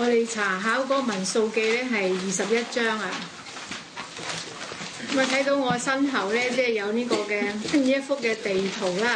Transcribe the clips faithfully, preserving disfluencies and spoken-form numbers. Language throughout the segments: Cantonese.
我哋查考嗰個民數記咧係二十一章啊。咁啊睇到我身後咧，即係有呢個嘅呢一幅嘅地圖啦。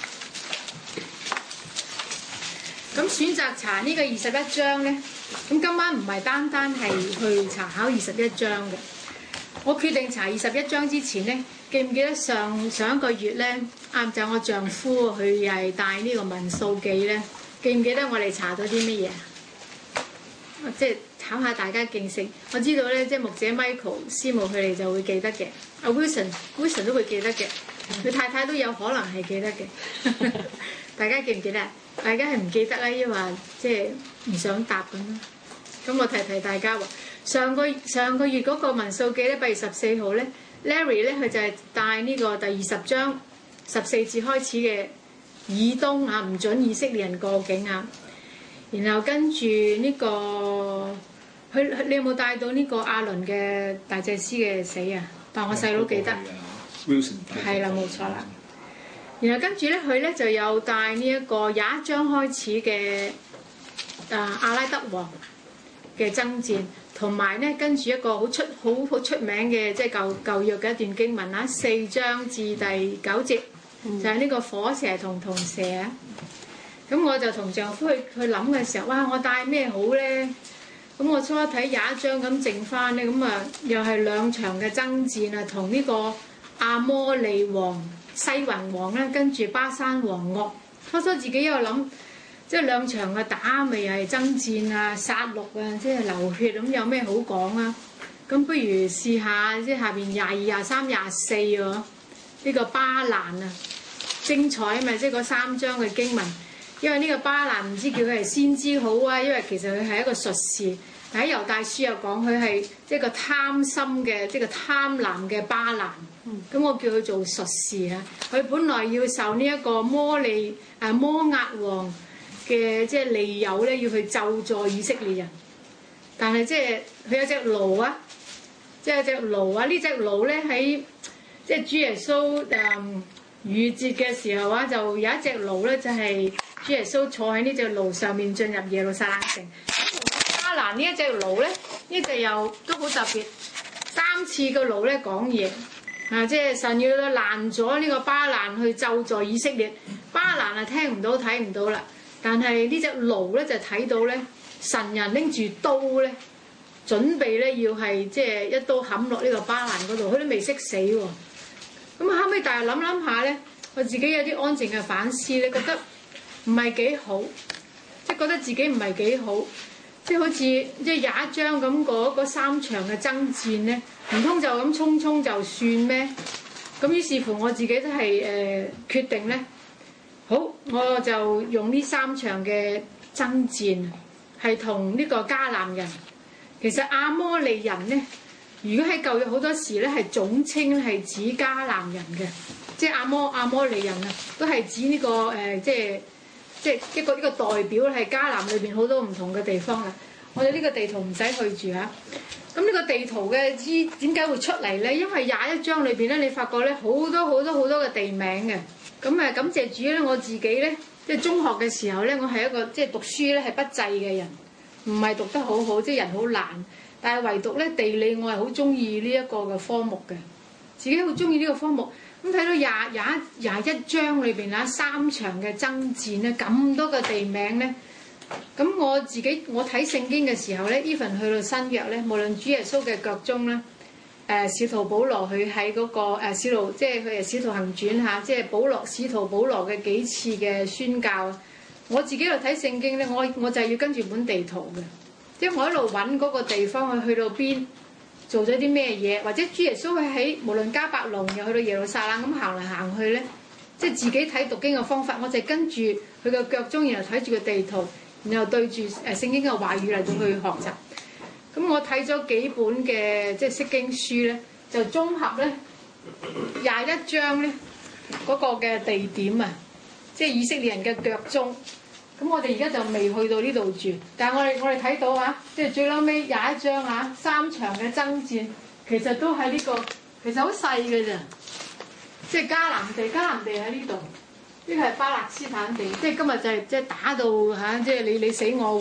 咁選擇查呢個二十一章咧，咁今晚唔係單單係去查考二十一章嘅。我決定查二十一章之前咧，記唔記得上上一個月咧，啱就我丈夫佢又係帶呢個民數記咧，記唔記得我哋查咗啲乜嘢？即係考下大家記性。我知道咧，即係牧者 Michael 師母佢哋就會記得嘅，阿 Wilson Wilson 都會記得嘅，佢太太都有可能係記得嘅。大家記唔記得？大家係唔記得啦，抑或即係唔想答咁咯。咁我提提大家喎。上個上個月嗰個民數記咧，八月十四號咧 ，Larry 咧佢就係帶呢個第二十章十四節開始嘅以東啊，唔準以色列人過境啊。然後跟住呢個，佢你有冇帶到呢個亞倫嘅大祭司嘅死啊？但我細佬記得。 Wilson 係啦，冇錯啦。然後跟住咧，佢咧就有帶呢一個廿一章開始嘅啊亞拉德王嘅爭戰，同埋咧跟住一個好出好好出名嘅即係舊舊約嘅一段經文啦，四章至第九節、嗯、就係、是、呢個火蛇同銅蛇啊。咁我就同丈夫去去諗嘅時候，哇！我帶咩好咧？咁我初一睇廿一章咁剩翻咧，咁啊又係兩場嘅爭戰啊，同呢個亞摩利王西雲王咧，跟住巴珊王惡。初初自己又諗，即係兩場嘅打咪又係爭戰啊、殺戮啊，即係流血咁，有咩好講啊？咁不如試下即係下邊廿二、廿三、廿四喎，呢個巴蘭啊，精彩啊嘛！即係嗰三章嘅經文。因為呢個巴蘭唔知叫佢係先知好啊，因為其實佢係一個術士。喺猶大書又講佢係即係個貪心嘅，即係個貪婪嘅巴蘭。咁、嗯、我叫佢做術士啊。佢本來要受呢一個摩利誒摩押王嘅即係利誘咧，要去咒詛以色列人。但係即係佢有隻驢啊，即係有隻驢啊。隻呢隻驢咧喺即係主耶穌誒逾節嘅時候啊，就有一隻驢咧就係、是。主耶穌坐喺呢隻驢上面進入耶路撒冷城。巴蘭呢一隻驢咧，呢隻又都好特別，三次個驢咧講嘢啊！即係神要攔咗呢個巴蘭去咒詛以色列，巴蘭啊聽唔到睇唔到啦。但係呢隻驢咧就睇到咧，神人拎住刀咧，準備咧要係即係一刀砍落呢個巴蘭嗰度，佢都未識死喎。咁後尾但係諗諗下咧，我自己有啲安靜嘅反思咧，覺得。唔係幾好，即係覺得自己唔係幾好，即係好似即係廿一章咁嗰嗰三場嘅爭戰咧，唔通就咁匆匆就算咩？咁於是乎我自己都係誒、呃、決定咧，好我就用呢三場嘅爭戰係同呢個迦南人。其實亞摩利人咧，如果喺舊約好多時咧係總稱係指迦南人嘅，即係亞摩亞摩利人啊，都係指呢、這個誒、呃、即係。即係一個一個代表係迦南裏邊好多唔同嘅地方嘅。我哋呢個地圖唔使去住嚇。咁呢個地圖嘅知點解會出嚟咧？因為廿一章裏邊咧，你發覺咧好多好多好多嘅地名嘅。咁誒感謝主咧，我自己咧即係中學嘅時候咧，我係一個即係讀書咧係不濟嘅人，唔係讀得好好，即係人好懶。但係唯獨咧地理我係好中意呢一個嘅科目嘅，自己好中意呢個科目。咁睇到廿廿一廿一章裏邊啊，三場嘅爭戰咧，咁多個地名咧，咁我自己我睇聖經嘅時候咧 even 去到新約咧，無論主耶穌嘅腳蹤咧，誒、呃、使徒保羅佢喺嗰個誒使徒，即係佢係使徒行傳嚇，即係保羅使徒保羅嘅幾次嘅宣教，我自己喺度睇聖經咧，我我就係要跟住本地圖嘅，即係我一路揾嗰個地方去去到邊。做咗啲咩嘢，或者主耶穌佢喺無論迦百農又去到耶路撒冷咁行嚟行去咧，即係自己睇讀經嘅方法，我就跟住佢嘅腳蹤，然後睇住個地圖，然後對住誒聖經嘅話語嚟到去學習。咁我睇咗幾本嘅即係釋經書咧，就綜合咧廿一章咧嗰個嘅地點啊，即係以色列人嘅腳蹤。咁我哋而家就未去到呢度住，但係我哋我哋睇到啊，即係最嬲尾廿一章啊，三場嘅爭戰，其實都喺呢個，其實好細嘅咋，即係迦南地，迦南地喺呢度，呢個係巴勒斯坦地，即係今日就係即係打到嚇，即係你你死我活，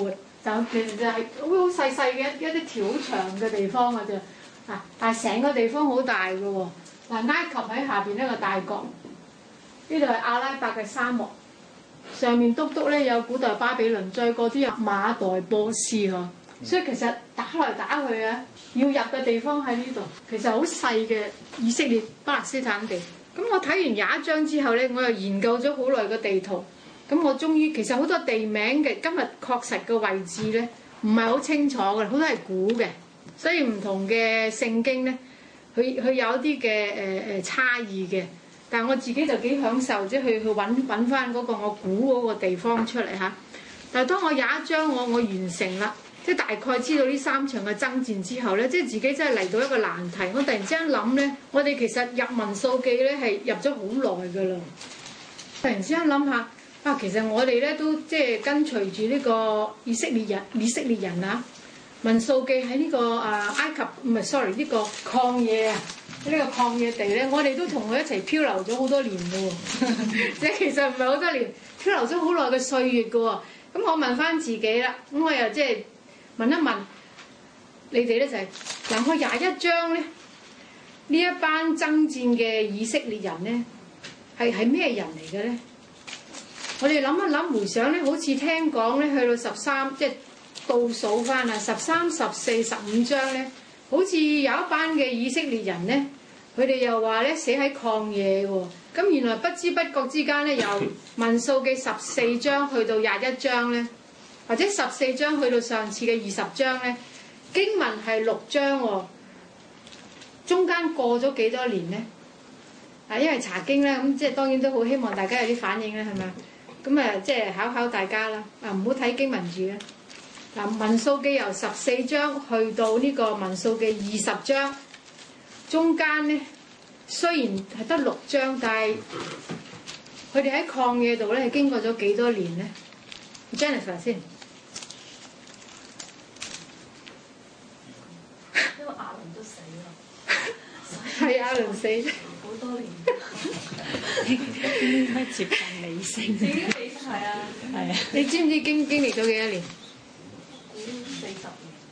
就其實就係好好細細嘅一啲條好長嘅地方嘅啫。啊，但係成個地方好大嘅喎。嗱，埃及喺下邊一個大角，呢度係阿拉伯嘅沙漠，上面篤篤咧有古代巴比倫，再過啲有馬代波斯嗬。所以其實打來打去啊，要入嘅地方喺呢度，其實好細嘅以色列巴勒斯坦地。咁我睇完廿一章之後咧，我又研究咗好耐個地圖。咁我終於其實好多地名嘅今日確實嘅位置咧，唔係好清楚嘅，好多係估嘅。所以唔同嘅聖經咧，佢佢有啲嘅誒誒差異嘅。但係我自己就幾享受，即係去去揾揾翻嗰個我估嗰個地方出嚟嚇。但係當我廿一章我我完成啦。即係大概知道呢三場嘅爭戰之後咧，即係自己真係嚟到一個難題。我突然之間諗咧，我哋其實入民數記咧係入咗好耐㗎啦。突然之間諗下啊，其實我哋咧都即係跟隨住呢個以色列人，以色列人啊，民數記喺呢個啊埃及唔係 sorry 呢個曠野啊，呢個曠野地咧，我哋都同佢一齊漂流咗好多年㗎喎。即係其實唔係好多年，漂流咗好耐嘅歲月㗎喎。咁我問翻自己啦，咁我又即係。問一問你哋咧，就係嗱，我廿一章咧，呢一班爭戰嘅以色列人咧，係係咩人嚟嘅咧？我哋諗一諗回想咧，好似聽講咧，去到十三即係倒數翻啊，十三、十四、十五章咧，好似有一班嘅以色列人咧，佢哋又話咧死喺曠野喎。咁原來不知不覺之間咧，由民數記十四章去到廿一章咧。或者十四章去到上次嘅二十章咧，經文係六章喎、哦，中間過咗幾多年咧？啊，因為查經咧，咁即係當然都好希望大家有啲反應啦，係咪？咁啊，即係考考大家啦，啊唔好睇經文住啊。嗱，民數記由十四章去到呢個民數記二十章，中間咧雖然係得六章，但係佢哋喺曠野度咧係經過咗幾多年咧 ？Jennifer 先。係亞倫死好多年， 應該接近尾聲。 自己尾聲係啊， 係啊。 你知唔知經經歷咗幾多年？ 估四十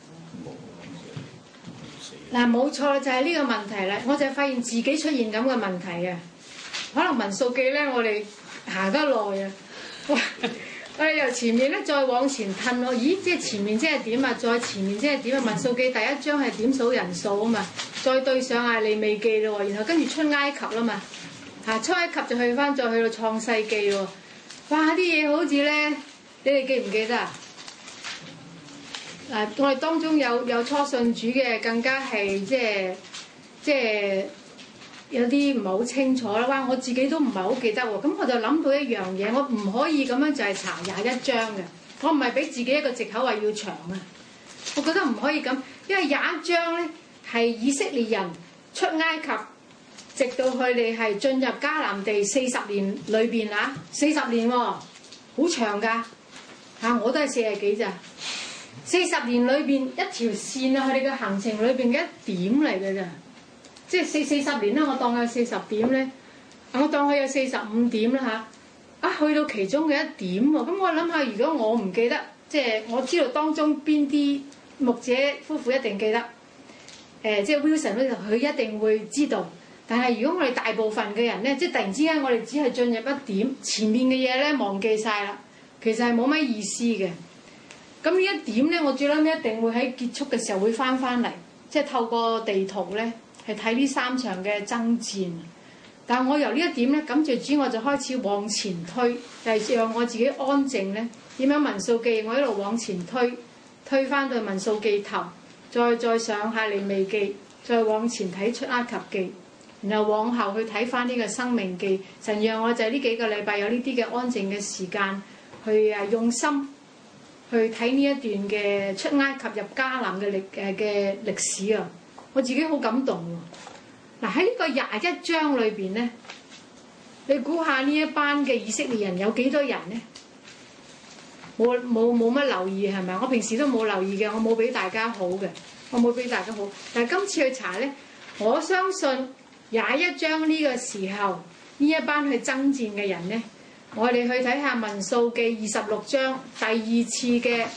年。 嗱，冇錯，就係呢個問題啦。我就發現自己出現咁嘅問題啊。可能民數記咧，我哋行得耐啊。哇！我哋由前面咧再往前褪咯。咦？即係前面即係點啊？再前面即係點啊？民數記第一章係點數人數啊嘛。再對上係利未記咯，然後跟住出埃及啦嘛，嚇出埃及就去翻，再去到創世記喎。哇！啲嘢好似咧，你哋記唔記得啊？嗱，我哋當中有有初信主嘅，更加係即係即係有啲唔係好清楚啦。哇！我自己都唔係好記得喎。咁我就諗到一樣嘢，我唔可以咁樣就係查廿一章嘅。我唔係俾自己一個藉口話要長啊。我覺得唔可以咁，因為廿一章咧。係以色列人出埃及，直到佢哋係進入迦南地四十年裏邊啊，四十年喎、哦，好長㗎嚇！我都係四十幾咋，四十年裏邊一條線啊，佢哋嘅行程裏邊嘅一點嚟嘅咋，即係四四十年啦，我當佢四十點咧，我當佢有四十五點啦嚇，啊去到其中嘅一點喎，咁我諗下，如果我唔記得，即係我知道當中邊啲牧者夫婦一定記得。誒、呃，即係 Wilson 咧，佢一定會知道。但係如果我哋大部分嘅人咧，即係突然之間我哋只係進入一點，前面嘅嘢咧忘記晒啦，其實係冇乜意思嘅。咁呢一點咧，我最撚尾一定會喺結束嘅時候會翻翻嚟，即係透過地圖咧係睇呢三場嘅爭戰。但係我由呢一點咧，感謝主，我就開始往前推，就係、是、讓我自己安靜咧。點樣民數記？我一路往前推，推翻到民數記頭。再再上下利未記，再往前睇出埃及記，然後往後去睇翻呢個申命記。神讓我就係呢幾個禮拜有呢啲嘅安靜嘅時間，去誒用心去睇呢一段嘅出埃及入迦南嘅歷誒嘅歷史啊！我自己好感動喎。嗱，喺呢個廿一章裏邊咧，你估下呢一班嘅以色列人有幾多人咧？冇冇冇乜留意係咪？我平時都冇留意嘅，我冇俾大家好嘅，我冇俾大家好。但係今次去查咧，我相信廿一章呢個時候，呢一班去爭戰嘅人咧，我哋去睇下民數記二十六章第二次嘅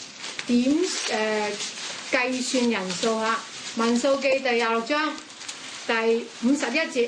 點誒、呃、計算人數嚇，《民數記》第廿六章第五十一節。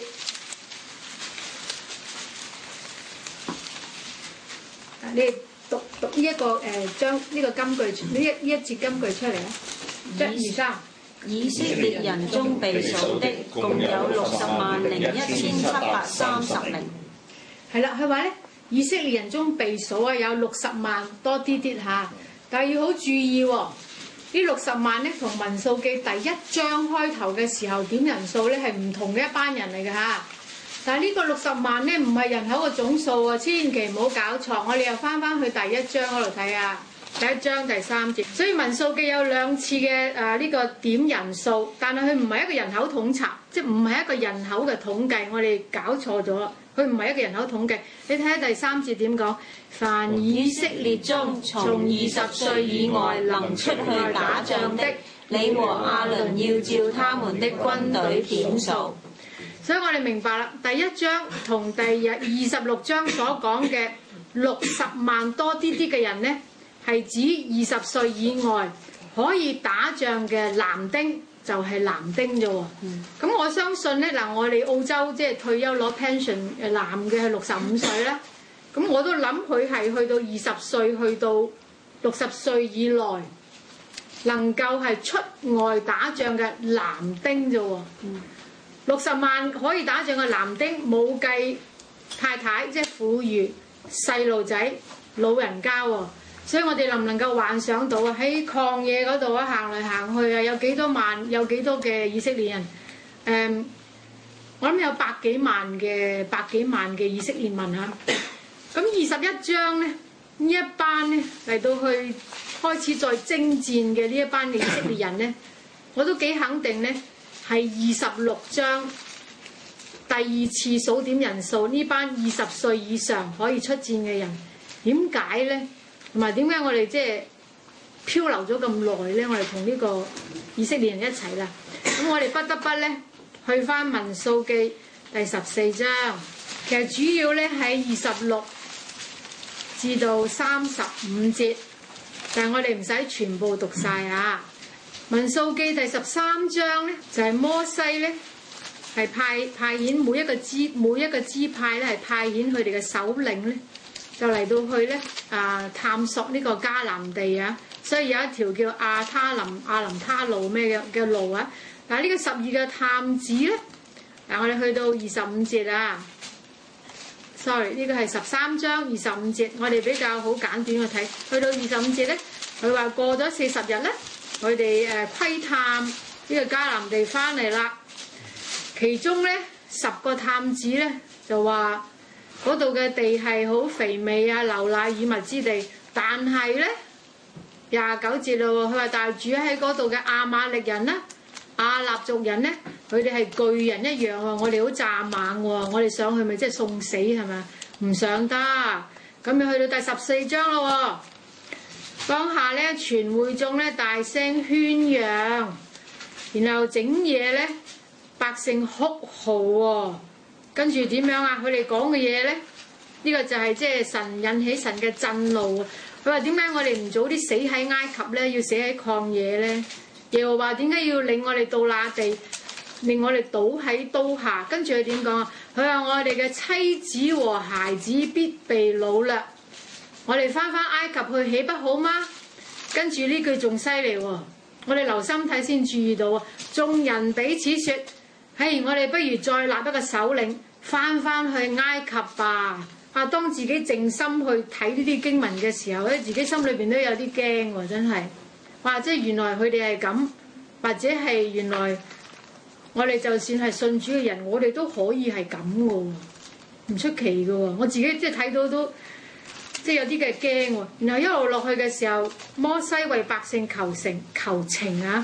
你讀讀呢一個誒，將呢個金句呢一呢一節金句出嚟啊！一二三， 以色列人中被數的共有六十萬零一千七百三十名。 係啦，佢話咧，以色列人中被數啊有六十萬多啲啲嚇，但係要好注意喎、哦，呢六十萬咧同民數記第一章開頭嘅時候點人數咧係唔同嘅一班人嚟嘅嚇。但係呢個六十萬咧唔係人口嘅總數啊，千祈唔好搞錯。我哋又翻翻去第一章嗰度睇啊，第一章第三節。所以民數記有兩次嘅誒呢個點人數，但係佢唔係一個人口統查，即係唔係一個人口嘅統計。我哋搞錯咗啦，佢唔係一個人口統計。你睇下第三節點講？凡以色列中從二十歲以外能出去打仗的，你和亞倫要照他們的軍隊點數。所以我哋明白啦，第一章同第二十六章所講嘅六十萬多啲啲嘅人呢，係指二十歲以外可以打仗嘅男丁，就係男丁啫喎。咁、嗯、我相信呢，嗱，我哋澳洲即係退休攞 pension 誒男嘅係六十五歲啦。咁我都諗佢係去到二十歲去到六十歲以內能夠係出外打仗嘅男丁啫喎。嗯六十萬可以打仗嘅男丁，冇計太太，即係婦孺、細路仔、老人家喎。所以我哋能唔能夠幻想到啊？喺曠野嗰度啊，行嚟行去啊，有幾多萬，有幾多嘅以色列人？誒、嗯，我諗有百幾萬嘅百幾萬嘅以色列民啊。咁二十一章咧，呢一班咧嚟到去開始再征戰嘅呢一班嘅以色列人咧，我都幾肯定咧。係二十六章第二次數點人數，呢班二十歲以上可以出戰嘅人，點解呢？同埋點解我哋即係漂流咗咁耐呢？我哋同呢個以色列人一齊啦，咁我哋不得不呢去返民數記第十四章，其實主要呢喺二十六至到三十五節，但係我哋唔使全部讀晒啊。民數記第十三章咧，就係、是、摩西咧，係派派遣每一個支每一個支派咧，係派遣佢哋嘅首領咧，就嚟到去咧啊探索呢個迦南地啊。所以有一條叫亞他林亞林他路咩嘅嘅路啊。嗱，呢個十二個探子咧，嗱我哋去到二十五節啊。sorry， 呢個係十三章二十五節，我哋比較好簡短去睇。去到二十五節咧，佢話過咗四十日咧。佢哋誒窺探呢個迦南地翻嚟啦，其中咧十個探子咧就話嗰度嘅地係好肥美啊，流奶與蜜之地。但係咧廿九節咯，佢話但係住喺嗰度嘅亞瑪力人啦、亞納族人咧，佢哋係巨人一樣喎。我哋好蚱蜢喎，我哋上去咪即係送死係咪？唔上得。咁你去到第十四章咯喎。當下咧，全會眾咧大聲喧嚷，然後整夜咧，百姓哭號喎。跟住點樣啊？佢哋講嘅嘢咧，呢個就係即係神引起神嘅震怒。佢話點解我哋唔早啲死喺埃及咧，要死喺曠野咧？耶和華點解要令我哋到那地，令我哋倒喺刀下？跟住佢點講啊？佢話我哋嘅妻子和孩子必被擄掠。我哋翻返埃及去，豈不好嗎？跟住呢句仲犀利喎，我哋留心睇先注意到啊！眾人彼此説：嘿，我哋不如再立一個首領，翻返去埃及吧。啊，當自己靜心去睇呢啲經文嘅時候咧，自己心裏邊都有啲驚喎，真係。哇！即係原來佢哋係咁，或者係原來我哋就算係信主嘅人，我哋都可以係咁嘅喎，唔出奇嘅喎。我自己即係睇到都。即係有啲嘅驚喎，然後一路落去嘅時候，摩西為百姓求情求情啊！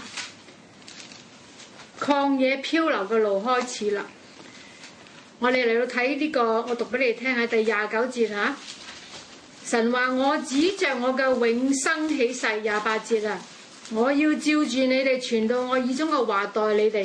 曠野漂流嘅路開始啦。我哋嚟到睇呢個，我讀俾你聽下第廿九節嚇。神話我指着我嘅永生起誓，廿八節啊！我要照住你哋傳到我耳中嘅話待你哋，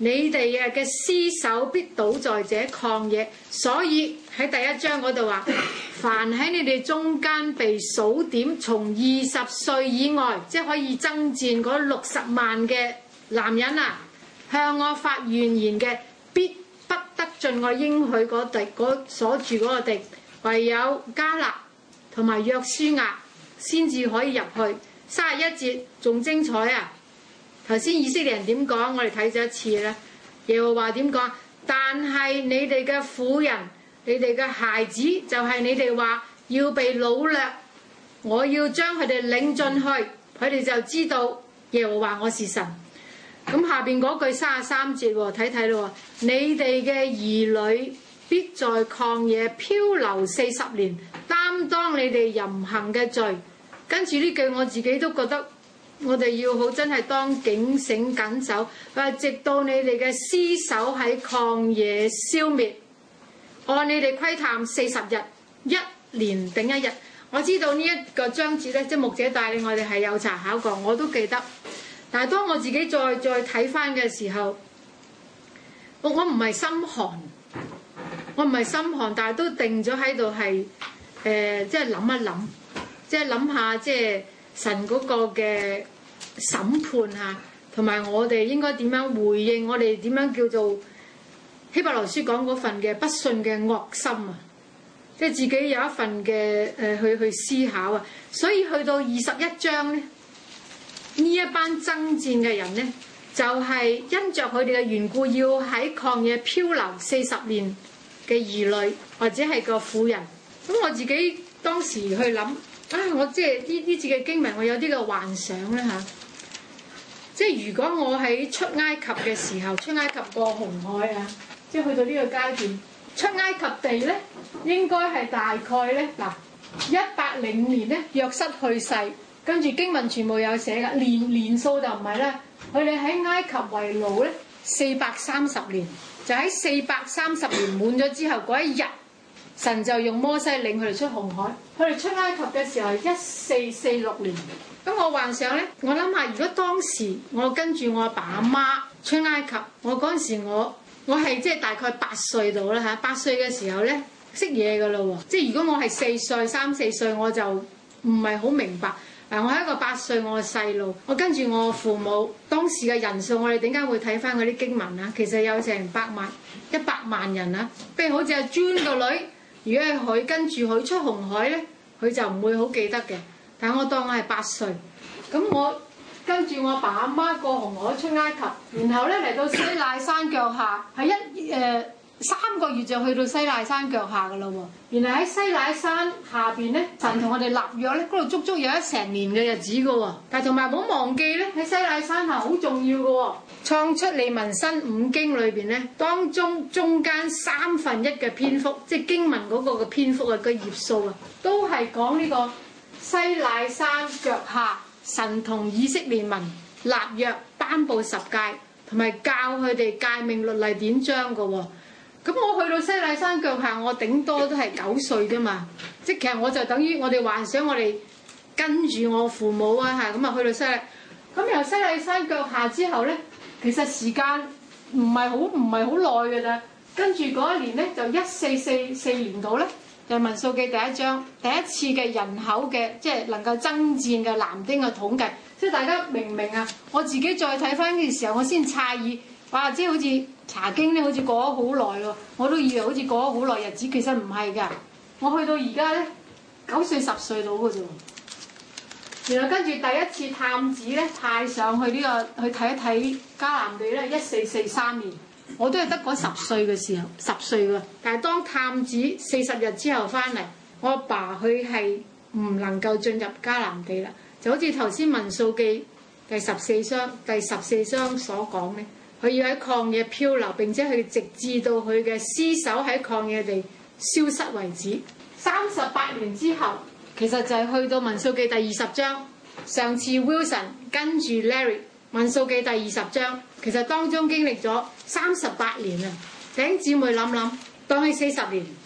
你哋嘅屍首必倒在這曠野。所以喺第一章嗰度話，凡喺你哋中間被數點從二十歲以外，即係可以爭戰嗰六十萬嘅男人啊，向我發怨言嘅，必不得進我應許嗰地嗰所住嗰個地，唯有迦勒同埋約書亞先至可以入去。三十一節仲精彩啊！頭先以色列人點講？我哋睇咗一次啦。耶和華點講？但係你哋嘅婦人、你哋嘅孩子，就係、是、你哋話要被擄掠，我要將佢哋領進去，佢哋就知道耶和華我是神。咁下邊嗰句三十三節喎，睇睇咯。你哋嘅兒女必在曠野漂流四十年，擔當你哋淫行嘅罪。跟住呢句我自己都覺得，我哋要好真係當警醒緊守。話直到你哋嘅屍首喺曠野消滅，按你哋窺探四十日，一年定一日。我知道呢一個章節咧，即係牧者帶領我哋係有查考過，我都記得。但係當我自己再再睇翻嘅時候，我我唔係心寒，我唔係心寒，但係都定咗喺度係誒，即係諗一諗。即係諗下，即係神嗰個嘅審判嚇，同埋我哋應該點樣回應？我哋點樣叫做希伯來書講嗰份嘅不信嘅惡心啊？即係自己有一份嘅誒、呃、去去思考啊。所以去到二十一章咧，呢一班爭戰嘅人咧，就係、是、因着佢哋嘅緣故，要喺曠野漂流四十年嘅兒女或者係個婦人。咁我自己當時去諗。啊！我即係呢呢次嘅經文，我有啲嘅幻想咧嚇。即係如果我喺出埃及嘅時候，出埃及過紅海啊，即係去到呢個階段，出埃及地咧，應該係大概咧嗱一百零五年咧，約瑟去世，跟住經文全部有寫㗎，年年數就唔係啦。佢哋喺埃及為奴咧四百三十年，就喺四百三十年滿咗之後嗰一日。神就用摩西領佢哋出紅海，佢哋出埃及嘅時候係一四四六年。咁我幻想咧，我諗下，如果當時我跟住我阿爸阿媽出埃及，我嗰陣時我我係即係大概八歲度啦嚇，八歲嘅時候咧識嘢噶啦喎，即係如果我係四歲三四歲我就唔係好明白。嗱，我係一個八歲我嘅細路，我跟住我父母當時嘅人數，我哋點解會睇翻嗰啲經文啊？其實有成百萬一百萬人啊，譬如好似阿 June 個女。如果係佢跟住佢出紅海咧，佢就唔會好記得嘅。但係我當我係八歲，咁我跟住我爸阿媽過紅海出埃及，然後咧嚟到西奈山腳下，係一誒、呃、三個月就去到西奈山腳下噶啦喎。原來喺西奈山下邊咧，神同我哋立約咧，嗰度足足有一成年嘅日子噶喎。但係同埋唔好忘記咧，喺西奈山下好重要噶喎。創出利民申五經裏邊咧，當中中間三分一嘅篇幅，即係經文嗰個嘅篇幅啊，個頁數啊，都係講呢個西奈山腳下，神同以色列民立約、頒布十誡，同埋教佢哋誡命律例典章嘅喎。咁我去到西奈山腳下，我頂多都係九歲啫嘛，即係其實我就等於我哋幻想我哋跟住我父母啊嚇，咁啊去到西奈，咁由西奈山腳下之後咧。其實時間唔係好唔係好耐嘅咋，跟住嗰一年咧就一四四四年度咧，就民數記第一章第一次嘅人口嘅即係能夠爭戰嘅男丁嘅統計，即係大家明唔明啊？我自己再睇翻嘅時候，我先詫異，哇！即係好似查經咧，好似過咗好耐喎，我都以為好似過咗好耐日子，其實唔係㗎。我去到而家咧九歲十歲到嘅啫喎。然後跟住第一次探子咧派上去呢、這個去睇一睇迦南地咧，一四四三年，我都係得嗰十歲嘅時候，十歲喎。但係當探子四十日之後翻嚟，我阿爸佢係唔能夠進入迦南地啦，就好似頭先民數記第十四章第十四章所講咧，佢要喺曠野漂流，並且佢直至到佢嘅屍首喺曠野地消失為止。三十八年之後。其實就係去到民數記第二十章，上次 Wilson 跟住 Larry 民數記第二十章，其實當中經歷咗三十八年啊！弟兄姊妹諗諗，當係四十年，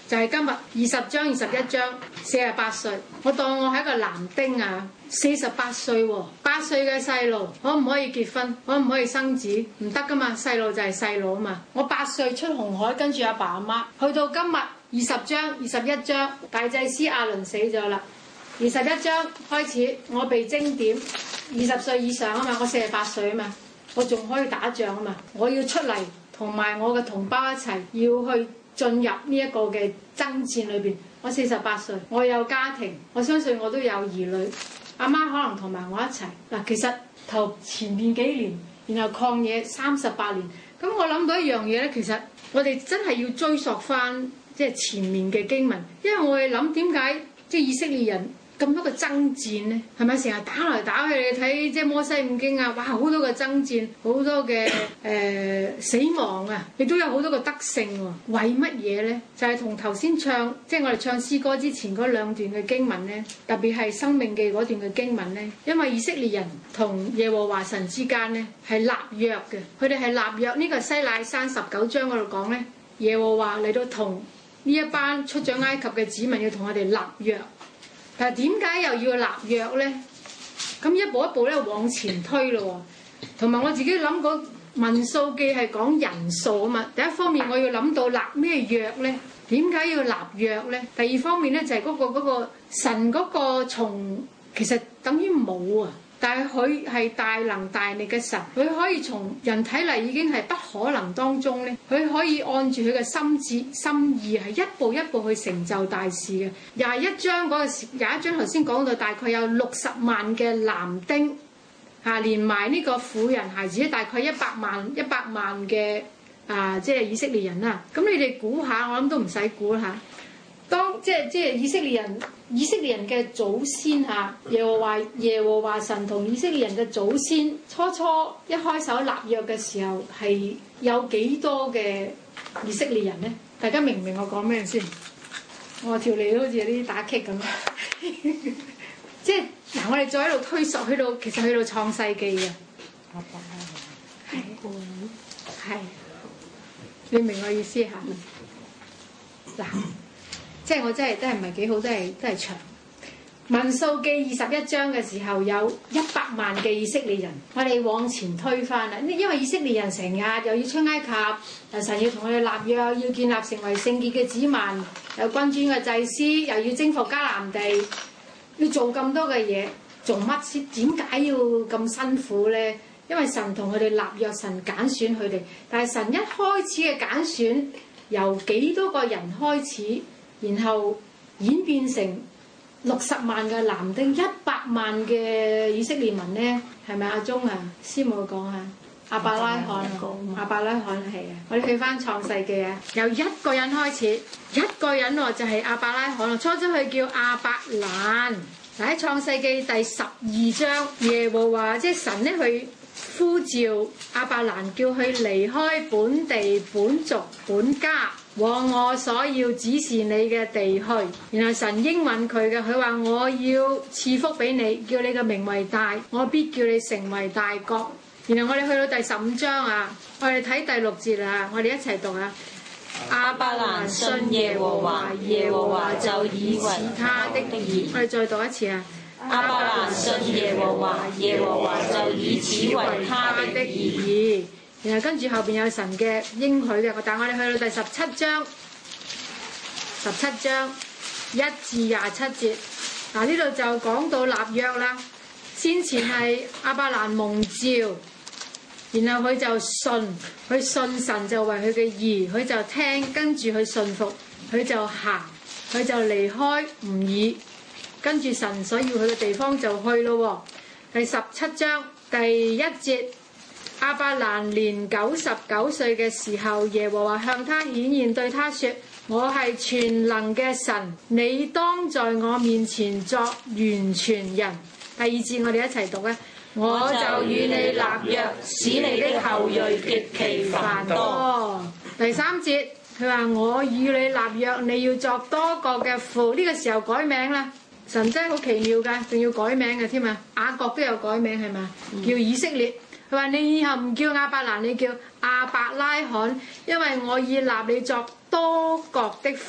就係今日二十章二十一章，四十八歲。我當我係一個男丁啊，四十八歲喎，八歲嘅細路可唔可以結婚？可唔可以生子？唔得噶嘛，細路就係細路啊嘛。我八歲出紅海，跟住阿爸阿媽，去到今日二十章二十一章，大祭司亞倫死咗啦。二十一章開始，我被徵點，二十歲以上啊嘛，我四十八歲啊嘛，我仲可以打仗啊嘛，我要出嚟同埋我嘅同胞一齊要去進入呢一個嘅爭戰裏邊。我四十八歲，我有家庭，我相信我都有兒女，阿媽可能同埋我一齊嗱。其實頭前面幾年，然後曠野三十八年，咁我諗到一樣嘢咧，其實我哋真係要追溯翻即係前面嘅經文，因為我哋諗點解即係以色列人咁多個爭戰咧，係咪成日打來打去？你睇即係摩西五經啊，哇，好多個爭戰，好多嘅誒、呃、死亡啊，亦都有好多個得勝喎、啊。為乜嘢咧？就係同頭先唱，即係我哋唱詩歌之前嗰兩段嘅經文咧，特別係申命記嗰段嘅經文咧，因為以色列人同耶和華神之間咧係立約嘅，佢哋係立約。呢、這個西乃山十九章嗰度講咧，耶和華嚟到同呢一班出咗埃及嘅子民要同我哋立約。但係點解又要立約咧？咁一步一步咧往前推咯，同埋我自己諗過民數記係講人數啊嘛。第一方面我要諗到立咩約咧？點解要立約咧？第二方面咧就係、是、嗰、那個嗰、那個神嗰個從其實等於冇啊。但係佢係大能大力嘅神，佢可以從人睇嚟已經係不可能當中咧，佢可以按住佢嘅心志心意係一步一步去成就大事嘅。廿一章嗰個廿一章頭先講到大概有六十萬嘅男丁嚇，連埋呢個婦人孩子，大概一百萬一百萬嘅啊，即係以色列人啦。咁你哋估下，我諗都唔使估下。當即係即係以色列人，以色列人嘅祖先嚇，耶和華耶和華神同以色列人嘅祖先初初一開手立約嘅時候係有幾多嘅以色列人咧？大家明唔明我講咩先？我條脷好似有啲打棘咁，即係嗱，我哋再喺度推溯去到其實去到創世記嘅，係係，你明我意思嚇？嗱。即係我真係真係唔係幾好，真係真係長。民數記二十一章嘅時候有一百萬嘅以色列人，我哋往前推翻啦。因為以色列人成日又要出埃及，神要同佢哋立約，要建立成為聖潔嘅子民，有君尊嘅祭司，又要征服迦南地，要做咁多嘅嘢，做乜先？點解要咁辛苦咧？因為神同佢哋立約，神揀選佢哋。但係神一開始嘅揀選，由幾多個人開始？然後演變成六十萬嘅男丁，一百萬嘅以色列民咧，係咪阿鐘啊？師母講下亞伯拉罕，亞伯拉罕係啊！我哋去翻創世記啊，由一個人開始，一個人喎就係亞伯拉罕咯。初初佢叫亞伯蘭，嗱喺創世記第十二章，耶和華即係神咧，佢呼召亞伯蘭，叫佢離開本地本族本家，往我所要指示你嘅地去。然後神應允佢嘅，佢話我要賜福俾你，叫你嘅名為大，我必叫你成為大國。然後我哋去到第十五章啊，我哋睇第六節啊，我哋一齊讀啊。亞伯蘭信耶和華，耶和華就以此他的義。我哋再讀一次啊。 亞伯蘭信耶和華，耶和華就以此為他的義。 然後跟住後邊有神嘅應許嘅，但係我哋去到第十七章，十七章一至廿七節，嗱呢度就講到立約啦。先前係亞伯蘭蒙召，然後佢就信，佢信神就為佢嘅義，佢就聽，跟住佢信服，佢就行，佢就離開吾珥，跟住神所要佢嘅地方就去咯。第十七章第一節。亞伯蘭年九十九歲嘅時候，耶和華向他顯現，對他說：我係全能嘅神，你當在我面前作完全人。第二節我哋一齊讀咧，我就與你立約，使你的後裔極其繁多。第三節佢話：我與你立約，你要作多國嘅父。呢、這個時候改名啦，神真係好奇妙㗎，仲要改名嘅添啊！雅各都有改名係嘛，叫以色列。佢話：你以後唔叫亞伯蘭，你叫亞伯拉罕，因為我已立你作多國的父。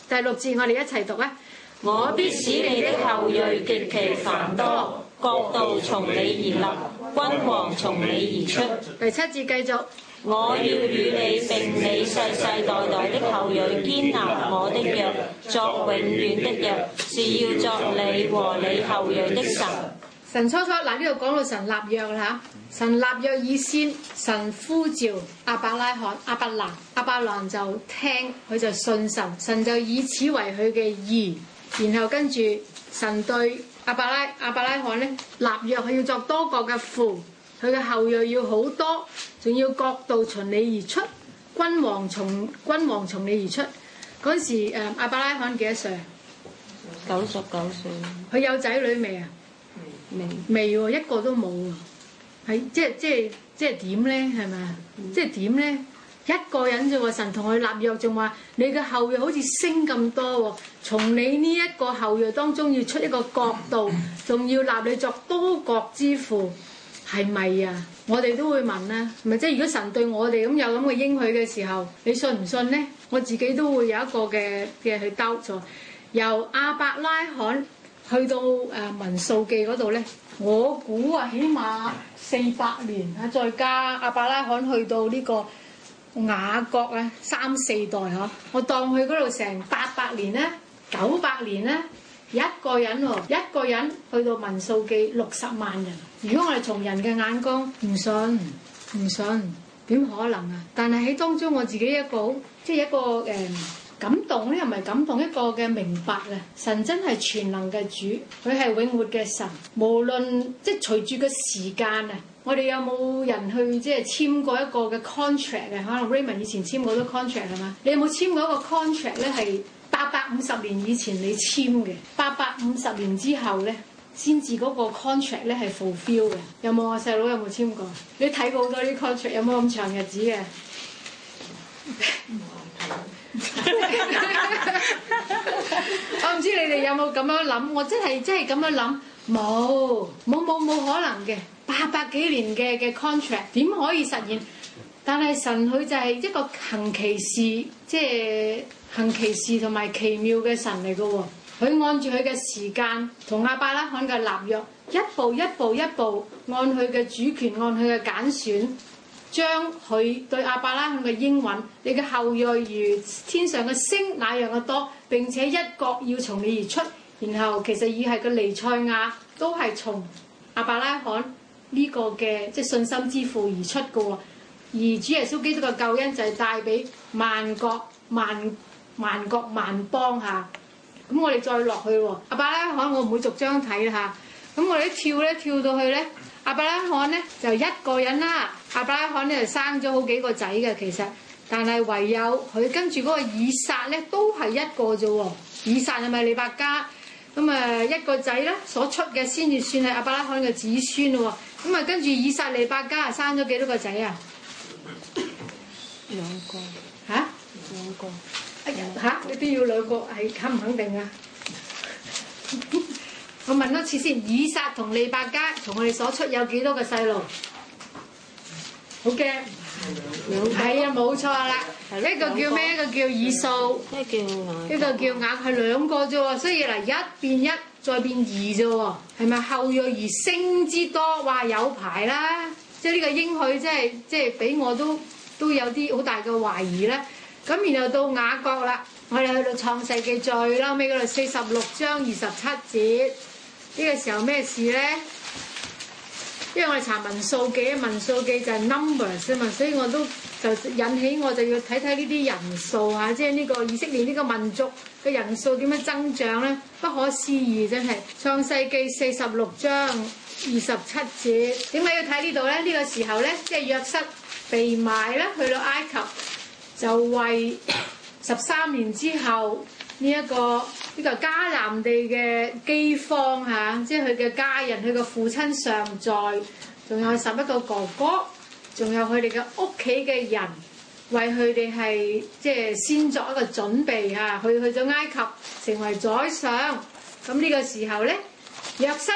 第六節我哋一齊讀啊！ 我必使你的後裔極其繁多，國度從你而立，君王從你而出。 第七節繼續。 我要與你並你世世代代的後裔堅立我的約，作永遠的約，是要作你和你後裔的神。 神初初嗱，呢度講到神立約啦嚇，神立約以先，神呼召亞伯拉罕、亞伯蘭，亞伯蘭就聽，佢就信神，神就以此為佢嘅義，然後跟住神對亞伯拉亞伯拉罕咧立約，佢要作多國嘅父。佢嘅後裔要好多，仲要國度從你而出，君王從君王從你而出。嗰陣時，誒亞伯拉罕幾多歲？ 九十九歲。 佢有仔女未啊？ 未未喎，一個都冇喎。係即係即係即係點咧？係咪啊？即係點咧？一個人啫喎，神同佢立約，仲話你嘅後裔好似星咁多喎。從你呢一個後裔當中要出一個國度，仲要立你作多國之父。係咪啊？我哋都會問啦，咪即係如果神對我哋咁有咁嘅應許嘅時候，你信唔信呢？我自己都會有一個嘅嘅去兜咗。由亞伯拉罕去到誒民數記嗰度咧，我估啊，起碼四百年啊，再加亞伯拉罕去到呢個雅各啊，三四代嗬，我當佢嗰度成八百年咧，九百年咧。一個人喎，一個人去到民數記六十萬人。如果我哋從人嘅眼光唔信，唔信點可能啊？但係喺當中我自己一個即係一個誒、呃、感動咧，又唔係感動，一個嘅明白啊！神真係全能嘅主，佢係永活嘅神。無論即係隨住個時間啊，我哋有冇人去即係簽過一個嘅 contract 啊？可能 Raymond 以前簽過好多 contract 係嘛？你有冇簽過一個 contract 咧？係八百五十年以前你簽嘅，八百五十年之後咧，先至嗰個 contract 咧係 fulfill 嘅。有冇啊？細佬有冇簽過？你睇過好多啲 contract，有冇咁長日子嘅？我唔知你哋有冇咁樣諗，我真係真係咁樣諗，冇冇冇冇可能嘅，八百幾年嘅嘅 contract 點可以實現？但係神佢就係一個行奇事，即係行奇事同埋奇妙嘅神嚟嘅喎。佢按住佢嘅時間同亞伯拉罕嘅立約，一步一步一步按佢嘅主權，按佢嘅揀選，將佢對亞伯拉罕嘅應允，你嘅後裔如天上嘅星那樣嘅多，並且一國要從你而出。然後其實以係個彌賽亞都係從亞伯拉罕呢個嘅即係信心之父而出嘅喎。而主耶穌基督嘅救恩就係帶俾萬國萬萬國萬邦嚇。咁我哋再落去喎，亞伯拉罕我唔會逐章睇啦嚇。咁我哋一跳咧跳到去咧，亞伯拉罕咧就一個人啦。亞伯拉罕咧就生咗好幾個仔嘅其實，但係唯有佢跟住嗰個以撒咧都係一個啫喎。以撒係咪利百加？咁啊一個仔咧所出嘅先至算係亞伯拉罕嘅子孫咯喎。咁啊跟住以撒利百加啊生咗幾多個仔啊？ 兩個嚇？啊、 兩個。 哎呀嚇！你都要兩個係肯唔肯定啊？我問多次先，以撒同利百加同我哋所出有幾多個細路？好驚！係啊，冇錯啦。一個叫咩？一個叫以掃， 一個叫雅， 一個叫雅，係兩個啫喎。所以嗱，一變一，再變二啫喎。係咪後裔而升之多？哇，有排啦！即係呢個應許，即係即係俾我都都有啲好大嘅懷疑咧。咁然後到雅各啦，我哋去到創世記最嬲尾嗰度四十六章二十七節，呢個時候咩事咧？因為我哋查民數記，民數記就係 numbers 啊嘛，所以我都就引起我就要睇睇呢啲人數嚇，即係呢個以色列呢個民族嘅人數點樣增長咧？不可思議真係。創世記四十六章二十七節，點解要睇呢度咧？呢個時候咧，即係約瑟被賣啦，去到埃及。就為十三年之後呢一、這個呢、這個迦南地嘅饑荒嚇、啊，即係佢嘅家人，佢嘅父親尚在，仲有十一個哥哥，仲有佢哋嘅屋企嘅人，為佢哋係即係先作一個準備嚇，去去咗埃及成為宰相。咁呢個時候咧，約瑟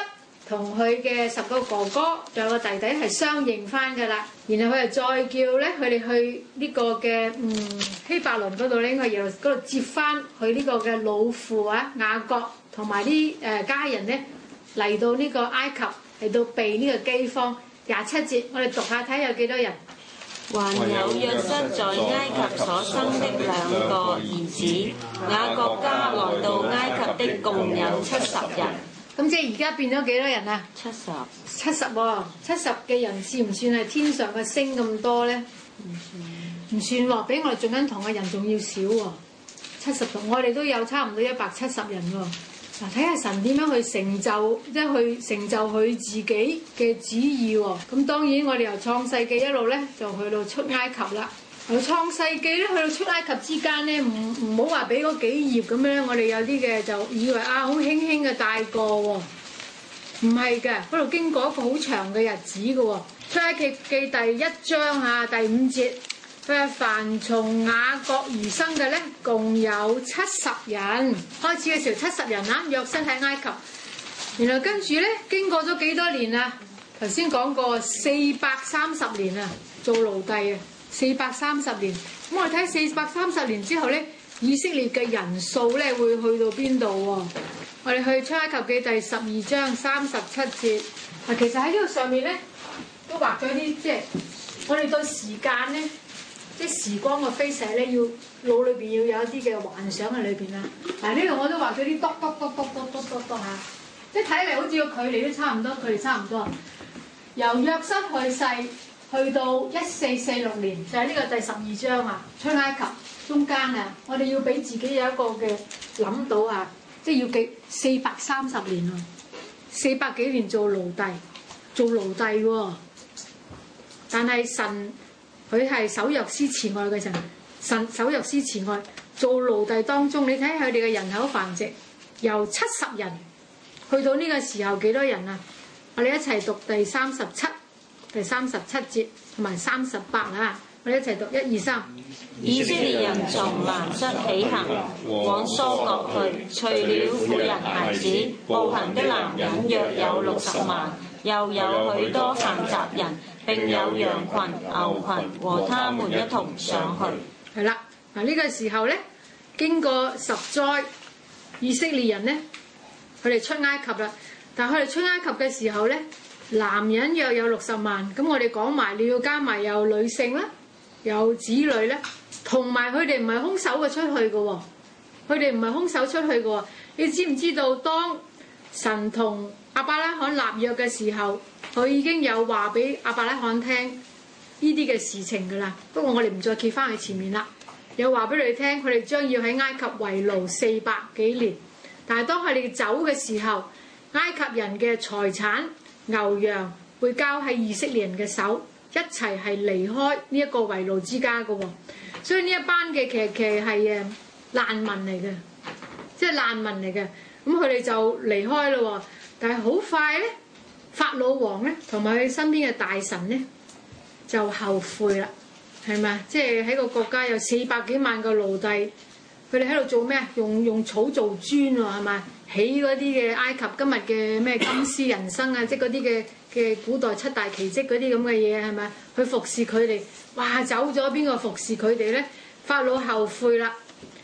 同佢嘅十個哥哥仲有個弟弟係相認翻㗎啦。然後佢就再叫咧佢哋去呢個嘅嗯希伯倫嗰度咧，應該由嗰度接翻佢呢個嘅老父啊雅各同埋啲誒家人咧嚟到呢個埃及嚟到避呢個饑荒。廿七節，我哋讀下睇有幾多人。 還有約瑟在埃及所生的兩個兒子，雅各家來到埃及的共有七十人。 咁即係而家變咗幾多人啊？ 七十。 七十喎，七十嘅人算唔算係天上嘅星咁多咧？唔算。唔算喎，比我哋做緊堂嘅人仲要少喎。七十同我哋都有差唔多一百七十人喎。嗱，睇下神點樣去成就，即係去成就佢自己嘅旨意喎。咁當然我哋由創世記一路咧就去到出埃及啦。由創世記咧去到出埃及之間咧，唔唔好話俾嗰幾頁咁樣，我哋有啲嘅就以為啊好輕輕嘅帶過喎。唔係嘅，嗰度經過一個好長嘅日子嘅喎。出埃及記第一章嚇第五節，佢話凡從雅各而生嘅咧，共有七十人。開始嘅時候七十人啦，約瑟喺埃及。然後跟住咧，經過咗幾多年啊？頭先講過四百三十年啊，做奴隸啊，四百三十年。咁我哋睇四百三十年之後咧，以色列嘅人數咧會去到邊度喎？我哋去出埃及記第十二章三十七節。嗱，其實喺呢個上面咧都畫咗啲，即係我哋對時間咧，即係時光嘅飛逝咧，要腦裏邊要有一啲嘅幻想喺裏邊啦。嗱，呢度我都畫咗啲篤篤篤篤篤篤篤篤嚇，即係睇嚟好似個距離都差唔多，距離差唔多。由約瑟去世去到一四四六年，就係呢個第十二章啊，出埃及中間啊，我哋要俾自己有一個嘅諗到啊。即係要記四百三十年喎，四百幾年做奴隸，做奴隸喎。但係神佢係守約施慈愛嘅神，神守約施慈愛。做奴隸當中，你睇下佢哋嘅人口繁殖，由七十人去到呢個時候幾多人啊？我哋一齊讀第三十七、第三十七節同埋三十八啊！我哋一齊讀一二三。 以色列人從蘭塞起行，往疏割去，除了婦人孩子，步行的男人約有六十萬，又有許多閒雜人，並有羊群、牛群和他們一同上去。 係啦，嗱呢個時候咧，經過十災，以色列人咧，佢哋出埃及啦。但係佢哋出埃及嘅時候咧，男人約有六十萬，咁我哋講埋你要加埋有女性啦，有子女咧。同埋佢哋唔係空手嘅出去嘅喎，佢哋唔係空手出去嘅喎。你知唔知道當神同亞伯拉罕立約嘅時候，佢已經有話俾亞伯拉罕聽呢啲嘅事情㗎啦。不過我哋唔再揭翻去前面啦。有話俾你哋聽，佢哋將要喺埃及為奴四百幾年。但係當佢哋走嘅時候，埃及人嘅財產牛羊會交喺以色列人嘅手，一齊係離開呢一個為奴之家嘅喎。所以呢一班嘅其實其實係誒難民嚟嘅，即係難民嚟嘅。咁佢哋就離開咯。但係好快咧，法老王咧同埋佢身邊嘅大臣咧就後悔啦，係咪？即係喺個國家有四百幾萬個奴隸，佢哋喺度做咩？用用草做磚喎，係咪？起嗰啲嘅埃及今日嘅咩金絲人生啊，即係嗰啲嘅嘅古代七大奇蹟嗰啲咁嘅嘢，係咪？去服侍佢哋。哇！走咗邊個服侍佢哋咧？法老後悔啦。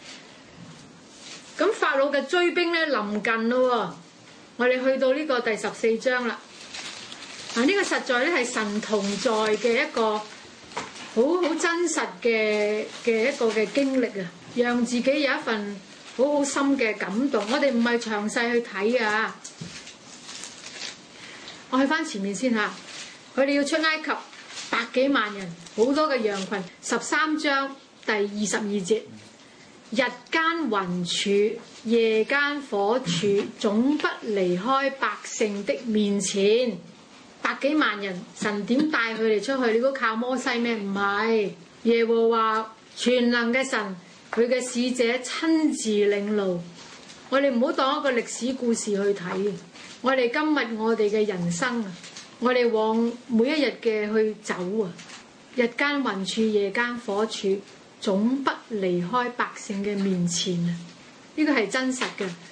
咁法老嘅追兵咧臨近咯，我哋去到呢個第十四章啦。嗱、啊，呢、這個實在咧係神同在嘅一個好好真實嘅嘅一個嘅經歷啊，讓自己有一份好好深嘅感動。我哋唔係詳細去睇啊，我去翻前面先嚇。佢哋要出埃及。百幾萬人，好多嘅羊群。十三章第二十二節，日間雲柱，夜間火柱，總不離開百姓的面前。百幾萬人，神點帶佢哋出去？你估靠摩西咩？唔係，耶和華全能嘅神，佢嘅使者親自領路。我哋唔好當一個歷史故事去睇。我哋今日我哋嘅人生啊！我哋往每一日嘅去走啊，日間雲柱，夜間火柱，總不離開百姓嘅面前啊！呢個係真實嘅。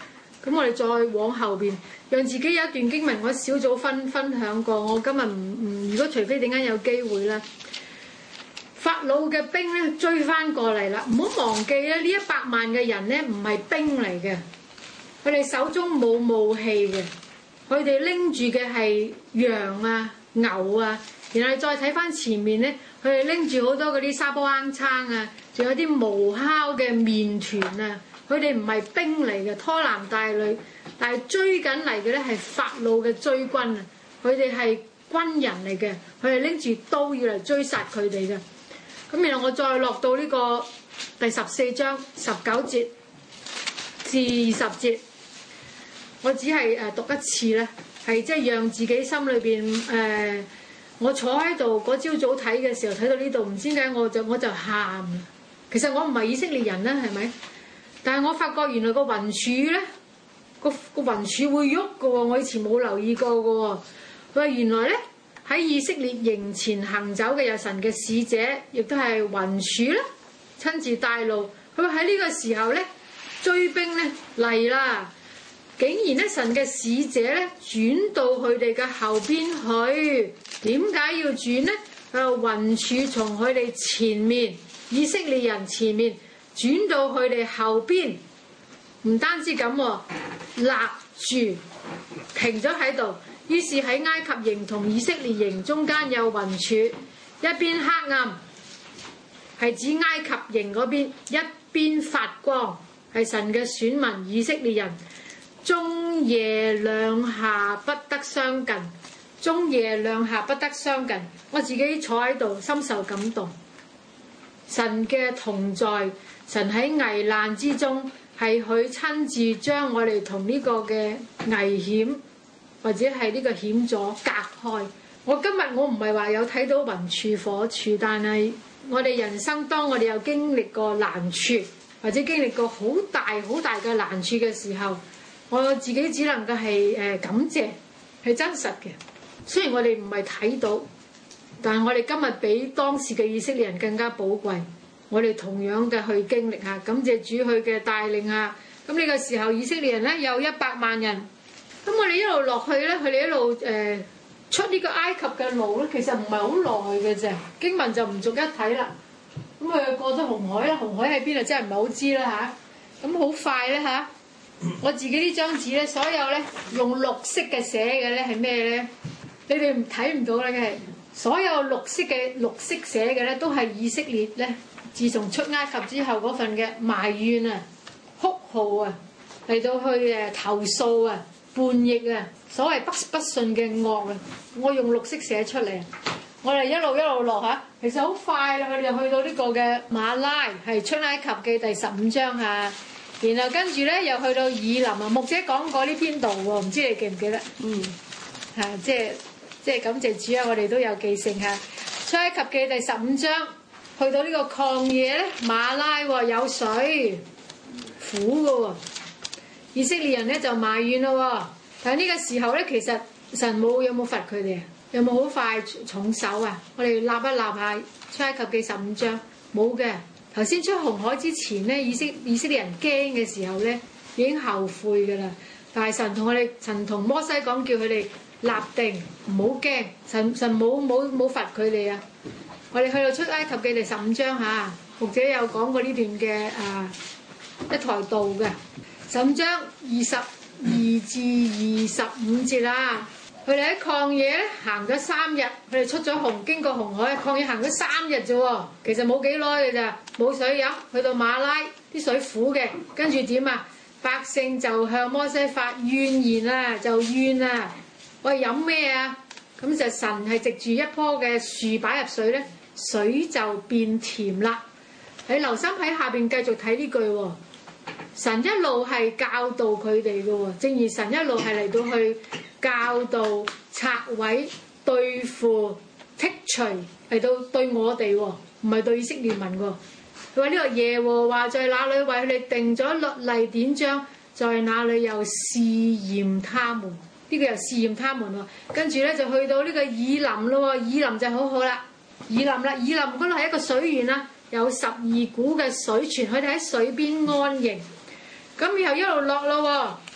咁我哋再往後邊，讓自己有一段經文，我小組分分享過。我今日唔唔，如果除非點解有機會咧，法老嘅兵咧追翻過嚟啦。唔好忘記咧，呢一百萬嘅人咧唔係兵嚟嘅，佢哋手中冇武器嘅，佢哋拎住嘅係羊啊、牛啊。然後再睇翻前面咧，佢哋拎住好多嗰啲沙煲罌罉啊，仲有啲無酵嘅麵團啊。佢哋唔係兵嚟嘅，拖男帶女，但係追緊嚟嘅咧係法老嘅追軍啊！佢哋係軍人嚟嘅，佢哋拎住刀要嚟追殺佢哋嘅。咁然後我再落到呢個第十四章十九節至二十節，我只係誒讀一次咧，係即係讓自己心裏邊誒、呃，我坐喺度嗰朝早睇嘅時候睇到呢度，唔知點解我就我就喊。其實我唔係以色列人啦，係咪？但係我發覺原來個雲柱咧，個個雲柱會喐嘅喎，我以前冇留意過嘅喎。佢話原來咧喺以色列營前行走嘅有神嘅使者，亦都係雲柱啦，親自帶路。佢話喺呢個時候咧，追兵咧嚟啦，竟然咧神嘅使者咧轉到佢哋嘅後邊去。點解要轉咧？佢話雲柱從佢哋前面，以色列人前面。轉到佢哋後邊，唔單止咁喎，立住停咗喺度。於是喺埃及營同以色列營中間有雲柱，一邊黑暗係指埃及營嗰邊，一邊發光係神嘅選民以色列人。中夜兩下不得相近，中夜兩下不得相近。我自己坐喺度深受感動，神嘅同在。神喺危難之中，係佢親自將我哋同呢個嘅危險或者係呢個險阻隔開。我今日我唔係話有睇到雲柱火柱，但係我哋人生當我哋有經歷過難處，或者經歷過好大好大嘅難處嘅時候，我自己只能夠係誒感謝，係真實嘅。雖然我哋唔係睇到，但係我哋今日比當時嘅以色列人更加寶貴。我哋同樣嘅去經歷下，感謝主佢嘅帶領啊！咁呢個時候以色列人咧有一百萬人，咁我哋一路落去咧，佢哋一路誒、呃、出呢個埃及嘅路咧，其實唔係好耐嘅啫。經文就唔逐一睇啦。咁佢過咗紅海啦，紅海喺邊啊？真係唔係好知啦吓，咁好快咧吓，我自己呢張紙咧，所有咧用綠色嘅寫嘅咧係咩咧？你哋唔睇唔到啦，嘅係所有綠色嘅綠色寫嘅咧，都係以色列咧。自從出埃及之後嗰份嘅埋怨啊、哭號啊，嚟到去誒投訴啊、叛逆啊，所謂不不信嘅惡啊，我用綠色寫出嚟。我哋一路一路落嚇，其實好快啦，佢哋去到呢個嘅馬拉，係出埃及嘅第十五章嚇。然後跟住咧又去到以琳啊，牧者講過呢篇道喎，唔知你記唔記得？嗯，嚇、啊，即係即係感謝主啊！我哋都有記性嚇。出埃及嘅第十五章。去到呢個曠野咧，馬拉喎有水苦嘅喎，以色列人咧就埋怨咯喎。但係呢個時候咧，其實神冇有冇罰佢哋啊？有冇好快重手啊？我哋立一立下出埃及記十五章冇嘅。頭先出紅海之前咧，以色以色列人驚嘅時候咧，已經後悔嘅啦。但係神同我哋神同摩西講，叫佢哋立定唔好驚，神神冇冇冇罰佢哋啊！我哋去到出埃及記第十五章嚇，牧者有講過呢段嘅啊一台道嘅十五章二十二至二十五節啦。佢哋喺曠野咧行咗三日，佢哋出咗紅經過紅海，曠野行咗三日啫喎，其實冇幾耐嘅咋，冇水飲。去到馬拉啲水苦嘅，跟住點啊？百姓就向摩西發怨言啊，就怨啊，我哋飲咩啊？咁就神係藉住一棵嘅樹擺入水咧。水就變甜啦！你留心喺下邊繼續睇呢句喎，神一路係教導佢哋嘅喎，正如神一路係嚟到去教導、拆毀、對付、剔除嚟到對我哋喎，唔係對以色列民喎。佢話呢個耶和華在那裡為佢哋定咗律例典章，在那裡又試驗他們，呢、這個又試驗他們喎。跟住咧就去到呢個以琳咯喎，以琳就好好啦。以琳啦，以琳嗰度係一個水源啦，有十二股嘅水泉，佢哋喺水邊安營。咁然後一路落咯喎，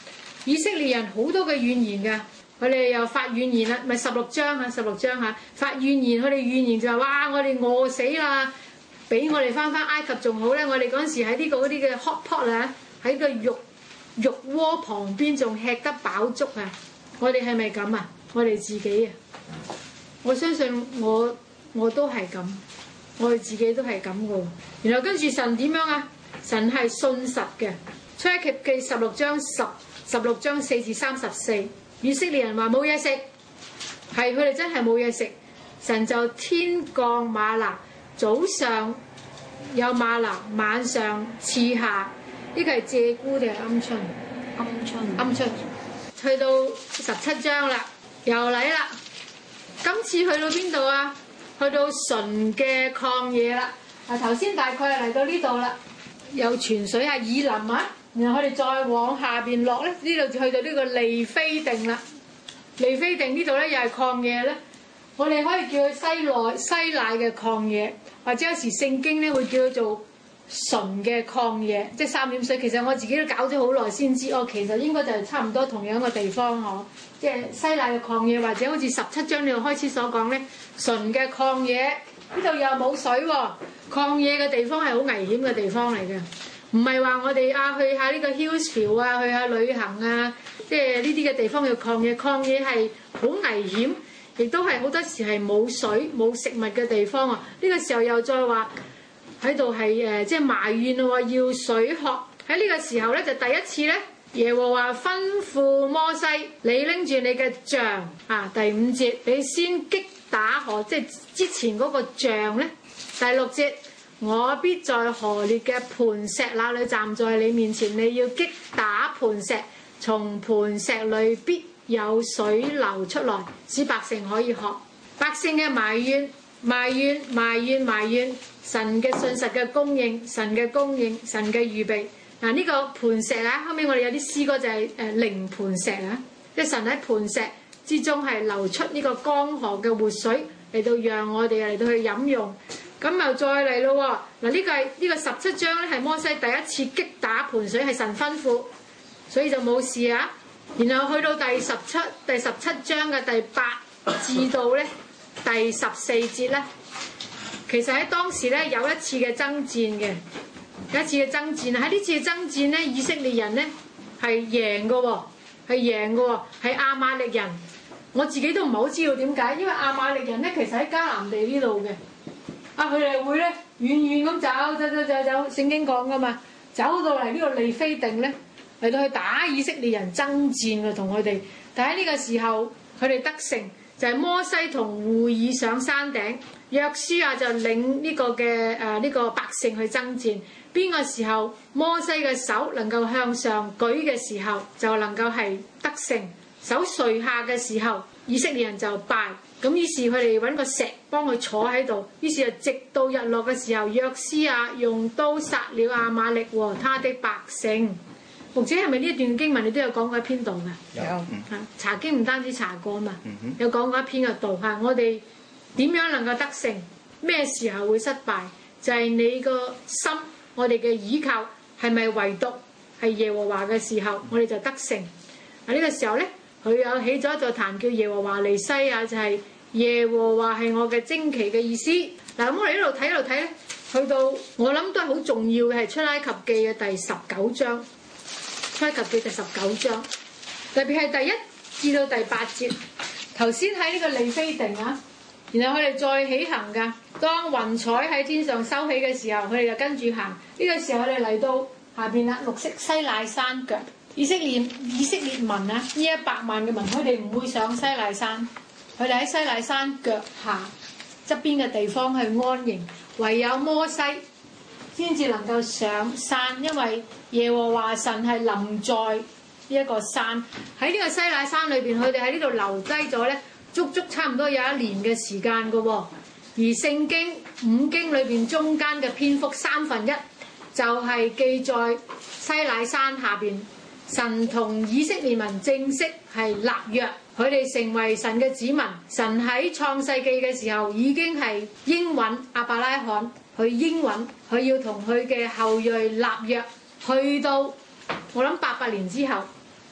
以色列人好多嘅怨言㗎。佢哋又發怨言啦，咪十六章啊，十六章嚇發怨言，佢哋怨言就話：哇！我哋餓死啦，俾我哋翻返埃及仲好咧。我哋嗰陣時喺呢個嗰啲嘅 hot pot 啊，喺個肉肉鍋旁邊仲吃得飽足啊！我哋係咪咁啊？我哋自己啊，我相信我我都係咁，我哋自己都係咁嘅。然後跟住神點樣啊？神係信實嘅。出埃及記十六章十十六章四至三十四。以色列人話冇嘢食，係佢哋真係冇嘢食，神就天降嗎哪，早上有嗎哪，晚上賜下，呢個係鷓鴣定係鵪鶉？ 鵪鶉。 鵪鶉。去到十七章啦，又嚟啦。今次去到邊度啊？去到純嘅曠野啦。啊，頭先大概係嚟到呢度啦，有泉水啊，以林啊。然後佢哋再往下邊落咧，呢度就去到呢個利非定啦。利非定呢度咧又係曠野咧，我哋可以叫佢西奈西奈嘅曠野，或者有時聖經咧會叫佢做純嘅曠野，即係三點水。其實我自己都搞咗好耐先知，哦，其實應該就係差唔多同樣嘅地方嗬，即係西奈嘅曠野，或者好似十七章呢度開始所講咧，純嘅曠野。呢度又冇水喎，曠野嘅地方係好危險嘅地方嚟嘅。唔係話我哋啊去下呢個 Hillsville 啊，去下旅行啊，即係呢啲嘅地方叫曠野。曠野係好危險，亦都係好多時係冇水冇食物嘅地方啊！呢、這個時候又再話喺度係誒，即係埋怨咯，要水喝。喺呢個時候咧，就第一次咧，耶和華吩咐摩西：你拎住你嘅杖啊！第五節，你先擊打河，即係之前嗰個杖咧。第六節。我必在河烈嘅磐石那裏站在你面前，你要擊打磐石，從磐石裏必有水流出來，使百姓可以喝。百姓嘅埋怨、埋怨、埋怨、埋怨，神嘅信實嘅供應，神嘅供應，神嘅預備。嗱、這、呢個磐石啊，後面我哋有啲詩歌就係誒靈磐石啊，即係神喺磐石之中係流出呢個江河嘅活水嚟到讓我哋嚟到去飲用。咁又再嚟咯喎！嗱、這個，呢個係呢個十七章咧，係摩西第一次擊打盤水，係神吩咐，所以就冇事啊。然後去到第十七第十七章嘅第八至到咧第十四節咧，其實喺當時咧有一次嘅爭戰嘅，有一次嘅爭戰。喺呢次嘅爭戰咧，以色列人咧係贏嘅喎，係贏嘅喎，係亞瑪力人。我自己都唔係好知道點解，因為亞瑪力人咧其實喺迦南地呢度嘅。啊！佢哋會咧遠遠咁走走走走走，聖經講噶嘛，走到嚟呢個利非定咧嚟到去打以色列人爭戰嘅同佢哋。但喺呢個時候佢哋得勝，就係、是、摩西同戶珥上山頂，約書亞就領呢個嘅誒呢個百姓去爭戰。邊個時候摩西嘅手能夠向上舉嘅時候，就能夠係得勝；手垂下嘅時候，以色列人就敗。咁於是佢哋揾個石幫佢坐喺度，於是就直到日落嘅時候，約書亞用刀殺了亞瑪力和他的百姓。或者係咪呢一段經文你都有講過一篇道㗎？有嚇、嗯、查經唔單止查過嘛，嗯、哼有講過一篇嘅道嚇。我哋點樣能夠得勝？咩時候會失敗？就係、是、你個心，我哋嘅倚靠係咪唯獨係耶和華嘅時候，我哋就得勝。喺呢個時候咧。佢有起咗一座壇叫耶和華尼西亞，就係、是、耶和華係我嘅旌旗嘅意思。嗱，咁我哋一路睇一路睇咧，去到我諗都係好重要嘅係出埃及記嘅第十九章。出埃及記第十九章，特別係第一至到第八節。頭先喺呢個利非定啊，然後佢哋再起行㗎。當雲彩喺天上收起嘅時候，佢哋就跟住行。呢、這個時候佢哋嚟到下邊啦，綠色西乃山腳。以色列以色列民啊，呢一百萬嘅民，佢哋唔會上西乃山，佢哋喺西乃山腳下側邊嘅地方去安營，唯有摩西先至能夠上山，因為耶和華神係臨在呢一個山。喺呢個西乃山裏邊，佢哋喺呢度留低咗咧，足足差唔多有一年嘅時間噶喎。而聖經五經裏邊中間嘅篇幅三分一就係記載西乃山下邊。神同以色列民正式係立約，佢哋成為神嘅子民。神喺創世記嘅時候已經係應允亞伯拉罕，佢應允佢要同佢嘅後裔立約，去到我諗八百年之後，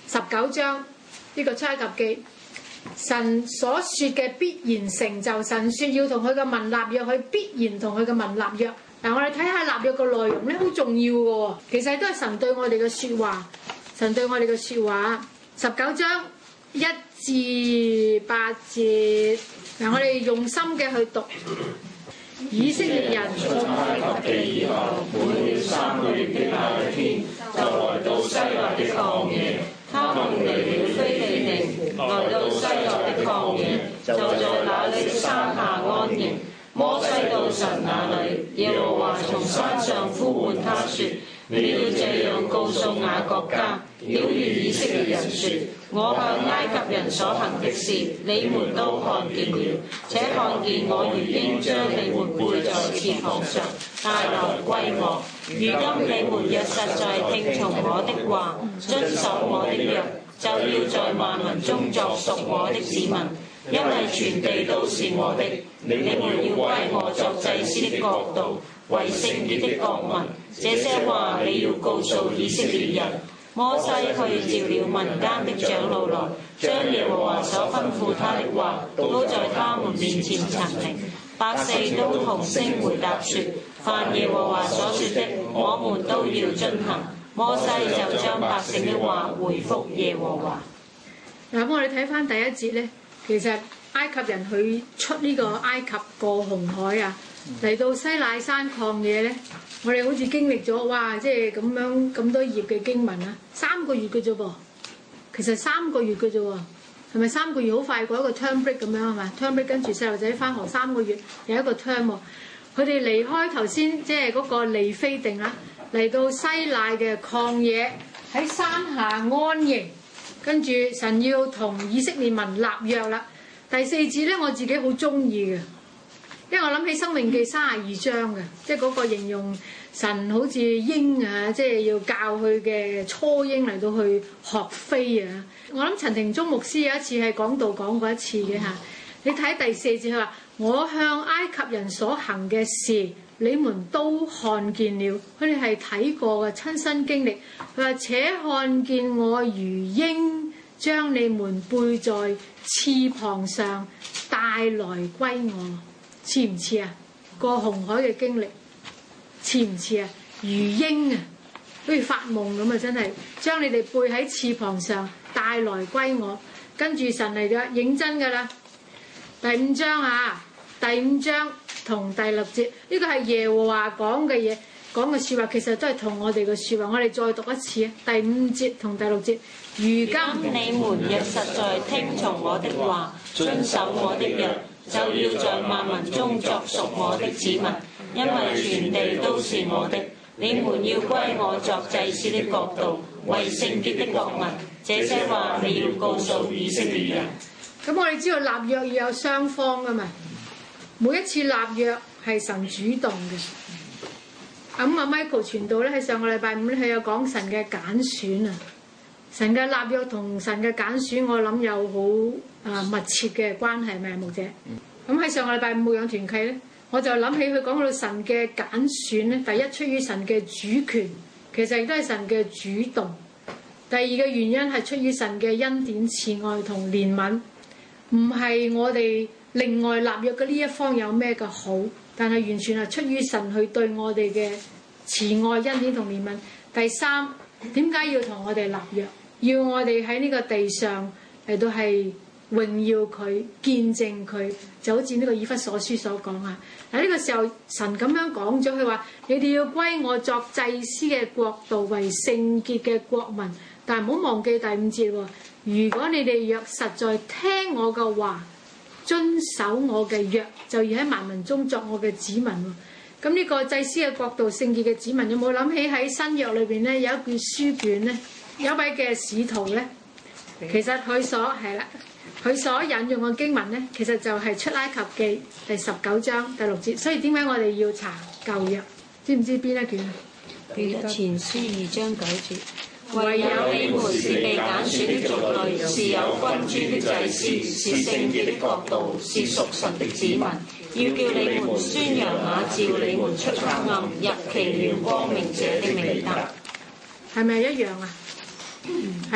十九章呢個出埃及記，神所說嘅必然成就，神說要同佢嘅民立約，佢必然同佢嘅民立約。嗱，我哋睇下立約嘅內容咧，好重要嘅喎。其實都係神對我哋嘅説話，神對我哋嘅説話。十九章一至八節，嗱，我哋用心嘅去讀。以色列人出埃及記以後，滿了三個月的那一天，就來到西奈的曠野。他們離了非利地，來到西奈的曠野，就在那裏的山下安營。摩西到神那裏，耶和華從山上呼喚他說：你要這樣告訴雅各家，曉諭以色列人說：我向埃及人所行的事，你們都看見了，且看見我如鷹將你們背在翅膀上，帶來歸我。如今你們若實在聽從我的話，遵守我的約，就要在萬民中作屬我的子民，因為全地都是我的。你們要歸我作祭司的國度，為聖潔的國民。這些話你要告訴以色列人。摩西去召了民間的長老來，將耶和華所吩咐他的話都在他們面前陳明。百姓都同聲回答說：凡耶和華所說的，我們都要遵行。摩西就將百姓的話回覆耶和華。 嗱，咁我哋睇翻第一節咧，其實埃及人佢出呢個埃及過紅海啊，嚟到西乃山曠野咧，我哋好似經歷咗哇，即係咁樣咁多頁嘅經文啊，三個月嘅啫噃，其實三個月嘅啫喎，係咪三個月好快過一個 term break 咁樣係咪 term break 跟住細路仔翻學三個月有一個 term 喎，佢哋離開頭先即係嗰個利非定啦，嚟到西乃嘅曠野喺山下安營，跟住神要同以色列民立約啦。第四節咧，我自己好中意嘅，因為我諗起《申命記》三十二章嘅，即係嗰個形容神好似鷹啊，即係要教佢嘅初鷹嚟到去學飛啊。我諗陳庭忠牧師有一次係講道講過一次嘅嚇，你睇第四節佢話：我向埃及人所行嘅事，你們都看見了。佢哋係睇過嘅，親身經歷。佢話：且看見我如鷹將你們背在翅膀上帶來歸我，似唔似啊？過紅海嘅經歷似唔似啊？如鷹啊，好似發夢咁啊！真係將你哋背喺翅膀上帶來歸我，跟住神嚟㗎，認真㗎啦。第五章啊，第五章同第六節，呢個係耶和華講嘅嘢，講嘅説話，其實都係同我哋嘅説話。我哋再讀一次啊，第五節同第六節。如今你們若實在聽從我的話，遵守我的約，就要在萬民中作屬我的子民，因為全地都是我的。你們要歸我作祭司的國度，為聖潔的國民。這些話你要告訴以色列人。 咁我哋知道立約要有雙方噶嘛，每一次立約係神主動嘅。咁阿 Michael 傳道咧喺上個禮拜五咧，佢有講神嘅揀選啊。神嘅立約同神嘅揀選，我諗有好啊密切嘅關係，係咪啊，牧者？咁喺上個禮拜五牧養團契咧，我就諗起佢講到神嘅揀選咧，第一出於神嘅主權，其實亦都係神嘅主動。第二嘅原因係出於神嘅恩典、慈愛同憐憫，唔係我哋另外立約嘅呢一方有咩嘅好，但係完全係出於神去對我哋嘅慈愛、恩典同憐憫。第三，點解要同我哋立約？要我哋喺呢個地上嚟到係榮耀佢、見證佢，就好似呢個以弗所書所講啊！喺呢個時候，神咁樣講咗，佢話：你哋要歸我作祭司嘅國度，為聖潔嘅國民。但係唔好忘記第五節喎。如果你哋若實在聽我嘅話，遵守我嘅約，就要喺萬民中作我嘅子民喎。咁呢個祭司嘅國度、聖潔嘅子民，有冇諗起喺新約裏邊咧有一卷書卷咧？有一位嘅使徒咧，其實佢所係啦，佢所引用嘅經文咧，其實就係出埃及記第十九章第六節。所以點解我哋要查舊約？知唔知邊一卷啊？ 彼得前書二章九節。 唯有你們是被揀選的族類，是有君尊的祭司，是聖潔的國度，是屬神的子民。要叫你們宣揚那召你們出黑暗入奇妙光明者的美德。 係咪一樣啊？嗯，係啊。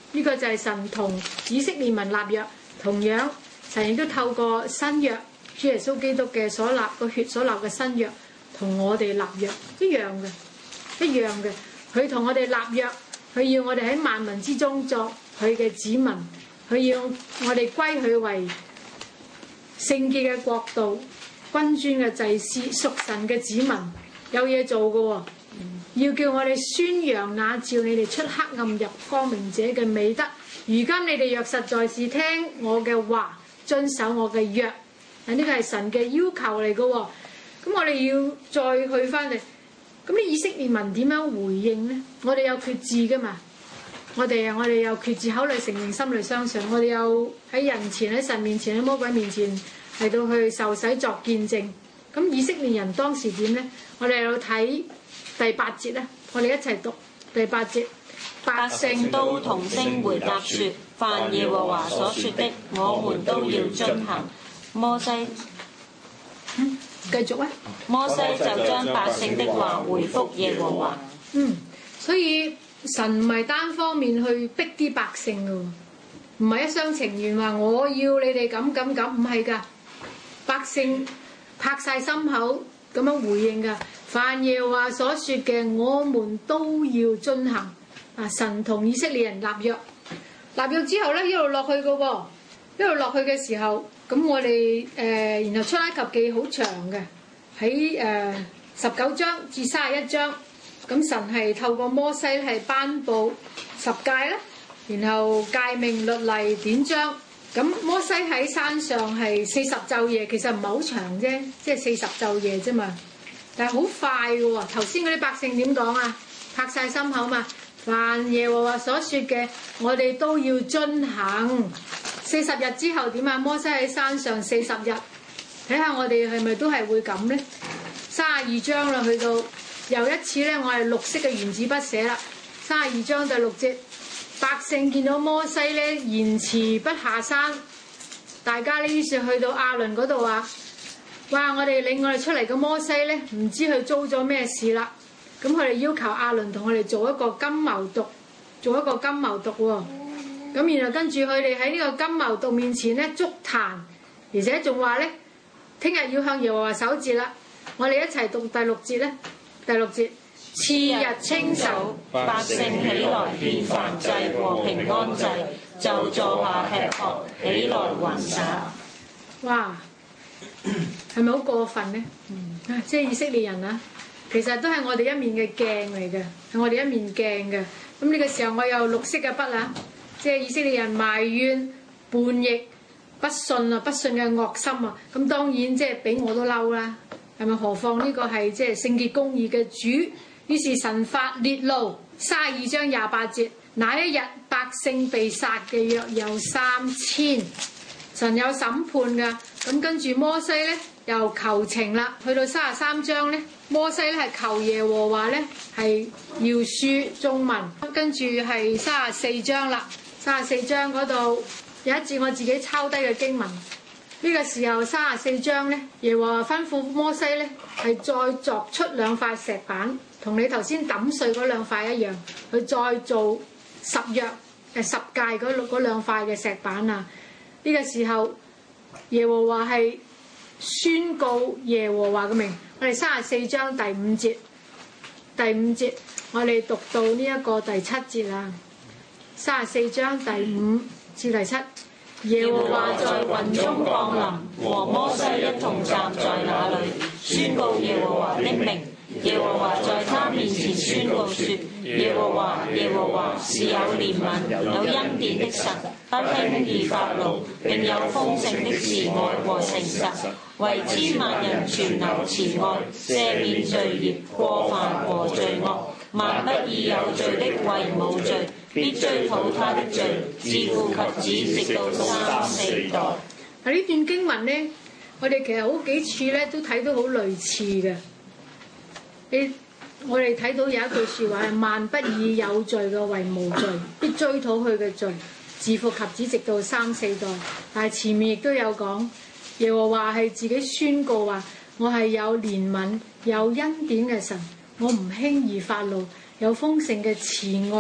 呢個就係神同以色列民立約，同樣神亦都透過新約主耶穌基督嘅所立個血所立嘅新約，同我哋立約一樣嘅，一樣嘅。佢同我哋立約，佢要我哋喺萬民之中作佢嘅子民，佢要我哋歸佢為聖潔嘅國度、君尊嘅祭司、屬神嘅子民，有嘢做嘅喎。要叫我哋宣揚那召你哋出黑暗入光明者嘅美德。如今你哋若實在是聽我嘅話，遵守我嘅約，嗱呢個係神嘅要求嚟嘅喎。咁我哋要再去翻嚟，咁啲以色列民點樣回應呢？我哋有決志噶嘛？我哋啊，我哋有決志，口裏承認，心裏相信。我哋有喺人前、喺神面前、喺魔鬼面前嚟到去受洗作見證。咁以色列人當時點呢？我哋有睇第八節咧，我哋一齊讀第八節。 百姓都同聲回答說：凡耶和華所說的，我們都要遵行。摩西， 嗯，繼續啊。 摩西就將百姓的話回覆耶和華。 嗯，所以神唔係單方面去逼啲百姓噶，唔係一廂情願話我要你哋咁咁咁，唔係噶，百姓拍晒心口咁樣回應噶。凡耶和華所說嘅，我們都要遵行。啊，神同以色列人立約，立約之後咧一路落去噶喎，一路落去嘅時候，咁我哋誒、呃，然後出埃及記好長嘅，喺誒十九章至三十一章，咁神係透過摩西係頒布十誡啦，然後誡命律例典章，咁摩西喺山上係四十晝夜，其實唔係好長啫，即係四十晝夜啫嘛，但係好快嘅喎。頭先嗰啲百姓點講啊？拍晒心口嘛。凡耶和華所說嘅，我哋都要遵行。四十日之後點啊？摩西喺山上四十日，睇下我哋係咪都係會咁呢？三十二章啦，去到又一次咧，我係綠色嘅原子筆寫啦。三十二章第六節，百姓見到摩西咧延遲不下山，大家呢於是去到亞倫嗰度話：哇！我哋領我哋出嚟嘅摩西咧，唔知佢遭咗咩事啦。咁佢哋要求亞倫同我哋做一個金牛犢，做一個金牛犢喎。咁然後跟住佢哋喺呢個金牛犢面前咧築壇，而且仲話咧，聽日要向耶和華守節啦。我哋一齊讀第六節咧，第六節。次日清早， 百姓起來獻燔祭和平安祭，就坐下吃喝，起來玩耍。 哇！係咪好過分咧？嗯，即係以色列人啊！其實都係我哋一面嘅鏡嚟嘅，係我哋一面鏡嘅。咁呢個時候我有綠色嘅筆啦，即係以色列人埋怨、叛逆、不信啊、不信嘅惡心啊。咁當然即係俾我都嬲啦，係咪？何況呢個係即係聖潔公義嘅主。於是神發烈怒，三十二章廿八節，那一日百姓被殺嘅約有三千，神有審判㗎。咁跟住摩西咧又求情啦，去到三十三章咧。摩西咧係求耶和華咧係饒恕眾民，跟住係三十四章啦，三十四章嗰度有一節我自己抄低嘅經文。呢、這個時候三十四章咧，耶和華吩咐摩西咧係再鑿出兩塊石板，同你頭先抌碎嗰兩塊一樣，佢再做十約誒十誡嗰嗰兩塊嘅石板啊！呢、這個時候耶和華係宣告耶和華嘅名。我哋三十四章第五節，第五節我哋讀到呢一個第七節啦。三十四章第五至第七，耶和華在雲中降臨，和摩西一同站在那裡，宣告耶和華的名。耶和華在他面前宣告說：耶和華，耶和華是有憐憫、有恩典的神，不輕易發怒，並有豐盛的慈愛和誠實，為千萬人存留慈愛，赦免罪孽、過犯和罪惡。萬不以有罪的為無罪，必追討他的罪，自父及子，直到三四代。喺呢段經文呢，我哋其實好幾處咧都睇到好類似嘅。你我哋睇到有一句説話係：萬不以有罪嘅為無罪，必追討佢嘅罪，自父及子，直到三四代。但係前面亦都有講，耶和華係自己宣告話：我係有憐憫、有恩典嘅神，我唔輕易發怒，有豐盛嘅慈愛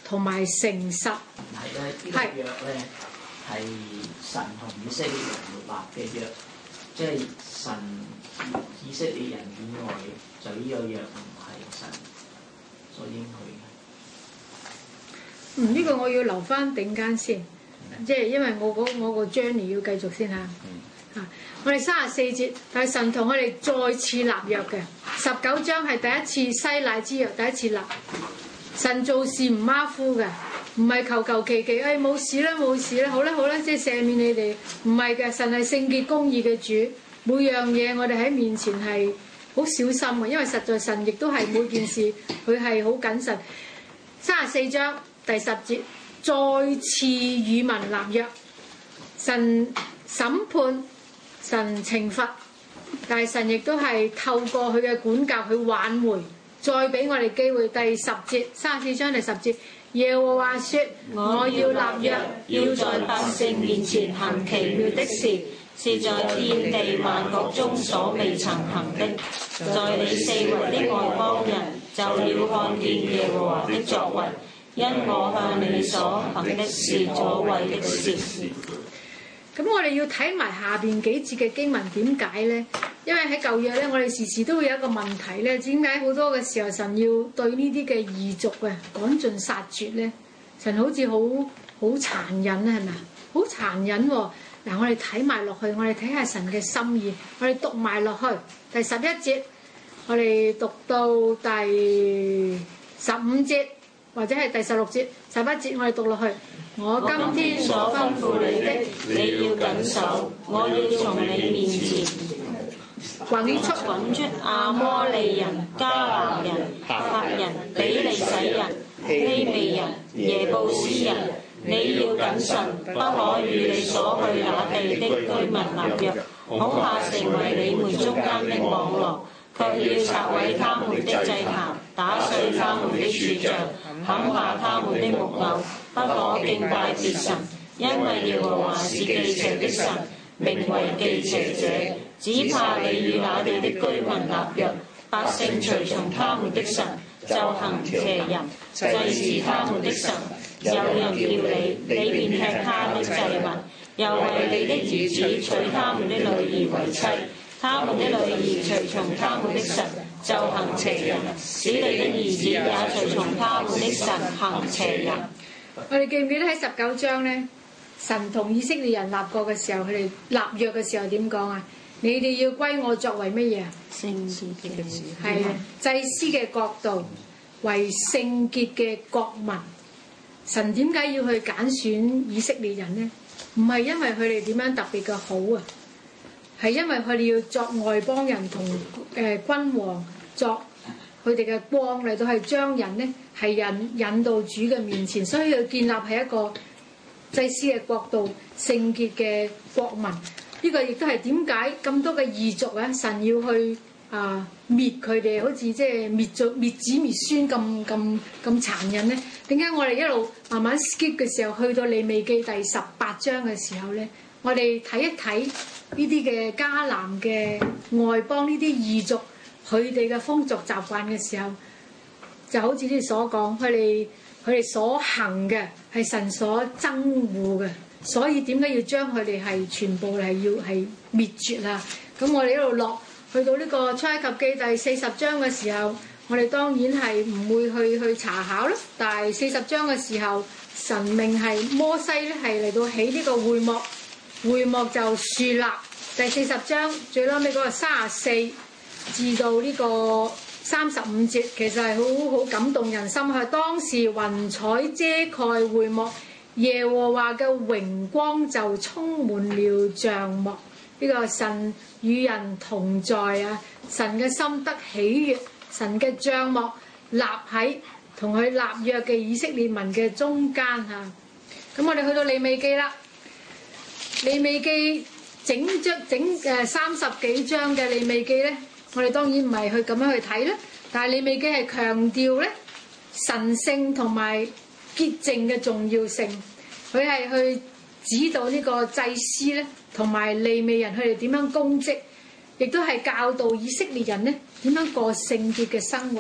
同埋誠實。 係咧，呢個約咧係神同以色列人立嘅約，即係神以色列人以外就呢個約唔係神所應許嘅。 嗯，呢、這個我要留翻頂間先，即係因為我嗰我個 journey 要繼續先嚇。嚇、啊，我哋三十四節係神同我哋再次立約嘅，十九章係第一次西乃之約，第一次立。神做事唔馬虎嘅，唔係求求其其，誒冇事啦冇事啦，好啦好啦，即係赦免你哋。唔係嘅，神係聖潔公義嘅主，每樣嘢我哋喺面前係好小心嘅，因為實在神亦都係每件事佢係好謹慎。三十四章第十節，再次與民立約，神審判，神懲罰，但係神亦都係透過佢嘅管教去挽回。再俾我哋機會，第十節，三十四章第十節，耶和華說：我要立約，要在百姓面前行奇妙的事，是在天地萬國中所未曾行的。在你四圍的外邦人就要看見耶和華的作為，因我向你所行的是可畏的事。咁我哋要睇埋下邊幾節嘅經文點解咧？因為喺舊約咧，我哋時時都會有一個問題咧，點解好多嘅時候神要對呢啲嘅異族啊趕盡殺絕咧？神好似好好殘忍啊，係咪啊？好殘忍喎！嗱，我哋睇埋落去，我哋睇下神嘅心意，我哋讀埋落去第十一節，我哋讀到第十五節或者係第十六節、十一節，我哋讀落去。我今天所吩咐你的，你要謹守。我要從你面前滾出滾出亞摩利人、迦南人、赫人、比利洗人、希未人、耶布斯人。你要謹慎，不可與你所去那地的居民立約，恐怕成為你們中間的網羅。卻要拆毀他們的祭壇，打碎他們的柱像，砍下他們的木偶，不可敬拜別神，因為耶和華是忌邪的神，名為忌邪者。只怕你與那地的居民立約，百姓隨從他們的神，就行邪淫，祭祀他們的神。有人叫你，你便吃他的祭物，又為你的兒子娶他們的女兒為妻。他們的女兒隨從他們的神，就行邪淫，使你的兒子也隨從他們的神行邪淫。我哋記唔記得喺十九章咧，神同以色列人立過嘅時候，佢哋立約嘅時候點講啊？你哋要歸我作為乜嘢啊？聖潔嘅子，係啊，祭司嘅國度，為聖潔嘅國民。神點解要去揀選以色列人呢？唔係因為佢哋點樣特別嘅好啊，係因為佢哋要作外邦人同誒君王作佢哋嘅光嚟到係將人呢係引引到主嘅面前，所以要建立係一個祭司嘅國度、聖潔嘅國民。呢個亦都係點解咁多嘅異族啊，神要去啊滅佢哋，好似即係滅族滅子滅孫咁咁咁殘忍咧？點解我哋一路慢慢 skip 嘅時候，去到利未記第十八章嘅時候咧，我哋睇一睇呢啲嘅迦南嘅外邦呢啲異族佢哋嘅風俗習慣嘅時候，就好似呢啲所講，佢哋佢哋所行嘅係神所憎惡嘅，所以點解要將佢哋係全部係要係滅絕啊？咁我哋一路落去到呢個出埃及記第四十章嘅時候，我哋當然係唔會去去查考啦。但係四十章嘅時候，神命係摩西咧係嚟到起呢個會幕，會幕就樹立。第四十章最後尾嗰個三十四至到呢個三十五節，其實係好好感動人心。係當時雲彩遮蓋會幕，耶和華嘅榮光就充滿了帳幕。呢、這個神與人同在啊！神嘅心得喜悅，神嘅帳幕立喺同佢立約嘅以色列民嘅中間嚇。咁我哋去到利未記啦，利未記整章整誒三十幾章嘅利未記咧，我哋當然唔係去咁樣去睇啦。但係利未記係強調咧神聖同埋潔淨嘅重要性，佢係去指導呢個祭司咧同埋利未人佢哋點樣供職，亦都係教導以色列人咧點樣過聖潔嘅生活。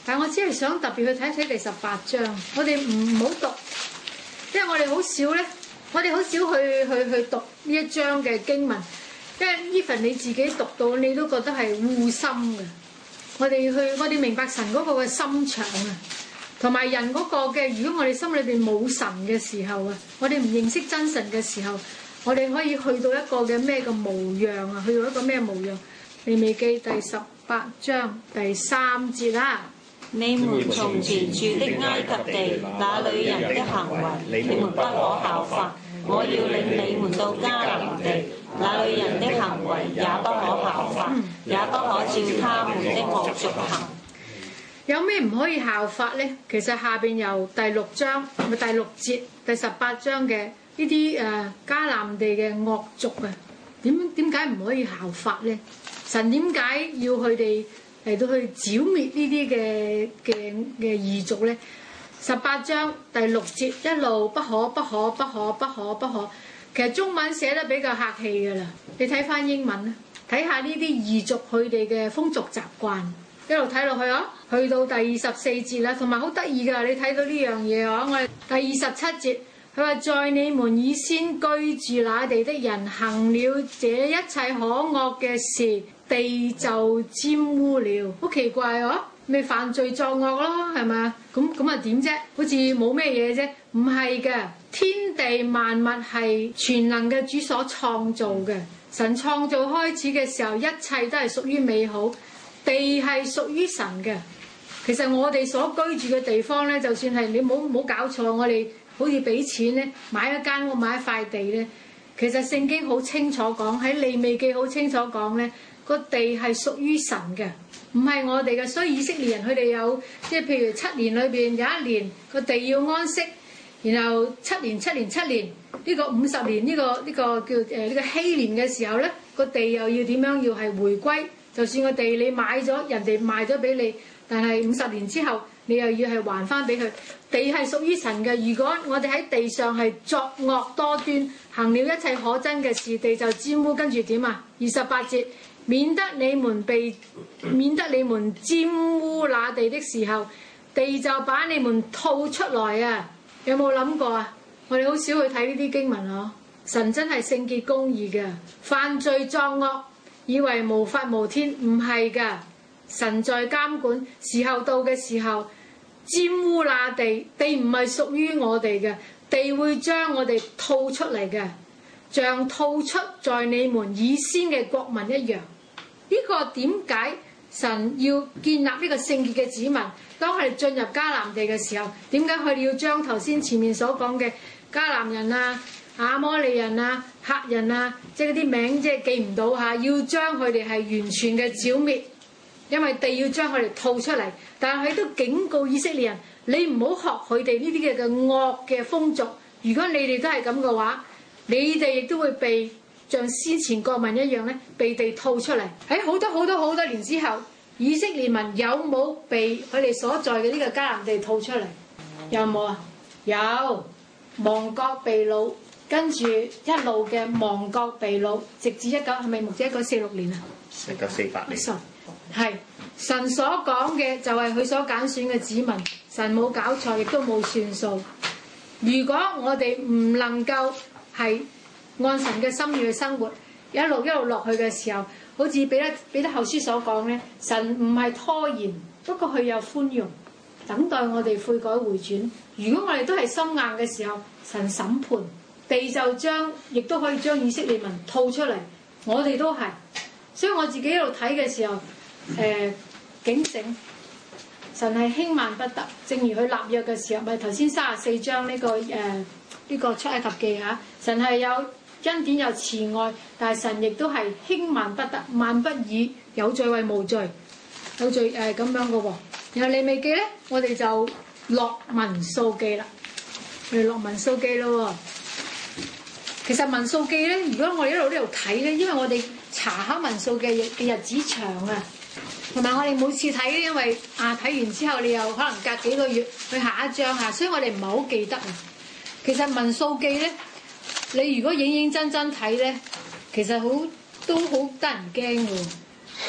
但係我只係想特別去睇睇第十八章，我哋唔好讀，因為我哋好少咧，我哋好少去去去讀呢一章嘅經文，因為 even 你自己讀到你都覺得係污心嘅。我哋去，我哋明白神嗰個嘅心腸啊，同埋人嗰個嘅，如果我哋心裏邊冇神嘅時候啊，我哋唔認識真神嘅時候，我哋可以去到一個嘅咩嘅模樣啊？去到一個咩模樣？利未記第十八章第三節啦。 你們從前住的埃及地，那裏人的行為，你們不可效法。我要領你們到迦南地，那裏人的行為也不可效法，也不可照他們的惡俗行。 有咩唔可以效法咧？其實下邊由第六章咪第六節第十八章嘅呢啲誒迦南地嘅惡俗啊，點點解唔可以效法咧？神點解要佢哋嚟到去剿滅呢啲嘅嘅嘅異族咧？十八章第六節一路不可不可不可不可不可，其實中文寫得比較客氣㗎啦。你睇翻英文啦，睇下呢啲異族佢哋嘅風俗習慣，一路睇落去啊，去到第二十四節啦，同埋好得意㗎，你睇到呢樣嘢啊，我哋第二十七節，佢話在你們以先居住那地的人行了這一切可惡嘅事，地就沾污了。好奇怪哦！咪犯罪作惡咯，係咪？咁咁啊點啫？好似冇咩嘢啫？唔係嘅，天地萬物係全能嘅主所創造嘅。神創造開始嘅時候，一切都係屬於美好，地係屬於神嘅。其實我哋所居住嘅地方咧，就算係你冇冇搞錯，我哋好似俾錢咧買一間屋買一塊地咧，其實聖經好清楚講，喺利未記好清楚講咧，個地係屬於神嘅。唔係我哋嘅，所以以色列人佢哋有即係譬如七年裏邊有一年個地要安息，然後七年七年七年呢個五十年呢個呢個叫誒呢個禧年嘅時候咧，個地又要點樣要係回歸？就算個地你買咗，人哋賣咗俾你，但係五十年之後你又要係還翻俾佢。地係屬於神嘅。如果我哋喺地上係作惡多端，行了一切可憎嘅事，地就沾污。跟住點啊？二十八節。免得你們被免得你們沾污那地的時候，地就把你們吐出來啊！有冇諗過啊？我哋好少去睇呢啲經文嗬。神真係聖潔公義嘅，犯罪作惡，以為無法無天，唔係噶。神在監管，時候到嘅時候，沾污那地，地唔係屬於我哋嘅，地會將我哋吐出嚟嘅，像吐出在你們以先嘅國民一樣。呢個點解神要建立呢個聖潔嘅子民？當佢哋進入迦南地嘅時候，點解佢哋要將頭先前面所講嘅迦南人啊、亞摩利人啊、赫人啊，即係嗰啲名即係記唔到嚇，要將佢哋係完全嘅剿滅，因為地要將佢哋吐出嚟。但係佢都警告以色列人：你唔好學佢哋呢啲嘅嘅惡嘅風俗。如果你哋都係咁嘅話，你哋亦都會被像先前國民一樣咧，被地吐出嚟。喺好多好多好多年之後，以色列民有冇被佢哋所在嘅呢個迦南地吐出嚟？有冇啊？有，亡國被擄，跟住一路嘅亡國被擄，直至一九係咪目至一九四六年啊？ 一九四八年。 係神所講嘅就係佢所揀選嘅子民，神冇搞錯，亦都冇算數。如果我哋唔能夠係按神嘅心意去生活，一路一路落去嘅時候，好似彼得彼得後書所講咧，神唔係拖延，不過佢有寬容，等待我哋悔改回轉。如果我哋都係心硬嘅時候，神審判，地就將亦都可以將以色列民吐出嚟。我哋都係，所以我自己喺度睇嘅時候，誒、呃、警醒，神係輕慢不得。正如佢立約嘅時候，咪頭先三十四章呢、這個誒呢、呃這個出埃及記嚇，神係有恩典有慈愛，但係神亦都係輕慢不得，萬不以有罪為無罪，有罪誒咁、呃、樣嘅喎。然後利未記咧，我哋就落民數記啦，我哋落民數記咯喎。其實民數記咧，如果我哋一路呢度睇咧，因為我哋查考民數記嘅日子長啊，同埋我哋每次睇咧，因為啊睇完之後你又可能隔幾個月去下一章啊，所以我哋唔係好記得啊。其實民數記咧，你如果認認真真睇咧，其實好都好得人驚喎。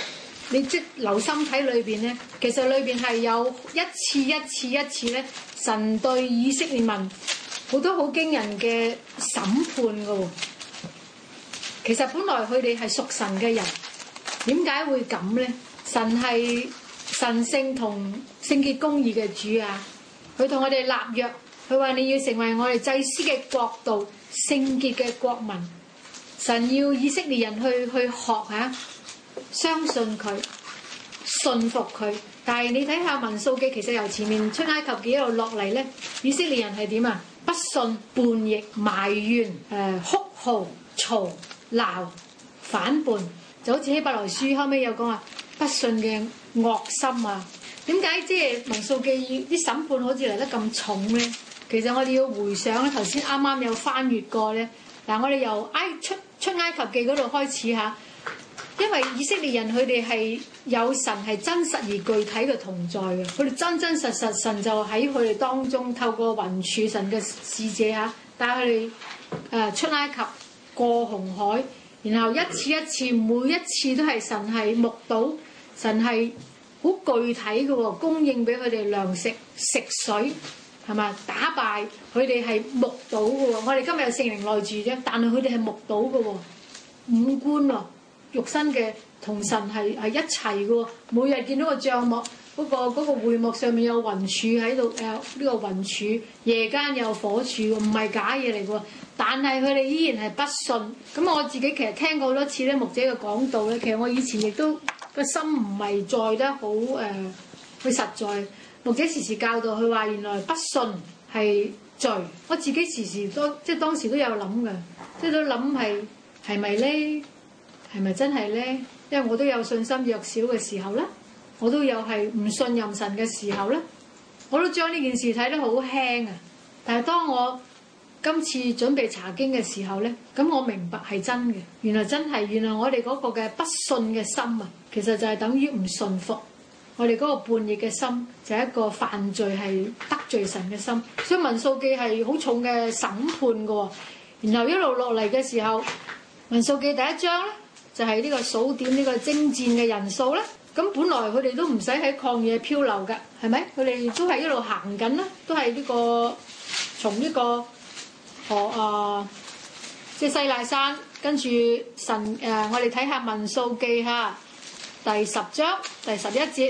你即留心睇裏邊咧，其實裏邊係有一次一次一次咧，神對以色列民好多好驚人嘅審判㗎喎。其實本來佢哋係屬神嘅人，點解會咁咧？神係神聖同聖潔公義嘅主啊！佢同我哋立約，佢話你要成為我哋祭司嘅國度、聖潔嘅國民。神要以色列人去去學下，相信佢，信服佢。但係你睇下民數記，其實由前面出埃及記一路落嚟咧，以色列人係點啊？不信、叛逆、埋怨、誒、呃、哭號、嘈鬧、反叛，就好似希伯來書後尾有講話不信嘅惡心啊！點解即係民數記啲審判好似嚟得咁重咧？其實我哋要回想咧，頭先啱啱有翻閱過咧。嗱，我哋由埃出出埃及記嗰度開始嚇，因為以色列人佢哋係有神係真實而具體嘅同在嘅，佢哋真真實實神就喺佢哋當中透過雲柱神嘅使者嚇帶佢哋誒出埃及過紅海，然後一次一次每一次都係神係目睹，神係好具體嘅喎，供應俾佢哋糧食食水。係嘛？打敗佢哋係目睹嘅喎，我哋今日有聖靈內住啫，但係佢哋係目睹嘅喎，五官啊，肉身嘅同神係係一齊嘅喎，每日見到個帳幕嗰個嗰個會幕上面有雲柱喺度，誒呢個雲柱，夜間有火柱，唔係假嘢嚟嘅喎，但係佢哋依然係不信。咁我自己其實聽過好多次咧牧者嘅講道咧，其實我以前亦都個心唔係在得好誒，佢、呃、實在。牧者時時教導佢話，原來不信係罪。我自己時時都即係當時都有諗嘅，即係都諗係係咪咧？係咪真係咧？因為我都有信心弱小嘅時候啦，我都有係唔信任神嘅時候啦，我都將呢件事睇得好輕啊。但係當我今次準備查經嘅時候咧，咁我明白係真嘅。原來真係，原來我哋嗰個嘅不信嘅心啊，其實就係等於唔信服。我哋嗰個叛逆嘅心就係、是、一個犯罪係得罪神嘅心，所以民數記係好重嘅審判嘅喎。然後一路落嚟嘅時候，民數記第一章咧就係、是、呢個數點呢個征戰嘅人數咧。咁本來佢哋都唔使喺曠野漂流㗎，係咪？佢哋都係一路行緊啦，都係呢、這個從呢個河啊，即係西奈山，跟住神誒、呃，我哋睇下民數記嚇。第十章第十一節，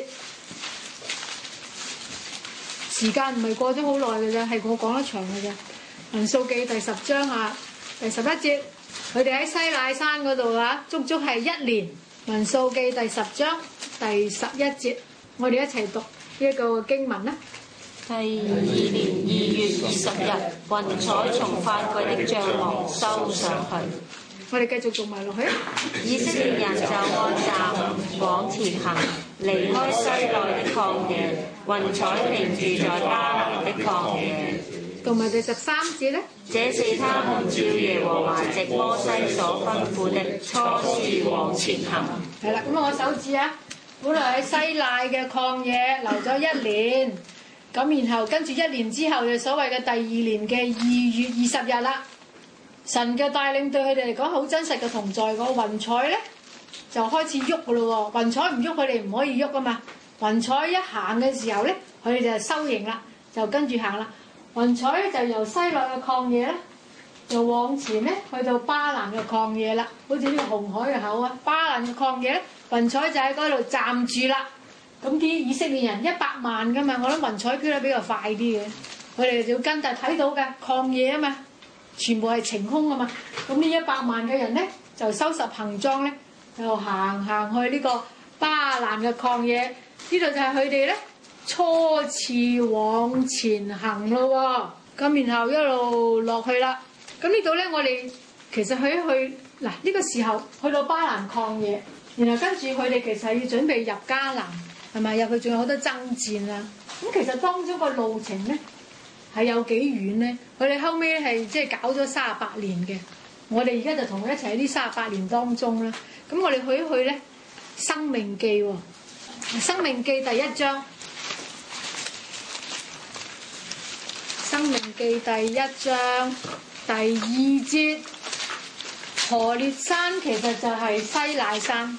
時間唔係過咗好耐嘅啫，係我講得長嘅啫。民數記第十章啊，第十一節，佢哋喺西奈山嗰度啊，足足係一年。民數記第十章第十一節，我哋一齊讀呢一個經文啦。 第二年二月二十日，雲彩從快貴的帳幕收上去。 我哋繼續做埋落去。 以色列人就按站往前行，離開西奈的曠野，雲彩停住在巴蘭的曠野。 同埋第十三節咧， 這是他們照耶和華藉摩西所吩咐的，初次往前行。 係啦，咁我手指啊，本來喺西奈嘅曠野留咗一年，咁然後跟住一年之後就所謂嘅第二年嘅二月二十日啦。神嘅帶領對佢哋嚟講好真實嘅同在，個雲彩咧就開始喐噶咯喎，雲彩唔喐佢哋唔可以喐噶嘛，雲彩一行嘅時候咧，佢哋就收形啦，就跟住行啦。雲彩咧就由西奈嘅曠野咧，就往前咧去到巴蘭嘅曠野啦，好似呢個紅海嘅口啊，巴蘭嘅曠野咧，雲彩就喺嗰度站住啦。咁啲以色列人一百萬噶嘛，我諗雲彩飄得比較快啲嘅，佢哋就要跟，但係睇到嘅曠野啊嘛。全部係晴空啊嘛，咁呢一百萬嘅人咧就收拾行裝咧，就行行去呢個巴蘭嘅曠野，呢度就係佢哋咧初次往前行咯喎，咁然後一路落去啦。咁呢度咧我哋其實去一去嗱呢、這個時候去到巴蘭曠野，然後跟住佢哋其實係要準備入迦南，係咪入去仲有好多爭戰啊？咁其實當中個路程咧係有幾遠咧？佢哋後尾係即係搞咗三十八年嘅，我哋而家就同佢一齊喺呢三十八年當中啦。咁我哋去一去咧，《申命記》喎，《申命記》第一章，《申命記》第一章第二節，何烈山其實就係西乃山，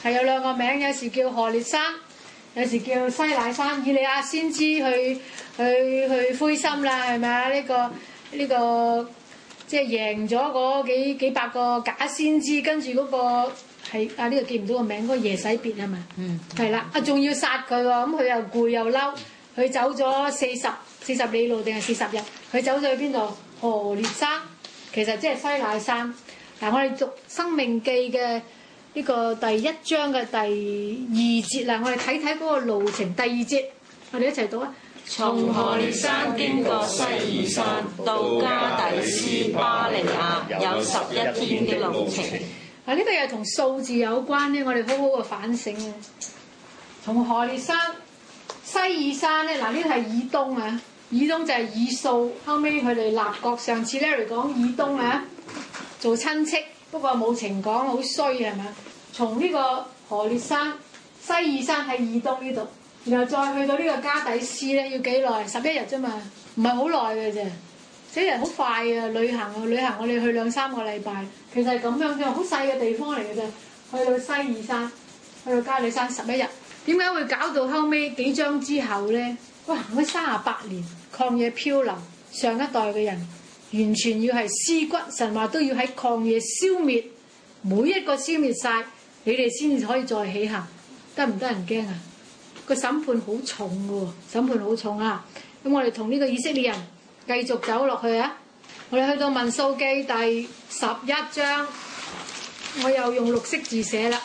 係有兩個名，有時叫何烈山，有時叫西乃山。以利亞先知去去去灰心啦，係咪啊？呢、這個呢、這個即係贏咗嗰幾幾百個假先知，跟住嗰、那個係啊呢、這個記唔到個名，嗰、那個耶洗別係咪？嗯，係啦，啊仲要殺佢喎，咁佢又攰又嬲，佢走咗四十四十里路定係四十日，佢走咗去邊度？何烈山，其實即係西乃山。嗱，我哋讀《生命記》嘅呢個第一章嘅第二節啦，我哋睇睇嗰個路程。第二節，我哋一齊讀啊！ 從何烈山經過西珥山到迦底斯巴尼亞，有十一天的路程。 嗱，呢個又同數字有關咧，我哋好好嘅反省啊！從何烈山、西珥山咧，嗱呢個係以東啊，以東就係以掃，後尾佢哋立國。上次咧嚟講以東啊。做親戚，不過冇情講，好衰係咪？從呢個何烈山、西珥山喺以東呢度，然後再去到呢個迦底斯咧，要幾耐？十一日啫嘛，唔係好耐嘅啫。十一日好快啊！旅行啊，旅行我哋去兩三個禮拜，其實係咁樣嘅，好細嘅地方嚟嘅啫。去到西珥山，去到迦底山十一日，點解會搞到後尾幾章之後咧？哇！行咗三十八年曠野漂流，上一代嘅人。完全要係屍骨，神話都要喺曠野消滅，每一個消滅晒，你哋先至可以再起行，得唔得人驚啊？個審判好重嘅喎，審判好重啊！咁我哋同呢個以色列人繼續走落去啊！我哋去到民數記第十一章，我又用綠色字寫啦，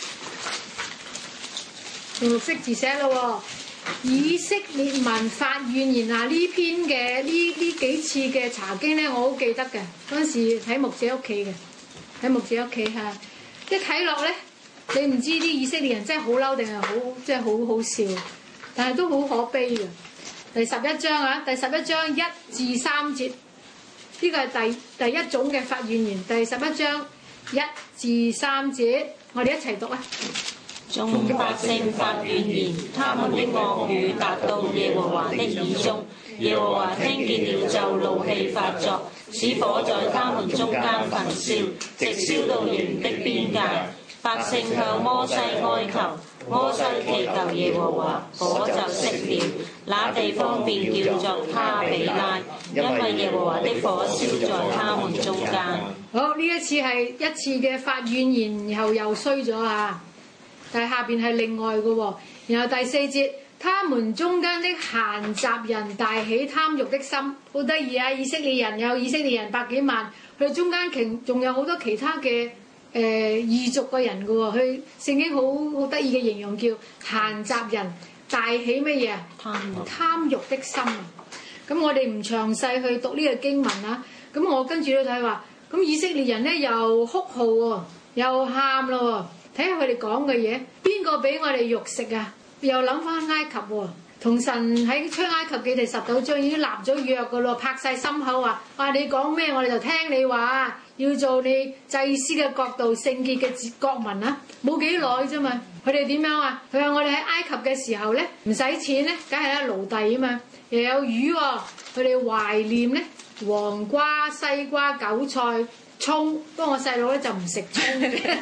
用綠色字寫咯喎。以色列民發怨言啊！呢篇嘅呢呢幾次嘅查經咧，我好記得嘅。嗰陣時喺牧者屋企嘅，喺牧者屋企嚇，一睇落咧，你唔知啲以色列人真係好嬲定係好即係好好笑，但係都好可悲嘅。第十一章啊，第十一章一至三節，呢個係第第一種嘅發怨言。第十一章一至三節，我哋一齊讀啊！ 眾百姓發怨言，他們的惡語達到耶和華的耳中。耶和華聽見了就怒氣發作，使火在他們中間焚燒，直燒到營的邊界。百姓向摩西哀求，摩西祈求耶和華，火就熄了，那地方便叫做他比拉，因為耶和華的火燒在他們中間。 好，呢一次係一次嘅發怨言，然後又衰咗啊！但係下邊係另外嘅喎，然後第四節，他們中間的閒雜人大起貪欲的心，好得意啊！以色列人有以色列人百幾萬，佢哋中間其仲有好多其他嘅誒異族嘅人嘅喎，佢聖經好好得意嘅形容叫閒雜人大起乜嘢啊？貪貪欲的心啊！咁我哋唔詳細去讀呢個經文啦。咁我跟住都睇話，咁以色列人咧又哭號喎，又喊咯喎。睇下佢哋講嘅嘢，邊個俾我哋肉食啊？又諗翻埃及喎，同神喺出埃及記第十九章已經立咗約噶咯，拍晒心口話：啊你講咩我哋就聽你話，要做你祭司嘅國度、聖潔嘅國民啊！冇幾耐啫嘛，佢哋點樣啊？佢話我哋喺埃及嘅時候咧，唔使錢咧，梗係啦奴隸啊嘛，又有魚喎、哦，佢哋懷念咧黃瓜、西瓜、韭菜。葱，不過我細佬咧就唔食葱嘅，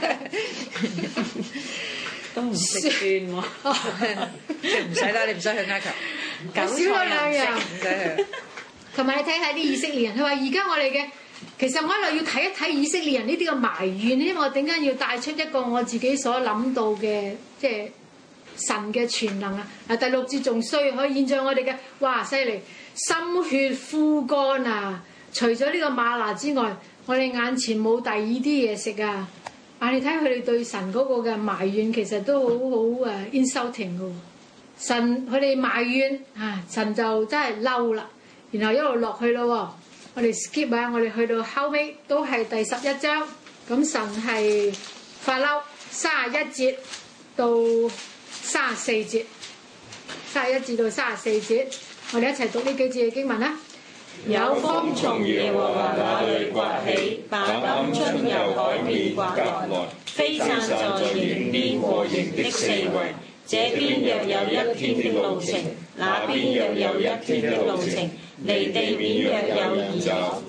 都唔食蒜喎，即係唔使啦，你唔使去埃及， 少咗兩樣， 唔使去。 同埋你睇下啲以色列人，佢話而家我哋嘅，其實我喺度要睇一睇以色列人呢啲嘅埋怨，因為我點解要帶出一個我自己所諗到嘅，即係神嘅全能啊！啊第六節仲衰，可以現象我哋嘅，哇犀利，心血枯乾啊！除咗呢個嗎哪之外，我哋眼前冇第二啲嘢食啊！啊，你睇佢哋對神嗰個嘅埋怨，其實都好好誒 insulting 嘅。神佢哋埋怨啊，神就真係嬲啦。然後一路落去咯，我哋 skip 啊，我哋去到後尾都係第十一章。咁神係發嬲，三十一節到三十四節，三十一節到三十四節，我哋一齊讀呢幾節嘅經文啦。 有風從耶和華那裏刮起，把甘春由海面刮來，飛散在營邊和營的四圍。這邊約有一天的路程，那邊約有一天的路程，離地面約有二里。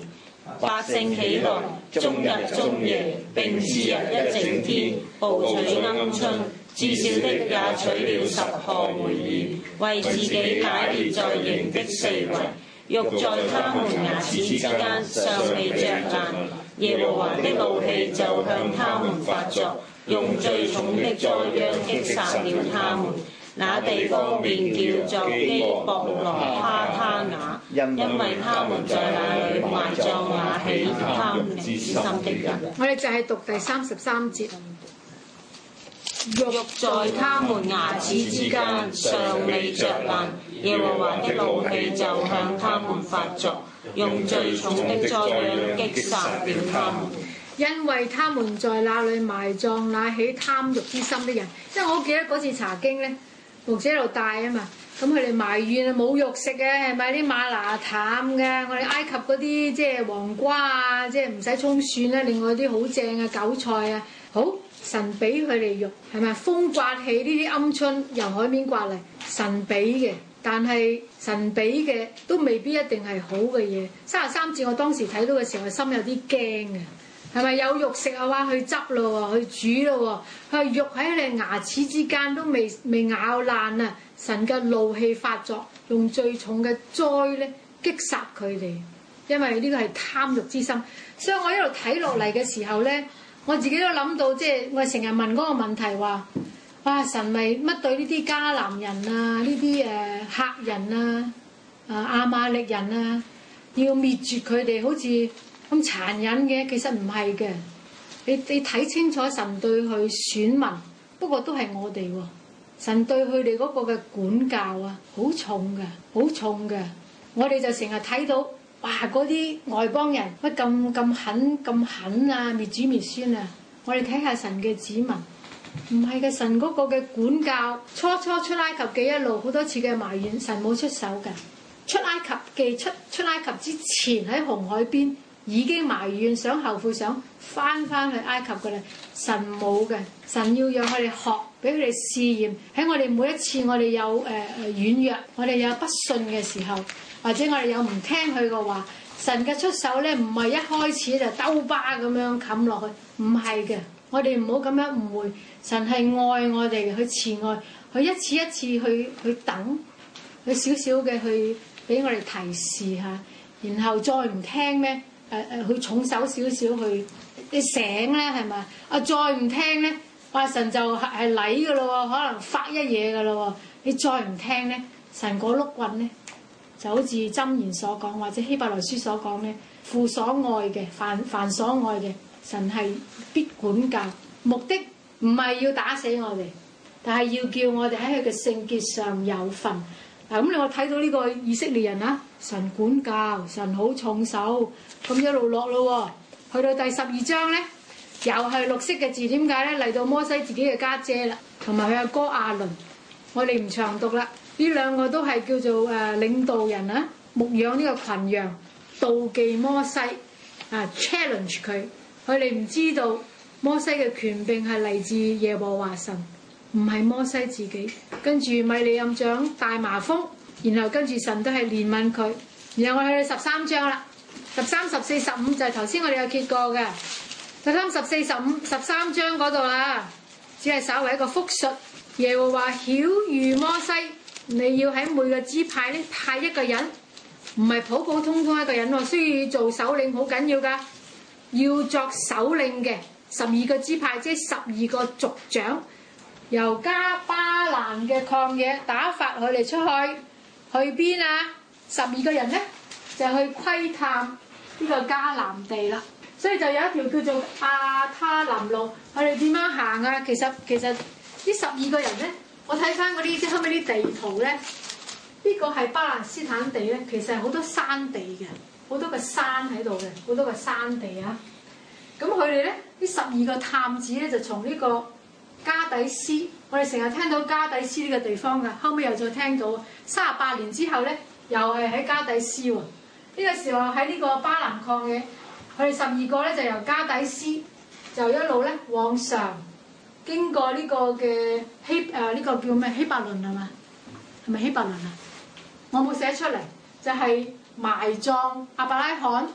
百姓起來，終日終夜，並次日一整天，捕取鵪鶉，至少的也取了十項回耳，為自己擺列在營的四圍。肉在他們牙齒之間尚未着爛，耶和華的怒氣就向他們發作，用最重的災殃擊殺了他們。那地方便叫做基博羅哈他雅，因為他們在那裏埋葬那起貪之心的人。 我哋就係讀第三十三節。 肉在他們牙齒之間尚未着爛，耶和華的怒氣就向他們發作，用最重的災殃擊殺了他們。 因為他們在那裏埋葬那起貪慾之心的人。因為我好記得嗰次查經咧，牧者喺度帶啊嘛，咁佢哋埋怨啊冇肉食嘅，係咪啲嗎哪淡嘅？我哋埃及嗰啲即係黃瓜啊，即係唔使蔥蒜啦，另外啲好正嘅韭菜啊，好。神俾佢哋肉，係咪風刮起呢啲鵪鶉由海面刮嚟？神俾嘅，但係神俾嘅都未必一定係好嘅嘢。三十三節我當時睇到嘅時候，心有啲驚嘅，係咪有肉食啊？話去執咯，去煮咯，佢話肉喺你牙齒之間都未未咬爛啊！神嘅怒氣發作，用最重嘅災咧擊殺佢哋，因為呢個係貪慾之心。所以我一路睇落嚟嘅時候咧。我自己都諗到，即係我成日問嗰個問題話：哇！神咪乜對呢啲迦南人啊、呢啲誒客人啊、啊亞瑪力人啊，要滅絕佢哋，好似咁殘忍嘅？其實唔係嘅，你你睇清楚神對佢選民，不過都係我哋喎。神對佢哋嗰個嘅管教啊，好重嘅，好重嘅。我哋就成日睇到。哇！嗰啲外邦人乜咁咁狠咁狠啊！滅子滅孫啊！我哋睇下神嘅子民，唔係嘅，神嗰個嘅管教，初初出埃及記一路好多次嘅埋怨，神冇出手㗎。出埃及記出出埃及之前喺紅海邊已經埋怨，想後悔，想翻翻去埃及㗎啦。神冇嘅，神要讓佢哋學，俾佢哋試驗。喺我哋每一次我哋有誒誒軟弱，我哋有不信嘅時候。或者我哋有唔聽佢嘅話，神嘅出手咧，唔係一開始就兜巴咁樣冚落去，唔係嘅。我哋唔好咁樣誤會，神係愛我哋，佢慈愛，佢一次一次去去等，佢少少嘅去俾我哋提示下，然後再唔聽咧，誒誒，佢重手少少去，你醒咧係咪？啊，再唔聽咧，話神就係係禮嘅咯喎，可能發一嘢嘅咯喎，你再唔聽咧，神嗰碌棍咧。就好似箴言所講，或者希伯來書所講咧，父所愛嘅，凡凡所愛嘅，神係必管教，目的唔係要打死我哋，但係要叫我哋喺佢嘅聖潔上有份。嗱，咁你我睇到呢個以色列人啊，神管教，神好重手，咁一路落咯喎，去到第十二章咧，又係綠色嘅字，點解咧？嚟到摩西自己嘅家姐啦，同埋佢阿哥亞倫，我哋唔長讀啦。呢兩個都係叫做誒、呃、領導人啊，牧養呢個群羊，妒忌摩西啊 ，challenge 佢，佢哋唔知道摩西嘅權柄係嚟自耶和華神，唔係摩西自己。跟住米利暗長大麻風，然後跟住神都係憐憫佢。然後我哋去到十三章啦，十三、十四、十五就係頭先我哋有揭過嘅，十三、十四、十五、十三章嗰度啦，只係稍為一個複述。耶和華曉諭摩西。你要喺每個支派咧派一個人，唔係普普通通一個人喎，需要做首領好緊要㗎，要作首領嘅十二個支派，即係十二個族長，由加巴蘭嘅曠野打發佢哋出去，去邊啊？十二個人咧就去窺探呢個迦南地啦。所以就有一條叫做亞他林路，佢哋點樣行啊？其實其實呢十二個人咧。我睇翻嗰啲即係後尾啲地圖咧，呢、這個係巴勒斯坦地咧，其實係好多山地嘅，好多個山喺度嘅，好多個山地啊。咁佢哋咧，呢十二個探子咧就從呢個加底斯，我哋成日聽到加底斯呢個地方㗎，後尾又再聽到三十八年之後咧，又係喺加底斯喎。呢、這個時候喺呢個巴蘭曠嘅，佢哋十二個咧就由加底斯就一路咧往上。經過呢個嘅希誒呢個叫咩希伯倫係嘛？係咪希伯倫啊？我冇寫出嚟，就係、是、埋葬亞伯拉罕，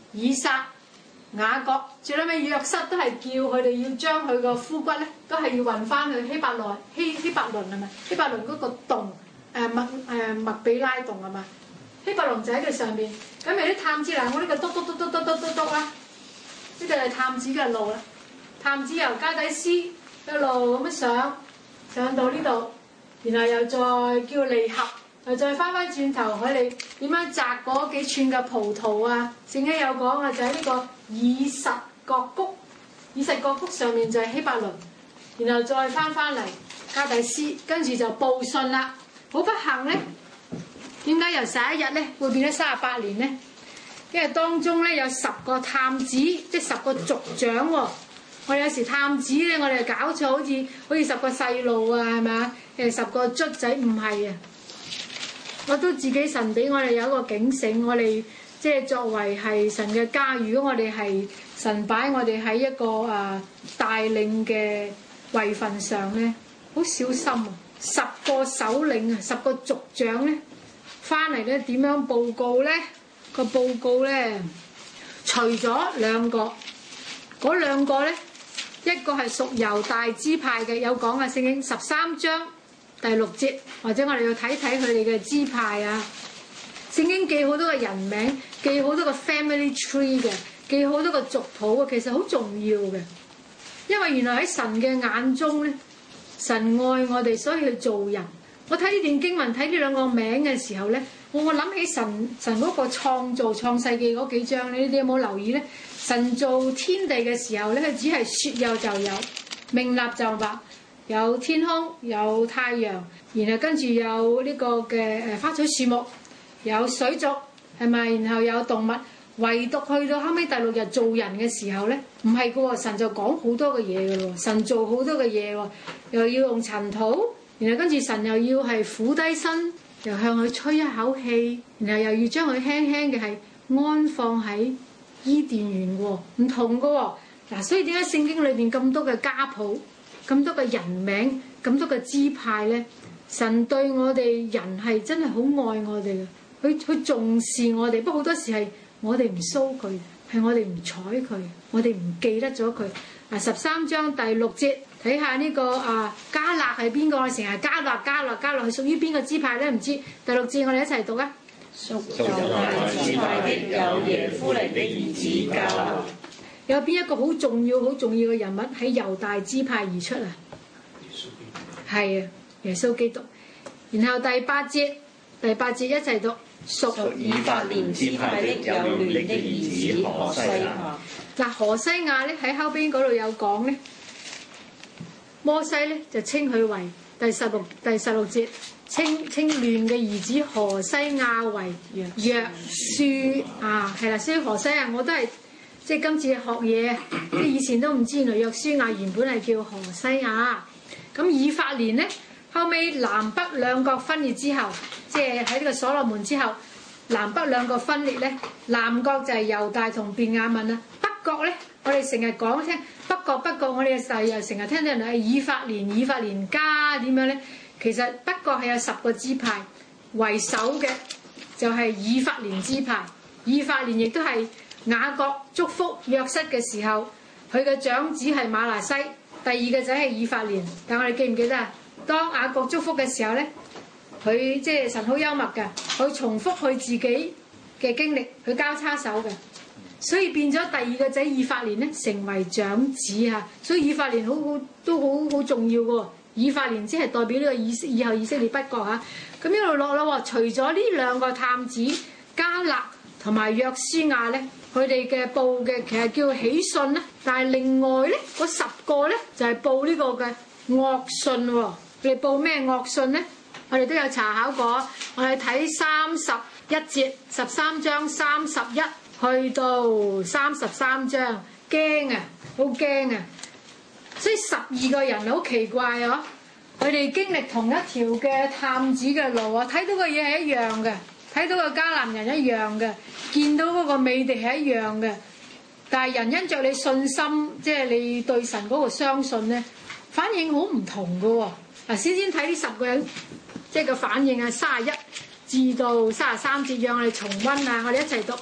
以撒、雅各，最撚尾約瑟都係叫佢哋要將佢個枯骨咧，都係要運翻去希伯來希希伯倫係咪？希伯倫嗰個洞誒麥誒麥比拉洞係嘛？希伯倫就喺佢上邊。咁有啲探子嗱，我呢個篤篤篤篤篤篤篤篤啦，呢度係探子嘅路啦。探子由加底斯一路咁樣上上到呢度，然後又再叫利合。又再翻翻轉頭，佢哋點樣摘嗰幾串嘅葡萄啊？聖經有講啊，就喺呢個以實各谷，以實各谷上面就係希伯倫，然後再翻翻嚟加底斯，跟住就報信啦。好不幸咧，點解由十一日咧會變咗三十八年咧？因為當中咧有十個探子，即係十個族長喎、哦。我哋有時探子咧，我哋搞錯，好似好似十個細路啊，係咪啊？誒十個卒仔唔係啊！我都自己神俾我哋有一個警醒，我哋即係作為係神嘅家，如果我哋係神擺我哋喺一個啊帶領嘅位份上咧，好小心啊！十個首領啊，十個族長咧，翻嚟咧點樣報告咧？個報告咧，除咗兩個，嗰兩個咧，一個係屬猶大支派嘅，有講嘅聖經十三章。第六節，或者我哋要睇睇佢哋嘅支派啊。聖經記好多個人名，記好多個 family tree 嘅，記好多個族譜嘅，其實好重要嘅。因為原來喺神嘅眼中咧，神愛我哋，所以去做人。我睇呢段經文，睇呢兩個名嘅時候咧，我我諗起神神嗰個創造創世記嗰幾章，你哋有冇留意咧？神造天地嘅時候咧，佢只係說有就有，命立就立。有天空，有太陽，然後跟住有呢個嘅誒花草樹木，有水族，係咪？然後有動物，唯獨去到後尾第六日做人嘅時候咧，唔係嘅喎，神就講好多嘅嘢嘅咯，神做好多嘅嘢喎，又要用塵土，然後跟住神又要係俯低身，又向佢吹一口氣，然後又要將佢輕輕嘅係安放喺伊甸園喎，唔同嘅喎。嗱，所以點解聖經裏邊咁多嘅家譜？咁多個人名，咁多個支派咧，神對我哋人係真係好愛我哋嘅，佢佢重視我哋。不過好多時係我哋唔蘇佢，係我哋唔睬佢，我哋唔記得咗佢。啊，十三章第六節，睇下呢個啊迦勒係邊個？我成日迦勒迦勒迦勒係屬於邊個支派咧？唔知。第六節我哋一齊讀啊。 屬猶大支派的有耶夫尼的兒子迦勒。 有邊一個好重要、好重要嘅人物喺猶大支派而出啊？係啊，耶穌基督。然後第八節，第八節一齊讀。屬以法蓮支派的有嫩的兒子何西亞。 嗱，何西亞咧喺後邊嗰度有講咧，摩西咧就稱佢為第十六第十六節，稱稱嫩嘅兒子何西亞為約書啊，係啦，所以何西亞我都係。即係今次學嘢，即係以前都唔知原來約書亞原本係叫何西亞。咁以法蓮咧，後尾南北兩國分裂之後，即係喺呢個所羅門之後，南北兩國分裂咧，南國就係猶大同便雅憫啦。北國咧，我哋成日講聽北國北國，我哋嘅又成日聽到人係以法蓮，以法蓮加點樣咧？其實北國係有十個支派，為首嘅就係以法蓮支派。以法蓮亦都係。雅各祝福約瑟嘅時候，佢嘅長子係瑪拿西，第二個仔係以法蓮。但我哋記唔記得啊？當雅各祝福嘅時候咧，佢即係神好幽默嘅，佢重複佢自己嘅經歷，佢交叉手嘅，所以變咗第二個仔以法蓮咧成為長子嚇。所以以法蓮好好都好好重要嘅。以法蓮即係代表呢個以以後以色列北國嚇。咁一路落啦喎，除咗呢兩個探子迦勒同埋約書亞咧。佢哋嘅報嘅其實叫喜訊咧，但係另外咧嗰十個咧就係、是、報呢個嘅惡訊喎。佢哋報咩惡訊咧？我哋都有查考過。我哋睇三十一節，十三章三十一去到三十三章，驚啊，好驚啊！所以十二個人好奇怪啊！佢哋經歷同一條嘅探子嘅路啊，睇到嘅嘢係一樣嘅。睇到個迦南人一樣嘅，見到嗰個美地係一樣嘅，但係人因着你信心，即係你對神嗰個相信咧，反應好唔同嘅喎。嗱，先先睇呢十個人，即係個反應啊，三十一至到三十三節，讓我哋重溫啊，我哋一齊讀。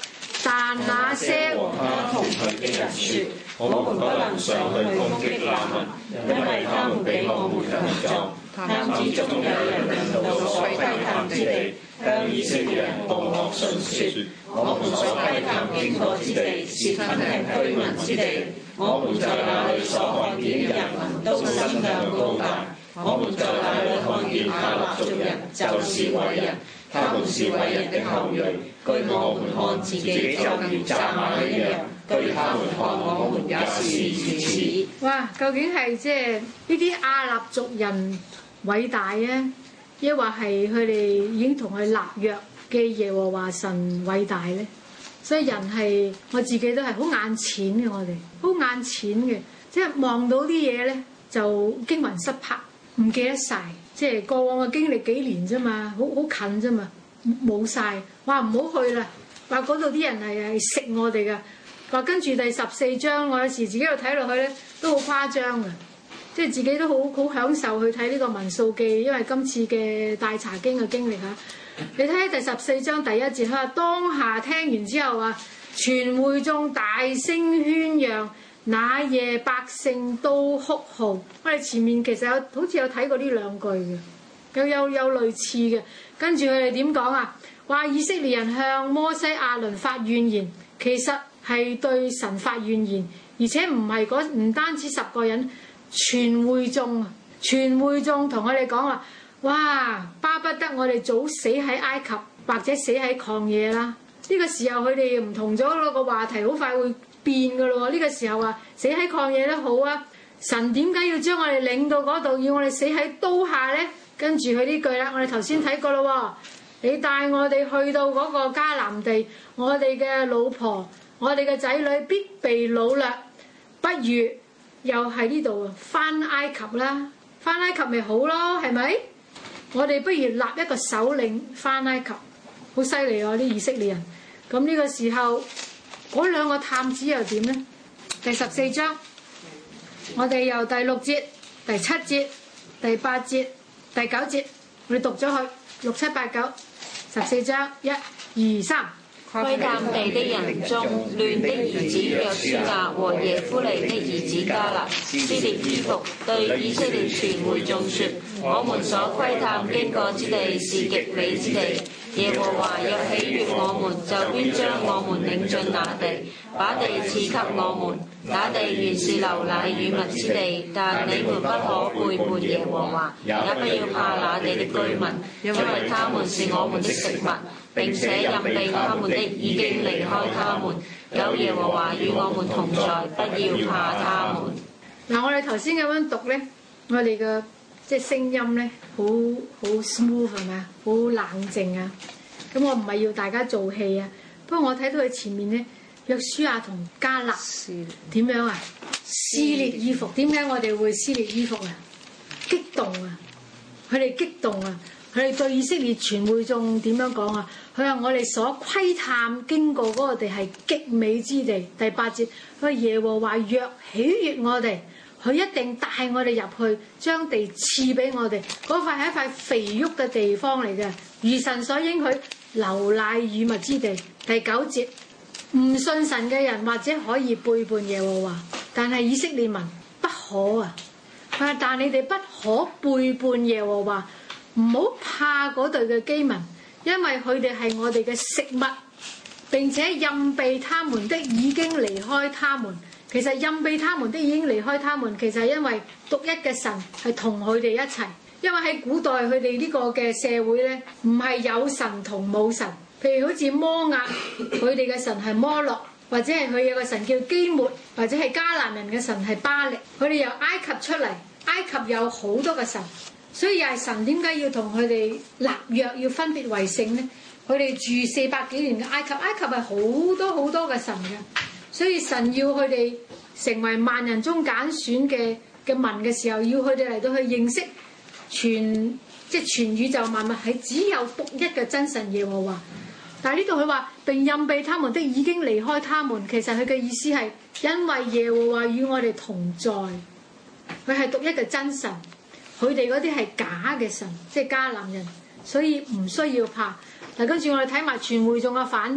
但那些和他同去的人說：我們不能上去攻擊那民，因為他們比我們強壯。探子中有人引導所窺探之地，向以色列人報惡訊說：我們所窺探經過之地是近平居民之地，我們在那裏所看見的人民都身量高大。我們在那裏看見亞納族人就是偉人，他們是偉人的後裔，據我們看自己就如蚱蜢一樣，據他們看我們也是如此。 哇！究竟係即係呢啲亞納族人偉大啊，抑或係佢哋已經同佢立約嘅耶和華神偉大咧？所以人係我自己都係好眼淺嘅，我哋好眼淺嘅，即係望到啲嘢咧就驚魂失魄。唔記得晒，即係過往嘅經歷幾年啫嘛，好好近啫嘛，冇晒。話唔好去啦，話嗰度啲人係係食我哋噶。話跟住第十四章，我有時自己度睇落去咧，都好誇張嘅，即係自己都好好享受去睇呢個民數記，因為今次嘅大查經嘅經歷嚇。你睇下第十四章第一節，佢話當下聽完之後啊，全會眾大聲喧嚷。那夜百姓都哭號，我哋前面其實有好似有睇過呢兩句嘅，有有有類似嘅。跟住佢哋點講啊？話以色列人向摩西亞倫發怨言，其實係對神發怨言，而且唔係嗰唔單止十個人，全會眾啊，全會眾同我哋講話，哇！巴不得我哋早死喺埃及或者死喺曠野啦。呢個時候佢哋唔同咗咯，個話題好快會變噶咯喎！呢個時候話死喺曠野都好啊，神點解要將我哋領到嗰度，要我哋死喺刀下咧？跟住佢呢句啦，我哋頭先睇過咯喎，你帶我哋去到嗰個迦南地，我哋嘅老婆、我哋嘅仔女必被擄掠，不如又喺呢度翻埃及啦，翻埃及咪好咯，係咪？我哋不如立一個首領翻埃及，好犀利喎啲以色列人。咁呢個時候。嗰兩個探子又點呢？第十四章，我哋由第六節、第七節、第八節、第九節，我哋讀咗去六七八九十四章，一、二、三。 窺探地的人中，亂的兒子約書亞和耶夫尼的兒子迦勒撕裂衣服，對以色列全會眾說：我們所窺探經過之地是極美之地。耶和華若喜悅我們，就必將我們領進那地，把地賜給我們。那地原是流奶與蜜之地，但你們不可背叛耶和華，也不要怕那地的居民，因為他們是我們的食物，並且蔭庇他們的已經離開他們。有耶和華與我們同在，不要怕他們。 嗱，我哋頭先咁樣讀咧，我哋嘅即係聲音咧，好好 smooth 係咪啊？好冷靜啊！咁我唔係要大家做戲啊，不過我睇到佢前面咧，約書亞同迦勒點樣啊？撕裂衣服，點解我哋會撕裂衣服啊？激動啊！佢哋激動啊！佢哋對以色列全會眾點樣講啊？佢話我哋所窺探經過嗰個地係極美之地。第八節，佢話耶和華若喜悅我哋，佢一定帶我哋入去，將地賜俾我哋。嗰塊係一塊肥沃嘅地方嚟嘅，如神所應許流奶與蜜之地。第九節，唔信神嘅人或者可以背叛耶和華，但係以色列民不可啊！佢話但你哋不可背叛耶和華，唔好怕嗰隊嘅基民，因為佢哋係我哋嘅食物，並且蔭庇他們的已經離開他們。其實蔭庇他們的已經離開他們，其實係因為獨一嘅神係同佢哋一齊。因為喺古代佢哋呢個嘅社會咧，唔係有神同冇神。譬如好似摩押，佢哋嘅神係摩洛，或者係佢有個神叫基抹，或者係迦南人嘅神係巴力。佢哋由埃及出嚟，埃及有好多嘅神，所以又係神點解要同佢哋立約，要分別為聖咧？佢哋住四百幾年嘅埃及，埃及係好多好多嘅神嘅。所以神要佢哋成為萬人中揀選嘅嘅民嘅時候，要佢哋嚟到去認識全即係全宇宙萬物係只有獨一嘅真神耶和華。但係呢度佢話並蔭庇他們的已經離開他們，其實佢嘅意思係因為耶和華與我哋同在，佢係獨一嘅真神，佢哋嗰啲係假嘅神，即係迦南人，所以唔需要怕。嗱，跟住我哋睇埋全會眾嘅反應。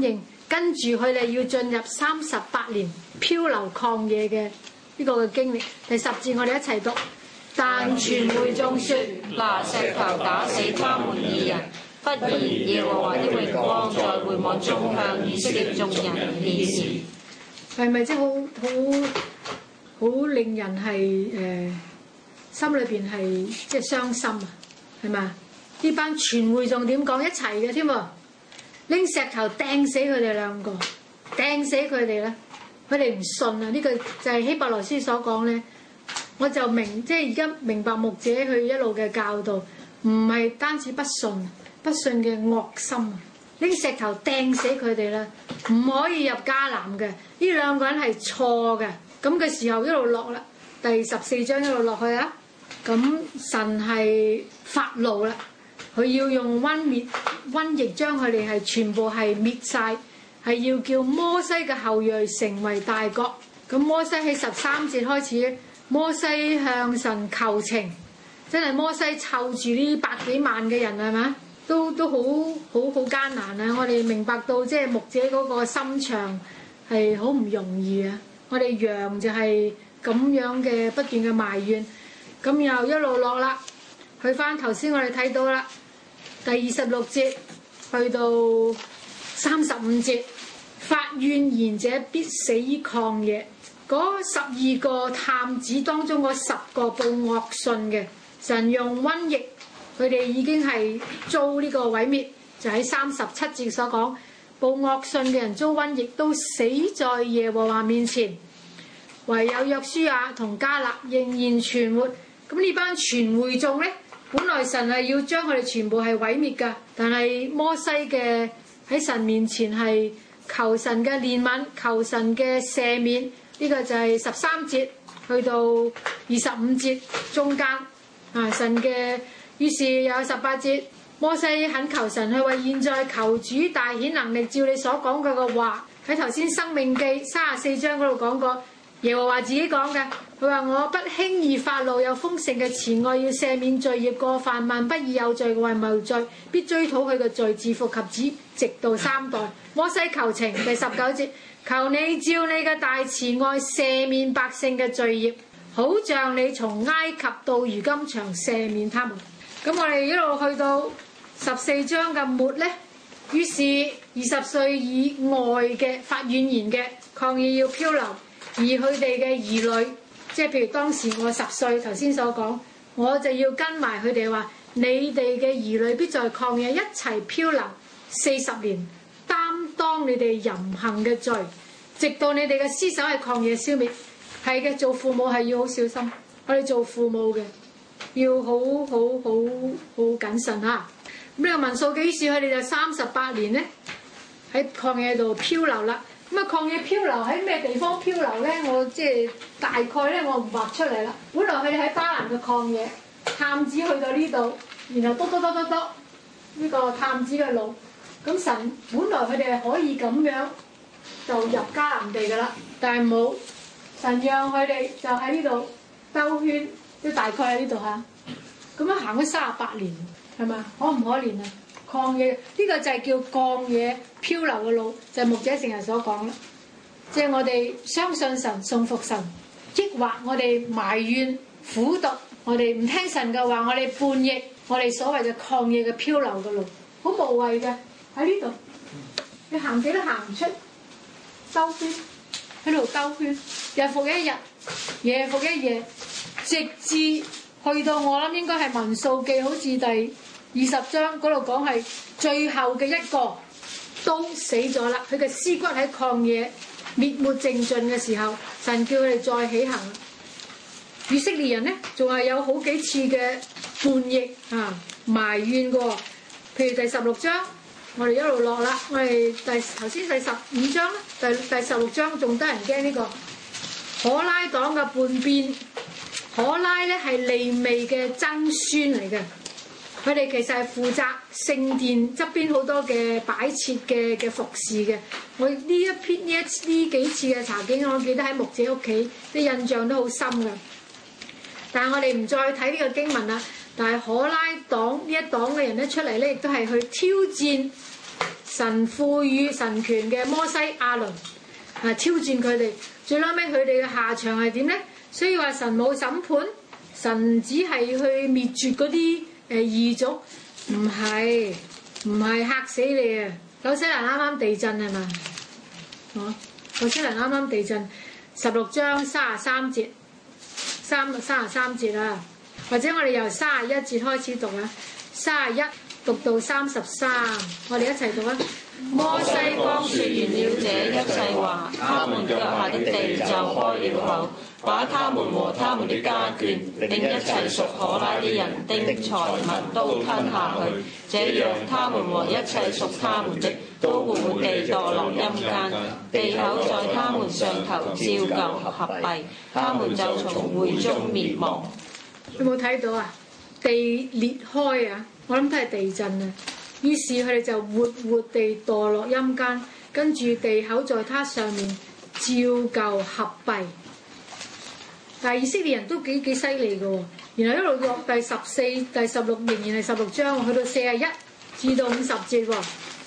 跟住佢哋要進入三十八年漂流曠野嘅呢個嘅經歷。第十節我哋一齊讀。但全會眾說： 拿石頭打死他們二人，不然耶和華的榮光在會幕中向以色列眾人顯現。 係咪即係好好好令人係誒、呃、心裏邊係即係傷心啊？係嘛？呢班全會眾點講一齊嘅添喎？拎石頭掟死佢哋兩個，掟死佢哋咧，佢哋唔信啊！呢、這個就係希伯來書所講咧。我就明，即係而家明白牧者佢一路嘅教導，唔係單止不信，不信嘅惡心啊！拎石頭掟死佢哋啦，唔可以入迦南嘅。呢兩個人係錯嘅。咁嘅時候一路落啦，第十四章一路落去啊。咁神係發怒啦，佢要用瘟滅瘟疫將佢哋係全部係滅晒，係要叫摩西嘅後裔成為大國。咁摩西喺十三節開始。摩西向神求情，真係摩西湊住呢百幾萬嘅人係咪？都都好好好艱難啊！我哋明白到即係牧者嗰個心腸係好唔容易啊！我哋羊就係咁樣嘅不斷嘅埋怨，咁又一路落啦，去翻頭先我哋睇到啦，第二十六節去到三十五節，發怨言者必死於曠野。嗰十二個探子當中，嗰十個報惡信嘅，神用瘟疫，佢哋已經係遭呢個毀滅。就喺三十七節所講，報惡信嘅人遭瘟疫，都死在耶和華面前，唯有約書亞同迦勒仍然存活。咁呢班全會眾咧，本來神係要將佢哋全部係毀滅㗎，但係摩西嘅喺神面前係求神嘅憐憫，求神嘅赦免。呢個就係十三節去到二十五節中間啊，神嘅。於是又有十八節，摩西懇求神去為現在求主大顯能力，照你所講嘅個話，喺頭先申命記三十四章嗰度講過，耶和華自己講嘅，佢話我不輕易發怒，有豐盛嘅慈愛，要赦免罪孽過犯，萬不以有罪嘅為無罪，必追討佢嘅罪，自父及子直到三代。摩西求情第十九節，求你照你嘅大慈愛赦免百姓嘅罪孽，好像你從埃及到如今常赦免他們。咁我哋一路去到十四章嘅末咧，於是二十歲以外嘅發怨言嘅曠野要漂流，而佢哋嘅兒女，即係譬如當時我十歲頭先所講，我就要跟埋佢哋話，你哋嘅兒女必在曠野一齊漂流四十年，擔當你哋淫行嘅罪，直到你哋嘅屍首喺曠野消滅。係嘅，做父母係要好小心，我哋做父母嘅要好好好好謹慎嚇。咁呢個民數記，於是佢哋就三十八年咧喺曠野度漂流啦。咁啊，曠野漂流喺咩地方漂流咧？我即係大概咧，我唔畫出嚟啦。本來佢哋喺巴蘭嘅曠野，探子去到呢度，然後篤篤篤篤篤呢個探子嘅路。咁神本來佢哋係可以咁樣就入迦南地噶啦，但係冇。神讓佢哋就喺呢度兜圈，都大概喺呢度嚇。咁樣行咗三十八年，係咪？可唔可憐啊？曠野呢、這個就係叫曠野漂流嘅路，就係、是、牧者成日所講啦。即、就、係、是、我哋相信神、信服神，抑或我哋埋怨、苦毒，我哋唔聽神嘅話，我哋叛逆，我哋所謂嘅曠野嘅漂流嘅路，好無謂嘅喺呢度。你行幾都行唔出，兜圈。喺度兜圈，日復一日，夜復一夜，直至去到我諗應該係民數記，好似第二十章嗰度講係最後嘅一個都死咗啦。佢嘅屍骨喺曠野滅沒淨盡嘅時候，神叫佢哋再起行。以色列人咧，仲係有好幾次嘅叛逆啊、埋怨過，譬如第十六章。我哋一路落啦，我哋第頭先第十五章啦，第第十六章仲得人驚呢、這個可拉黨嘅叛變。可拉咧係利未嘅曾孫嚟嘅，佢哋其實係負責聖殿側邊好多嘅擺設嘅嘅服侍嘅。我呢一篇呢一呢幾次嘅查經，我記得喺牧者屋企啲印象都好深㗎。但係我哋唔再睇呢個經文啦。但係可拉黨呢一黨嘅人咧出嚟咧，亦都係去挑戰神賦予神權嘅摩西亞倫啊，挑戰佢哋。最後尾佢哋嘅下場係點咧？所以話神冇審判，神只係去滅絕嗰啲誒異族，唔係唔係嚇死你啊！紐西蘭啱啱地震係嘛？哦，紐西蘭啱啱地震，十六章三十三節，三三十三節啊，或者我哋由三十一節開始讀啊，三十一讀到三十三，我哋一齊讀啊！ 摩西剛說完了這一切話，他們腳下的地就開了口，把他們和他們的家眷，並一切屬可拉的人的財物都吞下去。這樣，他們和一切屬他們的都活活地墮落陰間，地口在他們上頭照舊合閉，他們就從會中滅亡。 有冇睇到啊？地裂開啊！我諗都係地震啊！於是佢哋就活活地墮落陰間，跟住地口在他上面照舊合閉。但係以色列人都幾幾犀利嘅喎，然後一路落第十四、第十六，仍然係十六章，去到四十一至到五十節喎。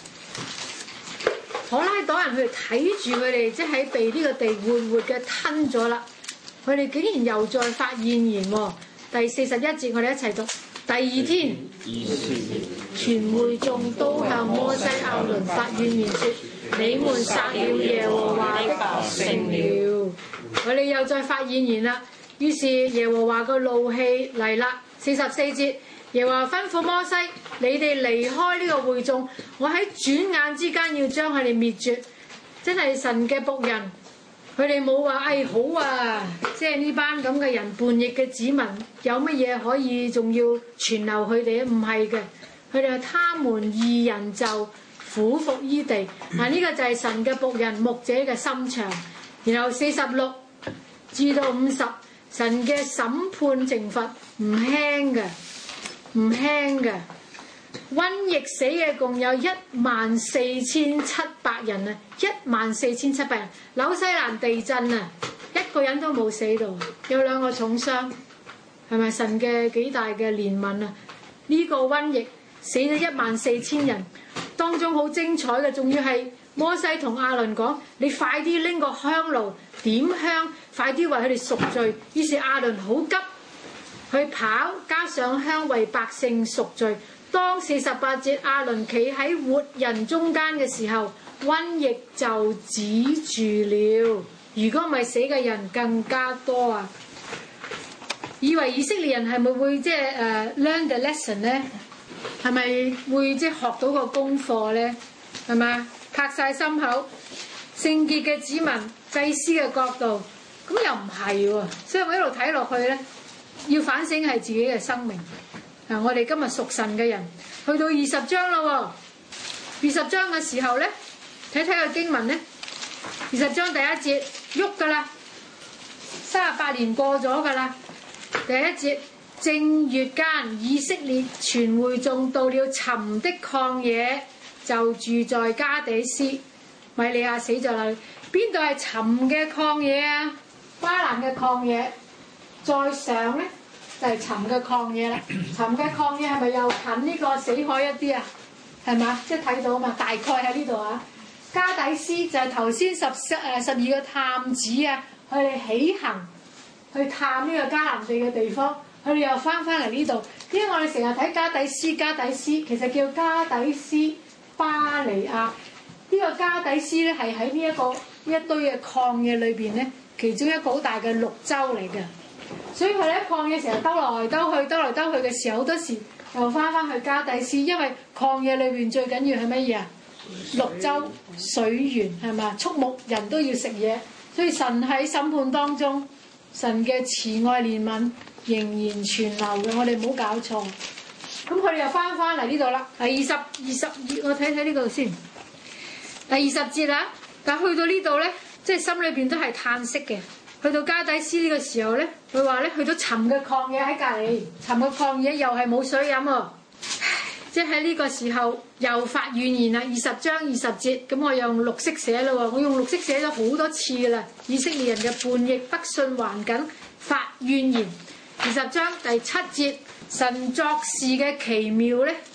可拉黨人佢哋睇住佢哋，即係被呢個地活活嘅吞咗啦。佢哋竟然又再發怨言喎。第四十一節我哋一齊讀。第二天，全會眾都向摩西亞倫發怨言說：你們殺了耶和華的百姓了。佢哋又再發怨言啦。於是耶和華個怒氣嚟啦。四十四節，耶和華吩咐摩西：你哋離開呢個會眾，我喺轉眼之間要將佢哋滅絕。真係神嘅僕人。佢哋冇話誒好啊，即係呢班咁嘅人叛逆嘅子民，有乜嘢可以仲要存留佢哋啊？唔係嘅，佢哋係他們二人就俯伏於地。嗱，呢個就係神嘅僕人牧者嘅心腸。然後四十六至到五十，神嘅審判懲罰唔輕嘅，唔輕嘅。瘟疫死嘅共有一萬四千七百人啊！一萬四千七百人。紐西蘭地震啊，一個人都冇死到，有兩個重傷，係咪神嘅幾大嘅憐憫啊？呢、這個瘟疫死咗一萬四千人，當中好精彩嘅，仲要係摩西同亞倫講：你快啲拎個香爐點香，快啲為佢哋贖罪。於是亞倫好急去跑，加上香為百姓贖罪。當四十八節亞倫企喺活人中間嘅時候，瘟疫就止住了。如果唔係死嘅人更加多啊！以為以色列人係咪會即係誒 learn the lesson 咧？係咪會即係學到個功課咧？係咪拍晒心口？聖潔嘅子民，祭司嘅角度，咁又唔係喎。所以我一路睇落去咧，要反省係自己嘅生命。嗱，我哋今日屬神嘅人，去到二十章咯喎，二十章嘅時候咧，睇睇個經文咧，二十章第一節喐噶啦，三十八年過咗噶啦，第一節正月間，以色列全會眾到了尋的曠野，就住在加底斯。米利亞死咗啦，邊度係尋嘅曠野啊？巴蘭嘅曠野，再上咧。就係尋嘅曠野啦，尋嘅曠野係咪又近呢個死海一啲啊？係嘛，即係睇到啊嘛，大概喺呢度啊。加底斯就係頭先十誒十二個探子啊，佢哋起行去探呢個迦南地嘅地方，佢哋又翻翻嚟呢度。因為我哋成日睇加底斯，加底斯其實叫加底斯巴尼亞。呢、這個加底斯咧係喺呢一個一堆嘅曠野裏邊咧，其中一個好大嘅綠洲嚟嘅。所以佢喺曠野成日兜來兜去，兜來兜去嘅時候，好多時又翻翻去加底斯，因為曠野裏邊最緊要係乜嘢啊？綠洲水源係嘛？畜牧人都要食嘢，所以神喺審判當中，神嘅慈愛憐憫仍然存留嘅，我哋唔好搞錯。咁佢哋又翻翻嚟呢度啦，第二十二十二，我睇睇呢度先。第二十節啦，但去到呢度咧，即係心裏邊都係嘆息嘅。去到加底斯呢個時候咧，佢話咧去到尋嘅曠野喺隔離，尋嘅曠野又係冇水飲喎，即係喺呢個時候又發怨言啦。二十章二十節，咁我用綠色寫啦喎，我用綠色寫咗好多次噶啦。以色列人嘅叛逆、不信、頑梗、發怨言。二十章第七節，神作事嘅奇妙咧，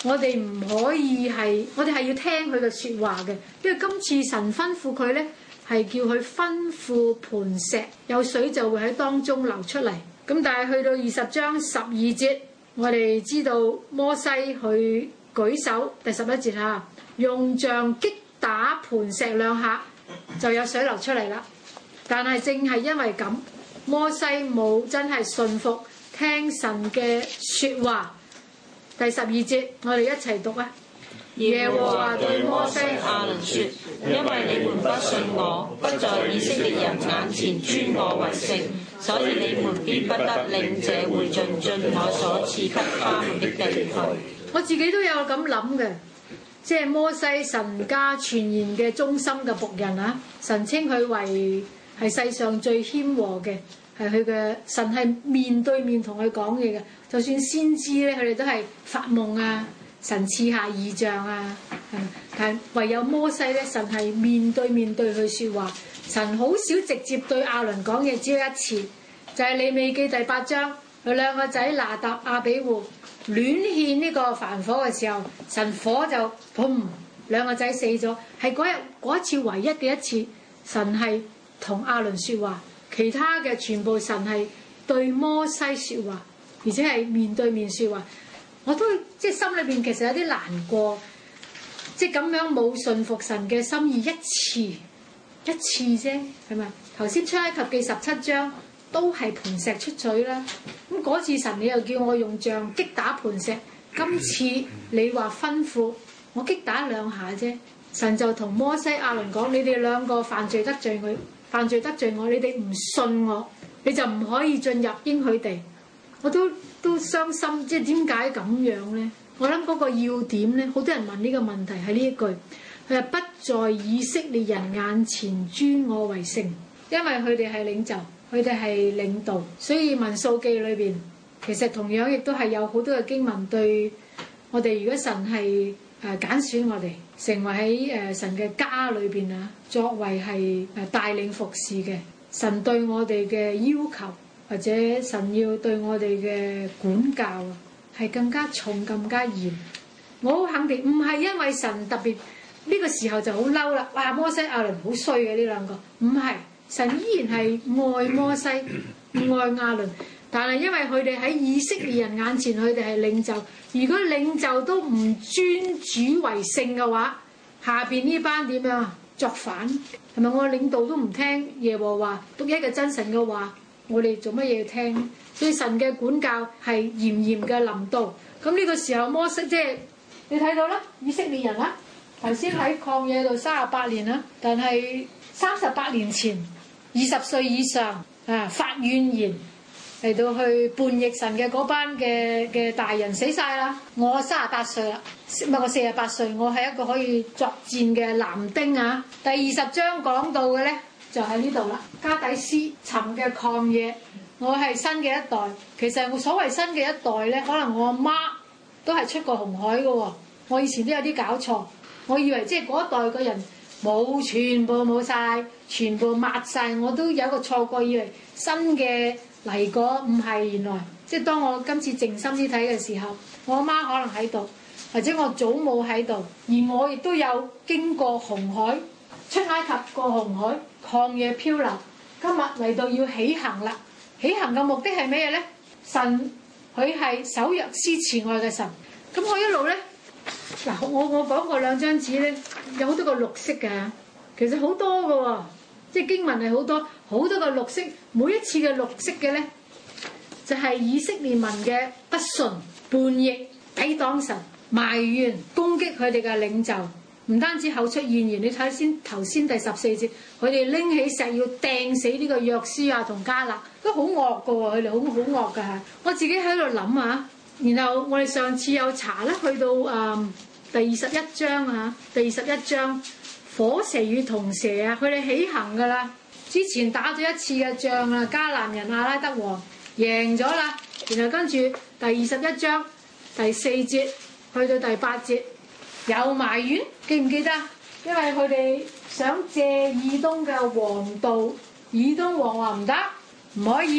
我哋唔可以係，我哋係要聽佢嘅説話嘅，因為今次神吩咐佢咧，係叫佢吩咐磐石，有水就會喺當中流出嚟。咁但係去到二十章十二節，我哋知道摩西去舉手，第十一節嚇，用杖擊打磐石兩下，就有水流出嚟啦。但係正係因為咁，摩西冇真係信服聽神嘅説話。第十二節，我哋一齊讀啊！ 耶和華對摩西亞倫說：因為你們不信我，不在以色列人眼前尊我為聖，所以你們必不得領這會眾進我所賜給他們的地去。 我自己都有咁諗嘅，即係摩西神家傳言嘅忠心嘅僕人啊！神稱佢為係世上最謙和嘅，係佢嘅神係面對面同佢講嘢嘅。就算先知咧，佢哋都係發夢啊，神賜下異象啊，但係唯有摩西咧，神係面對面對佢説話。神好少直接對亞倫講嘢，只有一次，就係、是、利未記第八章，佢兩個仔拿答、亞比戶亂獻呢個燔火嘅時候，神火就砰，兩個仔死咗。係嗰日嗰一次唯一嘅一次，神係同亞倫説話，其他嘅全部神係對摩西説話。而且係面對面説話，我都即係心裏邊其實有啲難過，即係咁樣冇順服神嘅心意一次一次啫，係咪？頭先出埃及記十七章都係磐石出水啦，咁嗰次神你又叫我用杖擊打磐石，今次你話吩咐我擊打兩下啫，神就同摩西亞倫講：你哋兩個犯罪得罪我，犯罪得罪我，你哋唔信我，你就唔可以進入應許地。我都都傷心，即係點解咁樣咧？我諗嗰個要點咧，好多人問呢個問題係呢一句，佢話不在以色列人眼前尊我為聖，因為佢哋係領袖，佢哋係領導，所以民數記裏邊其實同樣亦都係有好多嘅經文對我哋，如果神係誒揀選我哋成為喺誒神嘅家裏邊啊，作為係誒帶領服侍嘅，神對我哋嘅要求。或者神要對我哋嘅管教啊，係更加重、更加嚴。我好肯定，唔係因為神特別呢個時候就好嬲啦。哇！摩西亞倫好衰嘅呢兩個，唔係，神依然係愛摩西、愛亞倫，但係因為佢哋喺以色列人眼前，佢哋係領袖。如果領袖都唔尊主為聖嘅話，下邊呢班點樣啊？作反係咪？我領導都唔聽耶和華獨一嘅真神嘅話。我哋做乜嘢要聽？所以神嘅管教係嚴嚴嘅臨到。咁呢個時候摩西即係你睇到啦，以色列人啦，頭先喺曠野度三十八年啦，但係三十八年前二十歲以上啊發怨言嚟到去叛逆神嘅嗰班嘅嘅大人死晒啦。我三十八歲啦，唔係我四十八歲，我係一個可以作戰嘅男丁啊。第二十章講到嘅咧。就喺呢度啦，加底斯尋嘅曠野，我係新嘅一代。其實我所謂新嘅一代咧，可能我阿媽都係出過紅海嘅喎。我以前都有啲搞錯，我以為即係嗰一代嘅人冇全部冇晒，全部抹晒。我都有一個錯覺，以為新嘅嚟過，唔係，原來即係當我今次靜心啲睇嘅時候，我阿媽可能喺度，或者我祖母喺度，而我亦都有經過紅海。出埃及過紅海，曠野漂流，今日嚟到要起行啦！起行嘅目的係咩嘢咧？神佢係守約施慈愛嘅神。咁我一路咧嗱，我我講過兩張紙咧，有好多個綠色嘅，其實好多嘅喎，即係經文係好多好多個綠色。每一次嘅綠色嘅咧，就係、是、以色列民嘅不信、叛逆、抵擋神、埋怨、攻擊佢哋嘅領袖。唔單止口出怨言，你睇先頭先第十四節，佢哋拎起石要掟死呢個約書亞同迦勒，都好惡㗎喎，佢哋好好惡㗎嚇。我自己喺度諗啊，然後我哋上次有查咧，去到誒、嗯、第二十一章啊，第二十一章火蛇與銅蛇啊，佢哋起行㗎啦。之前打咗一次嘅仗啊，迦南人亞拉德王贏咗啦，然後跟住第二十一章第四節去到第八節。有埋怨，記唔記得？因為佢哋想借以東嘅王道，以東王話唔得，唔可以，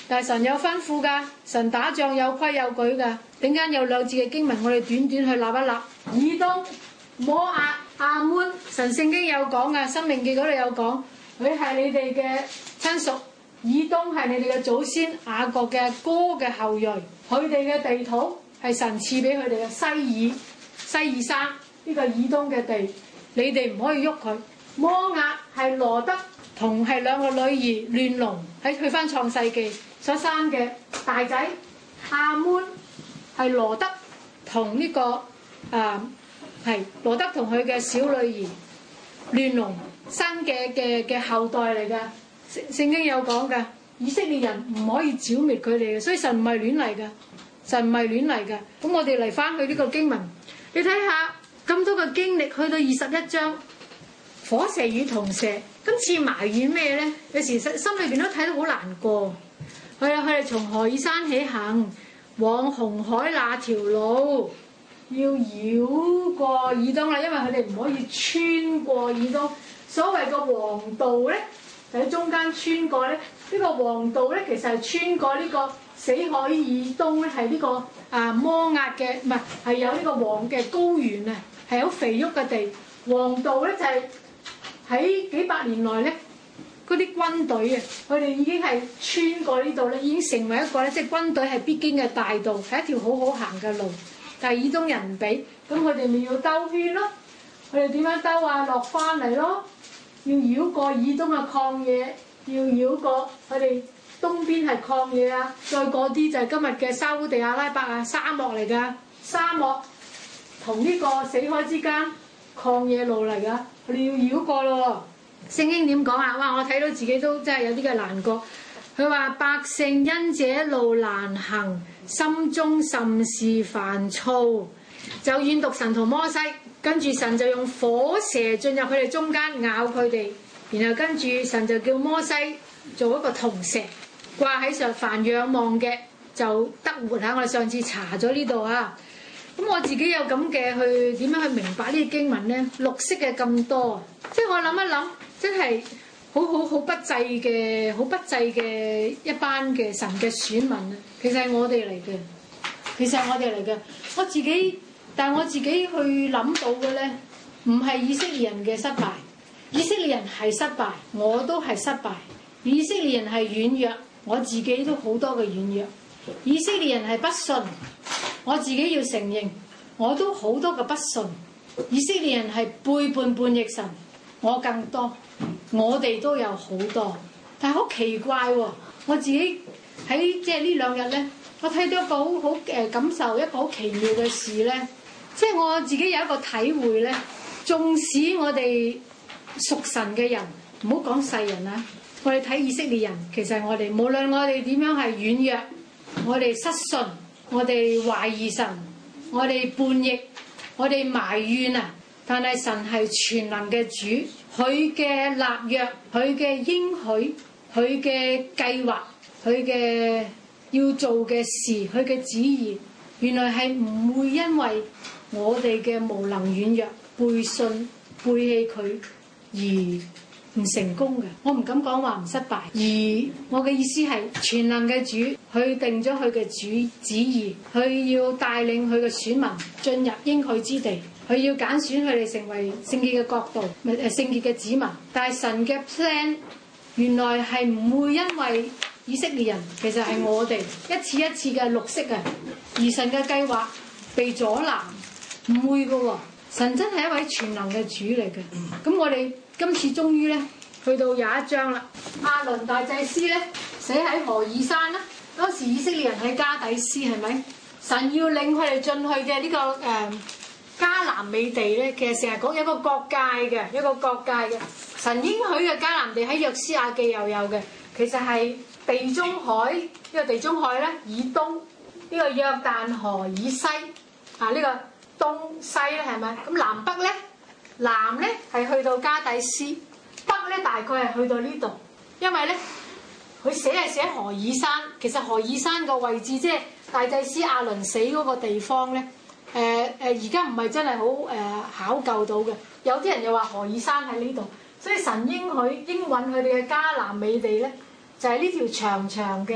但係神有吩咐㗎，神打仗有規有矩㗎。陣間有兩節嘅經文，我哋短短去立一立。以東、摩押、亞捫，神聖經有講㗎，申命記嗰度有講，佢係你哋嘅親屬。以東係你哋嘅祖先雅各嘅哥嘅後裔，佢哋嘅地土係神賜俾佢哋嘅西珥、西珥山呢個以東嘅地，你哋唔可以喐佢。摩押係羅得同係兩個女兒亂倫喺去翻創世記所生嘅大仔。亞捫係羅得同呢、這個誒係羅得同佢嘅小女兒亂倫生嘅嘅嘅後代嚟㗎。聖經有講㗎，以色列人唔可以剿滅佢哋嘅，所以神唔係亂嚟㗎，神唔係亂嚟㗎。咁我哋嚟翻去呢個經文，你睇下咁多個經歷，去到二十一章，火蛇與銅蛇，今次埋怨咩咧？有時心心裏邊都睇到好難過。係啊，佢哋從何珥山起行，往紅海那條路，要繞過以東啦，因為佢哋唔可以穿過以東。所謂嘅黃道咧，喺中間穿過咧，呢、這個黃道咧其實係穿過呢個死海以東咧，係呢、這個啊摩押嘅，唔係係有呢個黃嘅高原啊，係好肥沃嘅地。黃道咧就係、是、喺幾百年來咧，嗰啲軍隊啊，佢哋已經係穿過呢度咧，已經成為一個咧，即係軍隊係必經嘅大道，係一條好好行嘅路。但係以東人唔俾，咁佢哋咪要兜圈咯。佢哋點樣兜啊？落翻嚟咯。要繞過以東嘅曠野，要繞過佢哋東邊係曠野啊，再過啲就係今日嘅沙烏地阿拉伯啊，沙漠嚟㗎，沙漠同呢個死海之間曠野路嚟㗎，佢哋要繞過咯。聖經點講啊？哇！我睇到自己都真係有啲嘅難過。佢話百姓因這路難行，心中甚是煩躁，就怨毒神同摩西。跟住神就用火蛇進入佢哋中間咬佢哋，然後跟住神就叫摩西做一個銅蛇掛喺上，凡仰望嘅就得活嚇。我哋上次查咗呢度啊，咁我自己有咁嘅去點樣去明白呢啲經文咧？綠色嘅咁多，即係我諗一諗，真係好好好不濟嘅，好不濟嘅一班嘅神嘅選民啊！其實係我哋嚟嘅，其實係我哋嚟嘅，我自己。但係我自己去諗到嘅咧，唔係以色列人嘅失敗，以色列人係失敗，我都係失敗。以色列人係軟弱，我自己都好多嘅軟弱。以色列人係不信，我自己要承認，我都好多嘅不信。以色列人係背叛叛逆神，我更多，我哋都有好多。但係好奇怪喎，我自己喺即係呢兩日咧，我睇到一個好好誒感受，一個好奇妙嘅事咧。即係我自己有一個體會咧，縱使我哋屬神嘅人，唔好講世人啊，我哋睇以色列人，其實我哋無論我哋點樣係軟弱，我哋失信，我哋懷疑神，我哋叛逆，我哋埋怨啊，但係神係全能嘅主，佢嘅立約，佢嘅應許，佢嘅計劃，佢嘅要做嘅事，佢嘅旨意，原來係唔會因為我哋嘅無能軟弱、背信背棄佢而唔成功嘅。我唔敢講話唔失敗，而我嘅意思係全能嘅主，佢定咗佢嘅主旨意，佢要帶領佢嘅選民進入應許之地，佢要揀選佢哋成為聖潔嘅國度，誒聖潔嘅子民。但係神嘅 plan 原來係唔會因為以色列人，其實係我哋一次一次嘅綠色啊，而神嘅計劃被阻攔。唔會㗎喎，神真係一位全能嘅主嚟嘅。咁我哋今次終於咧去到廿一章啦。亞倫大祭司咧死喺何珥山啦。當時以色列人喺加底斯係咪？神要領佢哋進去嘅呢、這個誒、呃、迦南美地咧，其實成日講有一個國界嘅，一個國界嘅。神應許嘅迦南地喺約書亞記又有嘅，其實係地中海呢、這個地中海咧以東，呢、這個約旦河以西啊呢、這個。東西咧係咪？咁南北咧，南咧係去到加底斯，北咧大概係去到呢度。因為咧，佢寫係寫何珥山，其實何珥山個位置即係大祭司亞倫死嗰個地方咧。誒誒，而家唔係真係好誒考究到嘅。有啲人又話何珥山喺呢度，所以神應許應允佢哋嘅迦南美地咧，就係呢條長長嘅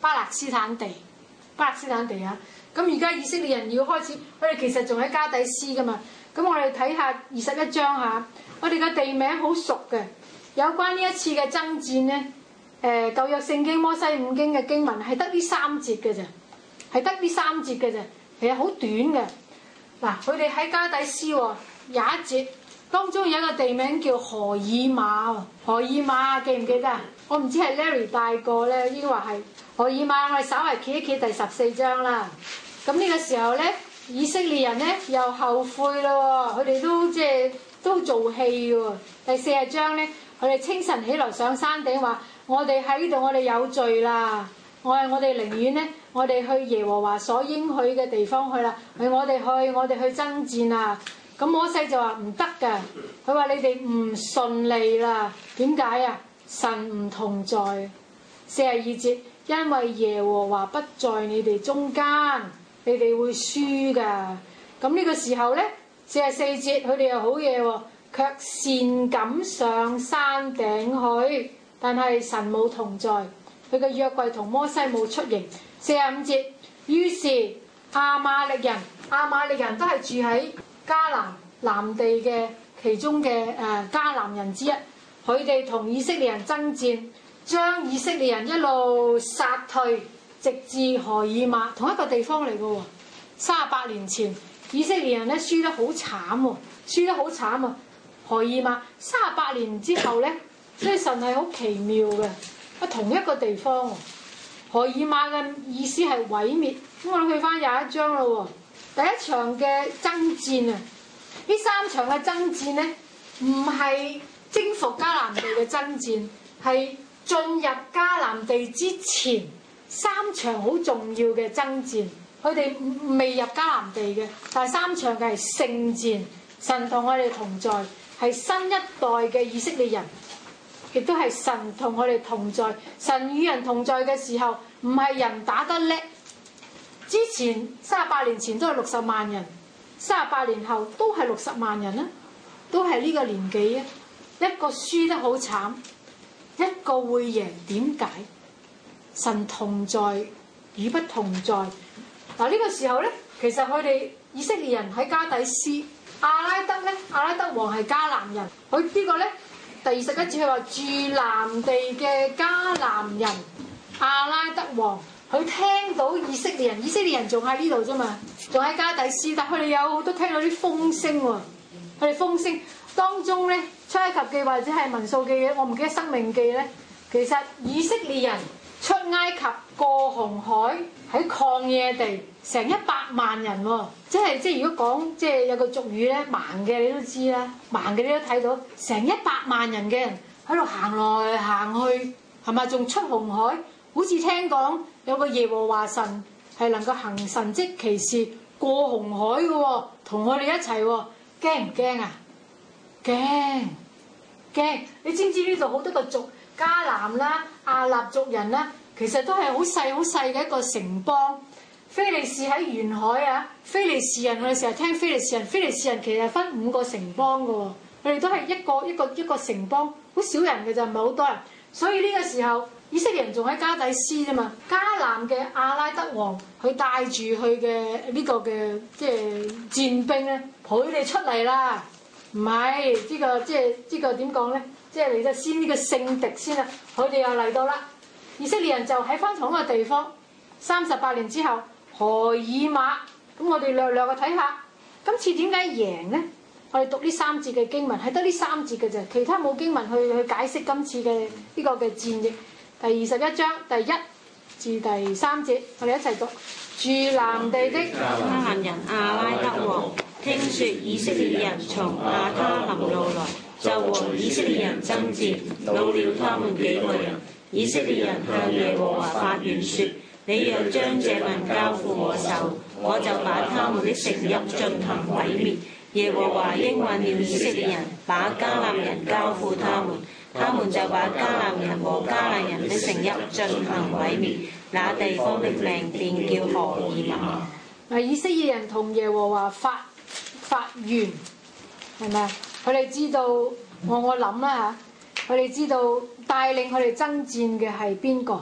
巴勒斯坦地，巴勒斯坦地啊。咁而家以色列人要開始，佢哋其實仲喺加底斯噶嘛。咁我哋睇下二十一章嚇，我哋嘅地名好熟嘅。有關呢一次嘅爭戰咧，誒、呃、舊約聖經摩西五經嘅經文係得呢三節嘅啫，係得呢三節嘅啫，其實好短嘅。嗱，佢哋喺加底斯喎，廿一節當中有一個地名叫何爾瑪，何爾瑪記唔記得啊？我唔知係 Larry 帶過咧，應該話係何爾瑪。我哋稍為揭一揭第十四章啦。咁呢個時候咧，以色列人咧又後悔咯，佢哋都即係都做戲喎。第四十章咧，佢哋清晨起來上山頂，話：我哋喺呢度，我哋有罪啦！我係我哋寧願咧，我哋去耶和華所應許嘅地方去啦，係我哋去，我哋去爭戰啊！咁摩西就話唔得㗎，佢話你哋唔順利啦。點解啊？神唔同在。四十二節，因為耶和華不在你哋中間。你哋會輸㗎，咁呢個時候咧，四十四節佢哋又好嘢喎，卻擅敢上山頂去，但係神冇同在，佢嘅約櫃同摩西冇出營。四十五節，於是亞瑪力人，亞瑪力人都係住喺迦南南地嘅其中嘅誒、呃、迦南人之一，佢哋同以色列人爭戰，將以色列人一路殺退。直至何爾瑪，同一個地方嚟嘅喎。三十八年前，以色列人咧輸得好慘喎，輸得好慘啊！何爾瑪三十八年之後咧，所以神係好奇妙嘅，啊同一個地方喎。何爾瑪嘅意思係毀滅。咁我哋去翻廿一章咯喎，第一場嘅爭戰啊，呢三場嘅爭戰咧，唔係征服迦南地嘅爭戰，係進入迦南地之前。三場好重要嘅爭戰，佢哋未入迦南地嘅，但係三場嘅係聖戰。神同我哋同在，係新一代嘅以色列人，亦都係神同我哋同在。神與人同在嘅時候，唔係人打得叻。之前三十八年前都係六十萬人，三十八年後都係六十萬人啦，都係呢個年紀啊。一個輸得好慘，一個會贏，點解？神同在與不同在。嗱，呢個時候咧，其實佢哋以色列人喺加底斯，亞拉德咧，亞拉德王係迦南人。佢呢個咧，第二十一節佢話住南地嘅迦南人亞拉德王，佢聽到以色列人，以色列人仲喺呢度啫嘛，仲喺加底斯，但佢哋有都聽到啲風聲喎，佢哋風聲當中咧，出埃及記或者係民數記嘅，我唔記得申命記咧，其實以色列人。出埃及過紅海喺曠野地，成一百萬人喎、哦，即係即係如果講即係有個俗語咧，盲嘅你都知啦，盲嘅你都睇到，成一百萬人嘅人喺度行來行去，係咪仲出紅海？好似聽講有個耶和華神係能夠行神蹟奇事過紅海嘅喎、哦，同我哋一齊喎、哦，驚唔驚啊？驚驚！你知唔知呢度好多個族？迦南啦、亞納族人啦，其實都係好細好細嘅一個城邦。非利士喺沿海啊，非利士人我哋成日聽非利士人，非利士人其實分五個城邦嘅喎，佢哋都係一個一個一個城邦，好少人嘅就唔係好多人。所以呢個時候，以色列人仲喺加底斯啫嘛。迦南嘅亞拉德王佢帶住佢嘅呢個嘅即係戰兵咧，佢哋出嚟啦。唔係呢個即係呢個點講咧？即係嚟咗先呢個聖敵先啦，佢哋又嚟到啦。以色列人就喺翻同一個地方。三十八年之後，何爾瑪，咁我哋略略嘅睇下，今次點解贏咧？我哋讀呢三節嘅經文，係得呢三節嘅啫，其他冇經文去去解釋今次嘅呢個嘅戰役。第二十一章第一至第三節，我哋一齊讀。住南地的迦南人亞拉德王，聽說以色列人從亞他林路來，就和以色列人爭戰，擄了他們幾個人。以色列人向耶和華發願說：你若將這民交付我手，我就把他們的城邑進行毀滅。耶和華應允了以色列人，把迦南人交付他們，他們就把迦南人和迦南人的城邑進行毀滅。那地方的名便叫何爾瑪。 嗱，以色列人同耶和華發發願，係咪啊？佢哋知道，我我諗啦嚇，佢哋知道帶領佢哋爭戰嘅係邊個？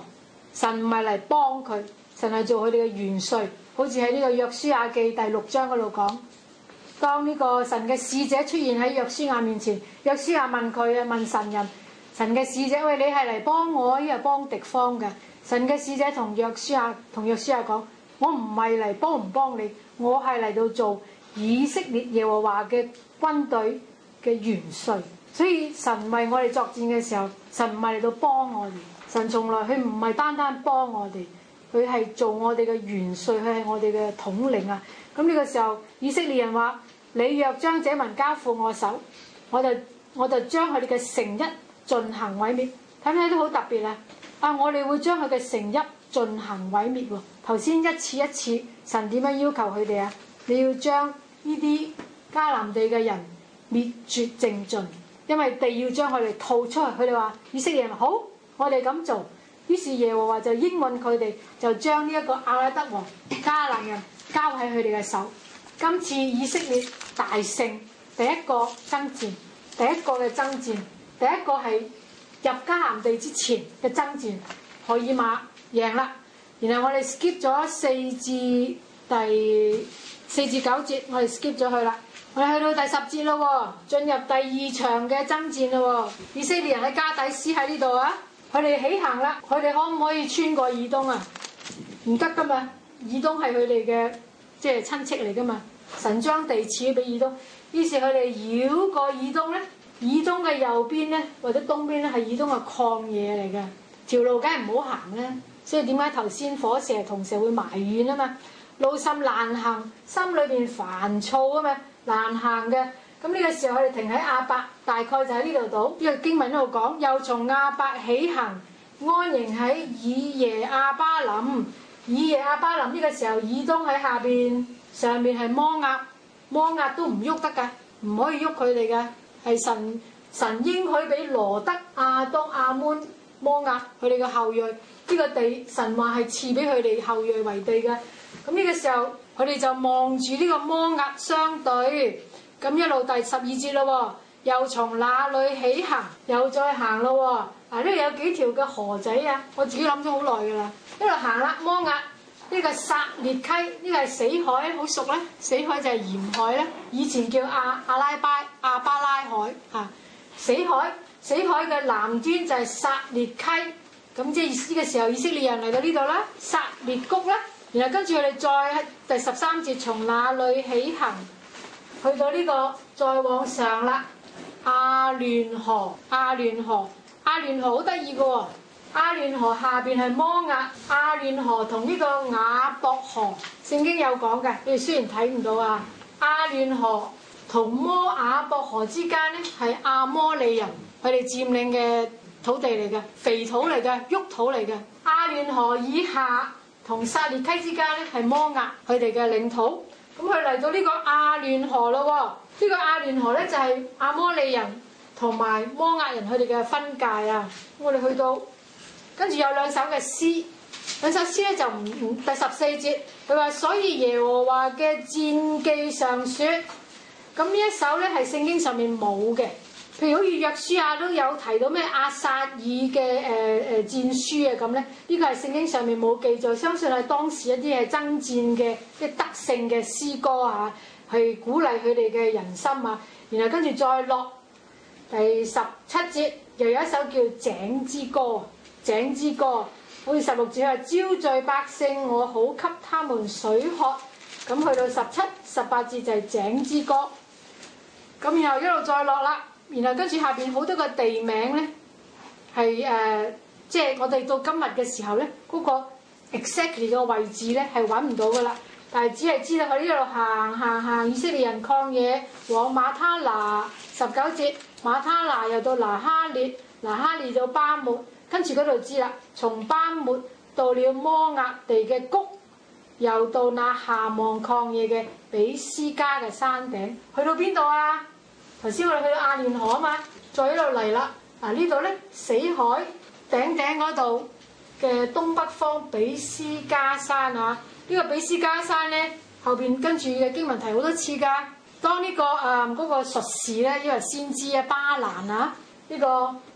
神唔係嚟幫佢，神係做佢哋嘅元帥，好似喺呢個約書亞記第六章嗰度講。當呢個神嘅使者出現喺約書亞面前，約書亞問佢啊，問神人，神嘅使者，喂，你係嚟幫我，抑係幫敵方嘅？神嘅使者同約書亞同約書亞講，我唔係嚟幫唔幫你，我係嚟到做以色列耶和華嘅軍隊嘅元帥。所以神為我哋作戰嘅時候，神唔係嚟到幫我哋，神從來佢唔係單單幫我哋，佢係做我哋嘅元帥，佢係我哋嘅統領啊。咁呢個時候，以色列人話：你若將這民交付我手，我就我就將佢哋嘅城邑進行毀滅。睇唔睇都好特別啊！啊，我哋會將佢嘅城邑進行毀滅喎。頭先一次一次，神點樣要求佢哋啊？你要將呢啲迦南地嘅人滅絕淨盡，因為地要將佢哋吐出去。佢哋話：以色列人好，我哋咁做。於是耶和華就應允佢哋，就將呢一個亞拉德王迦南人交喺佢哋嘅手。今次以色列大勝，第一個爭戰，第一個嘅爭戰，第一個係入迦南地之前嘅爭戰，何珥瑪贏啦。然後我哋 skip 咗四至第四至九節，我哋 skip 咗佢啦。我哋去到第十節咯，進入第二場嘅爭戰咯。以色列人喺加底斯喺呢度啊，佢哋起行啦，佢哋可唔可以穿過以東啊？唔得噶嘛，以東係佢哋嘅即係親戚嚟噶嘛。神將地賜俾以東，於是佢哋繞過以東咧，以東嘅右邊咧或者東邊咧係以東嘅曠野嚟嘅，條路梗係唔好行咧。所以點解頭先火蛇銅蛇會埋怨啊嘛？路甚難行，心裏邊煩躁啊嘛，難行嘅。咁呢個時候佢哋停喺亞伯，大概就喺呢度度。呢個經文呢度講，又從亞伯起行，安營喺以耶亞巴林。以耶亞巴林呢個時候，以東喺下邊，上面係摩押，摩押都唔喐得㗎，唔可以喐佢哋㗎，係神神應許俾羅德、亞東、亞捫、摩押佢哋嘅後裔，呢、這個地神話係賜俾佢哋後裔為地嘅。咁呢個時候佢哋就望住呢個摩押相對，咁一路第十二節咯，又從那裏起行，又再行咯。嗱，呢度有幾條嘅河仔啊，我自己諗咗好耐㗎啦，一路行啦，摩押。呢個撒列溪，呢個係死海，好熟咧。死海就係鹽海咧，以前叫亞阿拉巴亞巴拉海嚇。死海，死海嘅南端就係撒列溪，咁即係呢個時候以色列人嚟到呢度啦，撒列谷啦，然後跟住佢哋再喺第十三節從那裏起行，去到呢個再往上啦，亞嫩河，亞嫩河，亞嫩河好得意嘅喎。亞嫩河下邊係摩押，亞嫩河同呢個雅博河，聖經有講嘅，你哋雖然睇唔到啊。亞嫩河同摩雅博河之間咧係亞摩利人佢哋佔領嘅土地嚟嘅，肥土嚟嘅，沃土嚟嘅。亞嫩河以下同撒列溪之間咧係摩押佢哋嘅領土。咁佢嚟到呢個亞嫩河咯喎，呢、這個亞嫩河咧就係亞摩利人同埋摩押人佢哋嘅分界啊。我哋去到。跟住有兩首嘅詩，兩首詩咧就唔唔第十四節，佢話所以耶和華嘅戰記上說，咁呢一首咧係聖經上面冇嘅，譬如好似約書亞都有提到咩亞撒爾嘅誒誒戰書啊咁咧，呢、這個係聖經上面冇記載，相信係當時一啲係爭戰嘅即係得勝嘅詩歌啊，去鼓勵佢哋嘅人心啊，然後跟住再落第十七節，又有一首叫井之歌。井之歌，好似十六節話招聚百姓，我好給他們水喝。咁去到十七、十八節就係井之歌。咁然後一路再落啦，然後跟住下邊好多個地名咧，係誒，即係我哋到今日嘅時候咧，嗰個 exactly 嘅位置咧係揾唔到噶啦。但係只係知道佢呢度行行行，以色列人曠野往馬他拿，十九節馬他拿又到拿哈列，拿哈列到巴末。跟住嗰度知啦，從巴末到了摩押地嘅谷，又到那下望曠野嘅比斯加嘅山頂，去到邊度啊？頭先我哋去到亞嫩河啊嘛，再一路嚟啦。嗱呢度咧，死海頂頂嗰度嘅東北方比斯加山啊，呢、這個比斯加山咧後邊跟住嘅經文提好多次㗎。當呢、這個誒嗰、呃那個術士咧，因為先知啊巴蘭啊，呢、這個。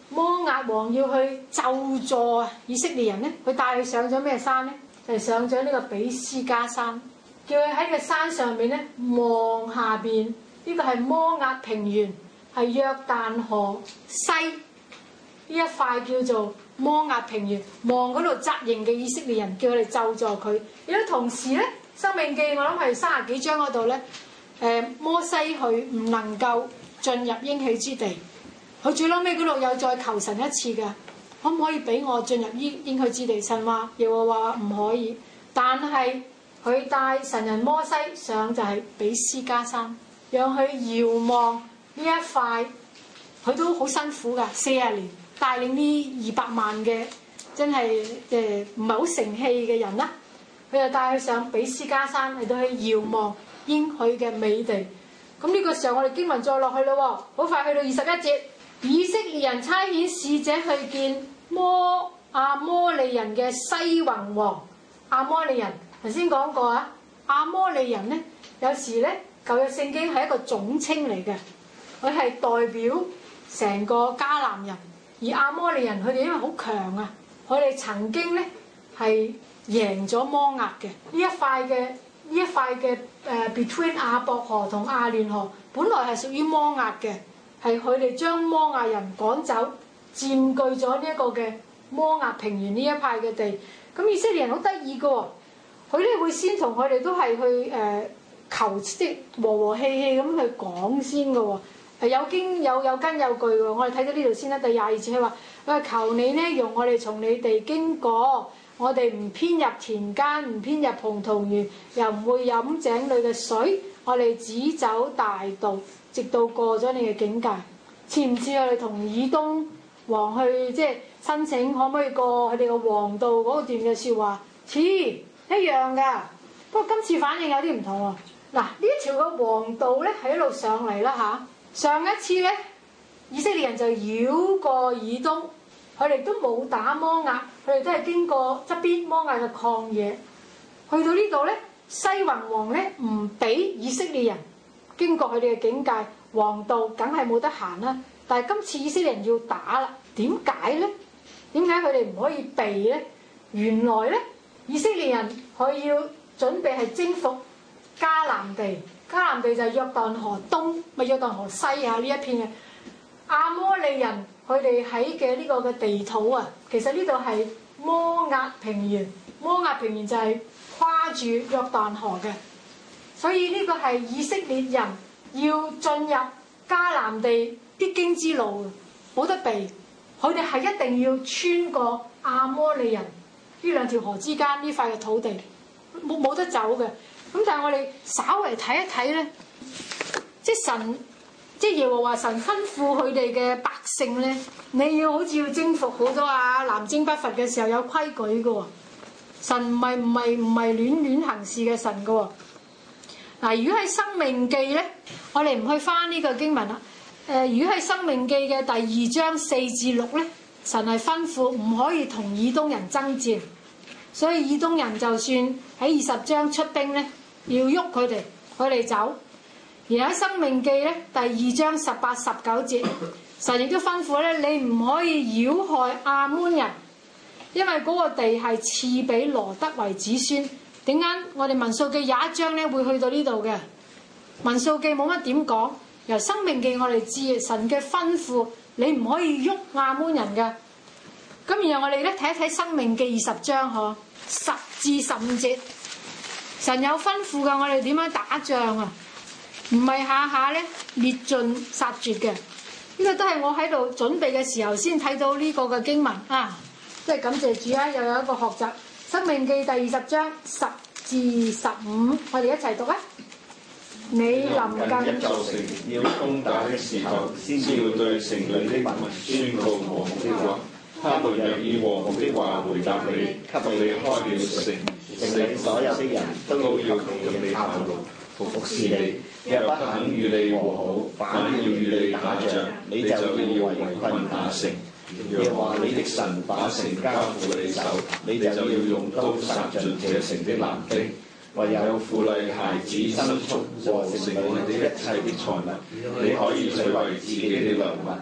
摩押王要去咒詛以色列人咧，佢帶佢上咗咩山咧？就係、是、上咗呢個比斯加山，叫佢喺個山上面咧望下邊，呢、這個係摩押平原，係約旦河西呢一塊叫做摩押平原，望嗰度紮營嘅以色列人，叫佢哋咒詛佢。亦都同時咧，《申命記》我諗係三十幾章嗰度咧，誒摩西佢唔能夠進入應許之地，佢最嬲尾嗰度又再求神一次嘅，可唔可以俾我進入應應許之地？神話耶和華話唔可以，但係佢帶神人摩西上就係比斯加山，讓佢遙望呢一塊，佢都好辛苦㗎，四十年帶領呢二百萬嘅真係誒唔係好成器嘅人啦，佢就帶佢上比斯加山嚟到去遙望應許嘅美地。咁呢個時候我哋經文再落去咯，好快去到二十一節，以色列人差遣使者去見摩亞摩利人嘅西宏王。亞摩利人頭先講過啊，亞摩利人咧有時咧舊約聖經係一個總稱嚟嘅，佢係代表成個迦南人。而亞摩利人佢哋因為好強啊，佢哋曾經咧係贏咗摩押嘅呢一塊嘅。呢一塊嘅誒 between 亞伯河同亞嫩河，本來係屬於摩押嘅，係佢哋將摩押人趕走，佔據咗呢一個嘅摩押平原呢一塊嘅地。咁以色列人好得意嘅喎，佢咧會先同佢哋都係去誒、呃、求即和和氣氣咁去講先嘅喎，係有經有有根有據嘅。我哋睇到呢度先啦，第廿二節佢話：佢話求你呢，容我哋從你哋經過。我哋唔偏入田間，唔偏入葡萄園，又唔會飲井裏嘅水。我哋只走大道，直到過咗你嘅境界。似唔似我哋同以東王去即係申請可唔可以過佢哋嘅王道嗰段嘅説話？似一樣㗎。不過今次反應有啲唔同喎。嗱，呢一條嘅王道咧係一路上嚟啦嚇。上一次咧，以色列人就繞過以東。佢哋都冇打摩押，佢哋都係經過側邊摩押嘅曠野，去到呢度咧，西宏王咧唔俾以色列人經過佢哋嘅境界，王道梗係冇得行啦。但係今次以色列人要打啦，點解咧？點解佢哋唔可以避咧？原來咧，以色列人佢要準備係征服迦南地，迦南地就係約旦河東，咪約旦河西啊呢一片嘅亞摩利人。佢哋喺嘅呢個嘅地土啊，其實呢度係摩押平原，摩押平原就係跨住約旦河嘅，所以呢個係以色列人要進入迦南地必經之路，冇得避。佢哋係一定要穿過亞摩利人呢兩條河之間呢塊嘅土地，冇冇得走嘅。咁但係我哋稍微睇一睇咧，即係神。即係耶和華神吩咐佢哋嘅百姓咧，你要好似要征服好多啊，南征北伐嘅時候有規矩嘅喎。神唔係唔係唔係亂亂行事嘅神嘅喎。嗱，如果喺申命記咧，我哋唔去翻呢個經文啦。誒、呃，如果喺申命記嘅第二章四至六咧，神係吩咐唔可以同以東人爭戰，所以以東人就算喺二十章出兵咧，要喐佢哋，佢哋走。而喺《申命記》咧第二章十八、十九節，神亦都吩咐咧，你唔可以擾害亞捫人，因為嗰個地係賜俾羅得為子孫。點解我哋民數記廿一章咧會去到呢度嘅？民數記冇乜點講，由《申命記》我哋知神嘅吩咐，你唔可以喐亞捫人嘅。咁然後我哋咧睇一睇《申命記》二十章嗬，十至十五節，神有吩咐嘅，我哋點樣打仗啊？唔係下下咧滅盡殺絕嘅，呢、這個都係我喺度準備嘅時候先睇到呢個嘅經文啊！即係感謝主啊，又有一個學習《申命記》第二十章十至十五，我哋一齊讀啊！你臨近一座城要攻打的時候，先要對城裏的民宣告和睦的話。他們若以和睦的話回答你，給你開了城，城裏所有的人都要同你效勞，服侍你。若不肯與你和好，反要與你打仗，你就要圍困那城。若話你的神把城交付你手，你就要用刀殺盡這城的男丁。唯有婦女、孩子、牲畜和城裏的一切的財物，你可以取為自己的糧物。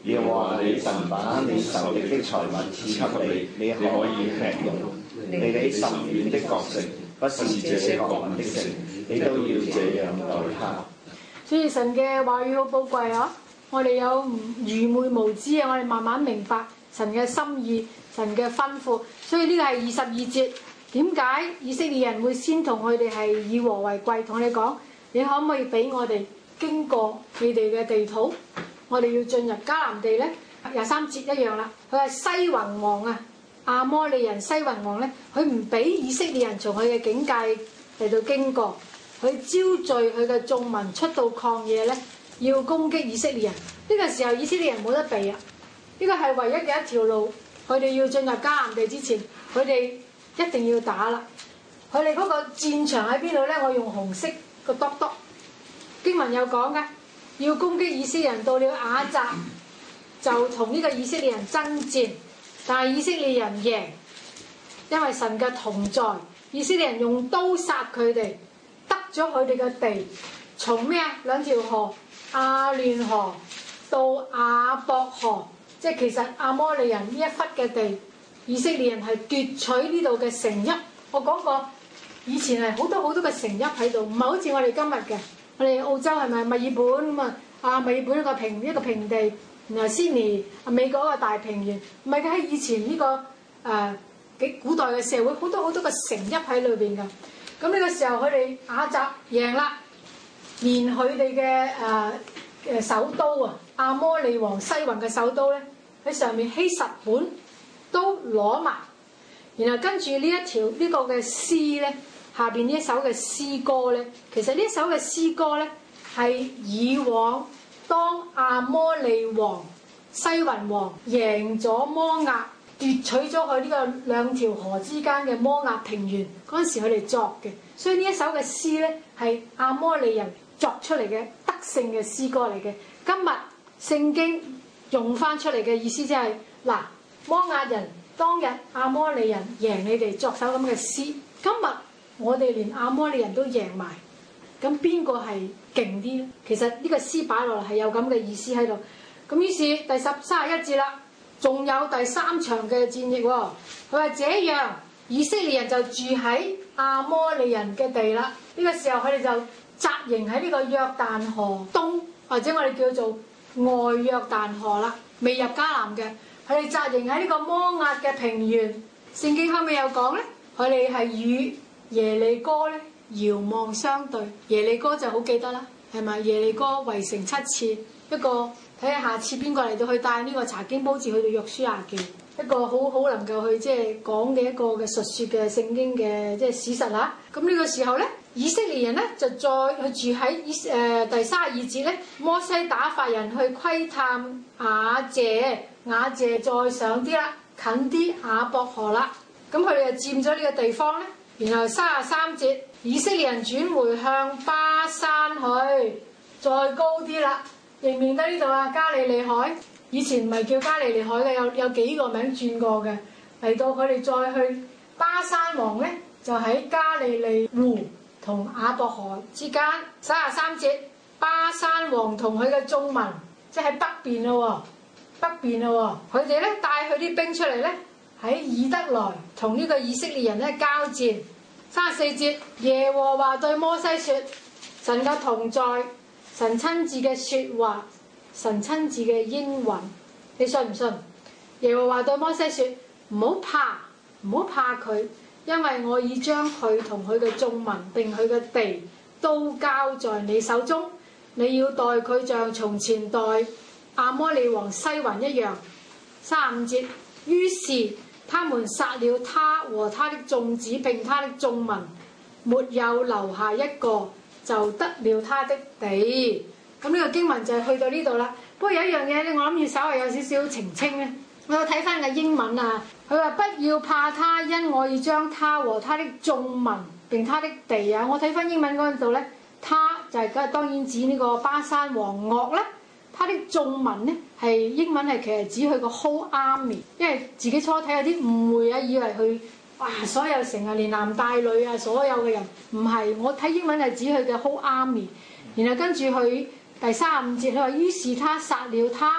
耶和華你神把你仇敵的財物賜給你，你可以吃用。離你甚遠的國城，不是這些國民的城，你都要這樣待他。 所以神嘅話語好寶貴啊！我哋有愚昧無知啊，我哋慢慢明白神嘅心意、神嘅吩咐。所以呢個係二十二節，點解以色列人會先同佢哋係以和為貴？同你講，你可唔可以俾我哋經過你哋嘅地土？我哋要進入迦南地咧，廿三節一樣啦。佢係西宏王啊，亞摩利人西宏王咧，佢唔俾以色列人從佢嘅境界嚟到經過，佢招聚佢嘅眾民出到曠野咧，要攻擊以色列人。呢個時候以色列人冇得避啊！呢個係唯一嘅一條路，佢哋要進入迦南地之前，佢哋一定要打啦。佢哋嗰個戰場喺邊度咧？我用紅色個篤篤經文有講嘅。要攻擊以色列人，到了亞雜就同呢個以色列人爭戰，但係以色列人贏，因為神嘅同在。以色列人用刀殺佢哋，得咗佢哋嘅地。從咩啊？兩條河亞嫩河到亞博河，即係其實亞摩利人呢一忽嘅地，以色列人係奪取呢度嘅城邑。我講過以前係好多好多嘅城邑喺度，唔係好似我哋今日嘅。我哋澳洲係咪墨爾本咁啊？啊，墨爾本一個平一個平地，然後悉尼啊，美國一個大平原，唔係嘅。喺以前呢、這個誒幾、呃、古代嘅社會，好多好多個城邑喺裏邊㗎。咁呢個時候佢哋亞雜贏啦，連佢哋嘅誒誒首都啊，亞摩利王西宏嘅首都咧，喺上面希實本都攞埋，然後跟住呢一條呢、這個嘅詩咧。下邊呢一首嘅詩歌咧，其實呢一首嘅詩歌咧係以往當亞摩利王西宏王贏咗摩押，奪取咗佢呢個兩條河之間嘅摩押平原嗰陣時佢哋作嘅，所以呢一首嘅詩咧係亞摩利人作出嚟嘅得勝嘅詩歌嚟嘅。今日聖經用翻出嚟嘅意思即係嗱，摩押人當日亞摩利人贏你哋作首咁嘅詩，今日我哋連亞摩利人都贏埋，咁邊個係勁啲咧？其實呢個詩擺落嚟係有咁嘅意思喺度。咁於是第十三十一節啦，仲有第三場嘅戰役喎。佢話這樣以色列人就住喺亞摩利人嘅地啦。呢個時候佢哋就紮營喺呢個約旦河東，或者我哋叫做外約旦河啦，未入迦南嘅。佢哋紮營喺呢個摩押嘅平原。聖經後尾有講咧，佢哋係與耶利哥咧遙望相對。耶利哥就好記得啦，係咪？耶利哥圍城七次，一個睇下下次邊個嚟到去帶呢個查經褒字去到約書亞記，一個好好能夠去即係講嘅一個嘅述説嘅聖經嘅即係史實啦。咁呢個時候咧，以色列人咧就再去住喺誒、呃、第三十二節咧，摩西打發人去窺探雅謝，雅謝再上啲啦，近啲雅博河啦。咁佢哋就佔咗呢個地方咧。然後三十三節，以色列人轉回向巴山去，再高啲啦。認唔認得呢度啊？加利利海以前唔係叫加利利海嘅，有有幾個名轉過嘅。嚟到佢哋再去巴山王咧，就喺加利利湖同雅博河之間。三十三節，巴山王同佢嘅眾民，即係喺北邊咯喎，北邊咯喎，佢哋咧帶佢啲兵出嚟咧。喺以德來同呢個以色列人咧交戰。三十四節，耶和華對摩西説：神嘅同在，神親自嘅説話，神親自嘅應允，你信唔信？耶和華對摩西説：唔好怕，唔好怕佢，因為我已將佢同佢嘅眾民並佢嘅地都交在你手中，你要待佢像從前待亞摩利王西宏一樣。三十五節，於是他們殺了他和他的眾子並他的眾民，沒有留下一個，就得了他的地。咁呢個經文就係去到呢度啦。不過有一樣嘢咧，我諗要稍微有少少澄清咧。我有睇翻個英文啊，佢話不要怕他，因我要將他和他的眾民並他的地啊。我睇翻英文嗰度咧，他就係、是、當然指呢個巴山王噩啦。他的眾民咧係英文係其實指佢個 whole army， 因為自己初睇有啲誤會啊，以為佢哇所有成日連男帶女啊，所有嘅人唔係。我睇英文係指佢嘅 whole army。然後跟住佢第三十五節佢話，於是他殺了他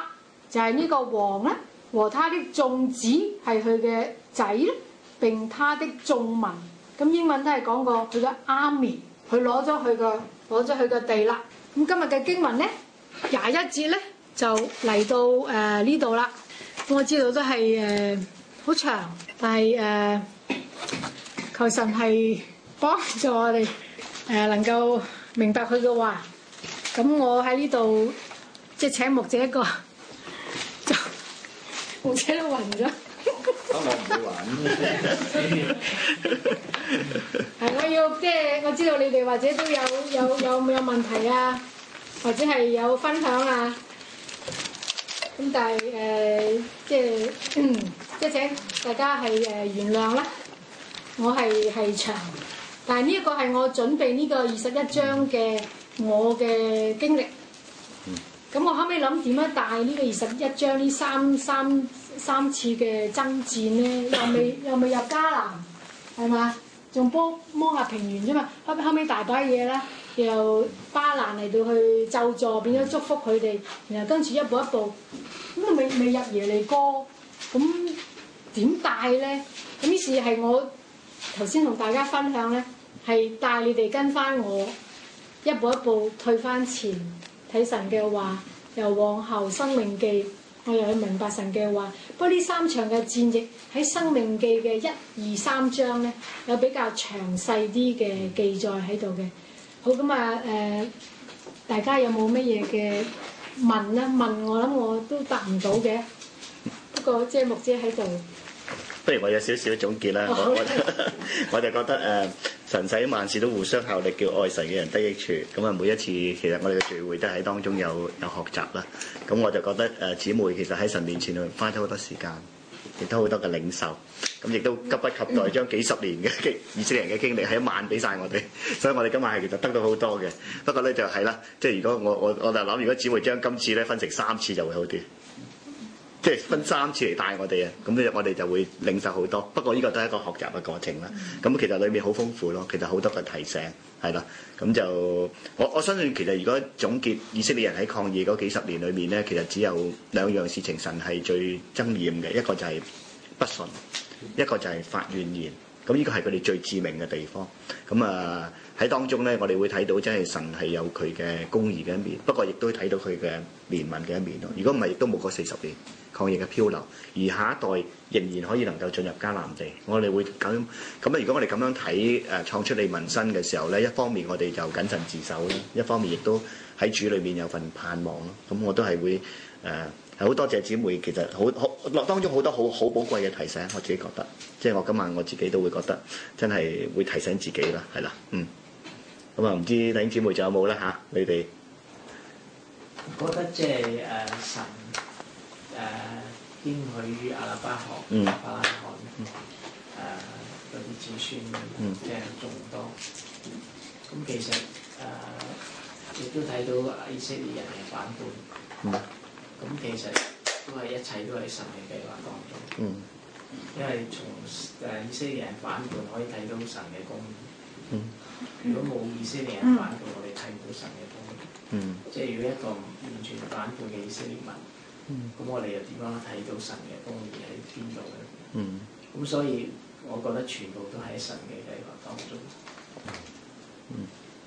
就係、是、呢個王咧和他的眾子係佢嘅仔咧，並他的眾民。咁英文都係講過佢嘅 army， 佢攞咗佢嘅攞咗佢嘅地啦。咁今日嘅經文咧廿一節咧就嚟到誒呢度啦。我知道都係誒好長，但係誒、呃、求神係幫助我哋誒、呃、能夠明白佢嘅話。咁我喺呢度即係請牧者一個，就牧者都暈咗。 我唔會玩。係我要即係我知道你哋或者都有有有冇有問題啊，或者係有分享啊。咁但係誒、呃、即係嗯即係請大家係誒、呃、原諒啦。我係係長，但係呢一個係我準備呢個二十一章嘅我嘅經歷。咁我後尾諗點樣帶呢個二十一章呢三三三次嘅爭戰咧？又未又未入迦南，係嘛？仲幫摸下平原啫嘛。後後尾大把嘢啦，由巴蘭嚟到去咒詛，變咗祝福佢哋，然後跟住一步一步，咁都未未入耶利哥，咁點帶咧？咁於是係我頭先同大家分享咧，係帶你哋跟翻我一步一步退翻前。睇神嘅話，由往後申命記，我又去明白神嘅話。不過呢三場嘅戰役喺申命記嘅一二三章咧，有比較詳細啲嘅記載喺度嘅。好咁啊誒，大家有冇乜嘢嘅問咧？問我諗我都答唔到嘅。不過即係牧者喺度。 不如我有少少總結啦，我我我就覺得誒、呃、神使萬事都互相效力，叫愛神嘅人得益處。咁啊，每一次其實我哋嘅聚會都喺當中有有學習啦。咁我就覺得誒姊、呃、妹其實喺神面前去花咗好多時間，亦都好多嘅領受。咁亦都急不及待將幾十年嘅經以色列人嘅經歷喺一晚俾晒我哋，所以我哋今晚係其實得到好多嘅。不過咧就係啦，即係如果我我我就諗，如果姊妹將今次咧分成三次就會好啲。即係分三次嚟帶我哋啊，咁咧我哋就會領受好多。不過呢個都係一個學習嘅過程啦。咁其實裏面好豐富咯，其實好多嘅提醒係啦。咁就我我相信其實如果總結以色列人喺抗議嗰幾十年裏面咧，其實只有兩樣事情神係最憎厭嘅，一個就係不信，一個就係發怨言。咁呢個係佢哋最致命嘅地方。咁啊喺當中咧，我哋會睇到真係神係有佢嘅公義嘅一面，不過亦都睇到佢嘅憐憫嘅一面咯。如果唔係，亦都冇嗰四十年抗疫嘅漂流，而下一代仍然可以能夠進入迦南地。我哋會咁咁啊！如果我哋咁樣睇誒創出利民申嘅時候咧，一方面我哋就謹慎自守啦，一方面亦都喺主裏面有份盼望咯。咁我都係會誒係好多謝姊妹，其實好好當中好多好好寶貴嘅提醒，我自己覺得，即係我今晚我自己都會覺得真係會提醒自己啦，係啦，嗯。咁啊，唔知弟兄姊妹仲有冇咧嚇？你哋覺得即係誒神誒應許亞伯拉罕、亞伯拉罕誒嗰啲子孫即係眾多。咁其實誒亦都睇到以色列人嘅反叛。咁其實都係一切都係神嘅計劃當中。嗯。因為從誒以色列人反叛可以睇到神嘅公義。嗯。如果冇以色列人反叛，我哋睇唔到神嘅公義。嗯。即係如果一個完全反叛嘅以色列民，咁、嗯、我哋又點樣睇到神嘅公義喺邊度咧？嗯。咁所以，我覺得全部都喺神嘅計劃當中。嗯。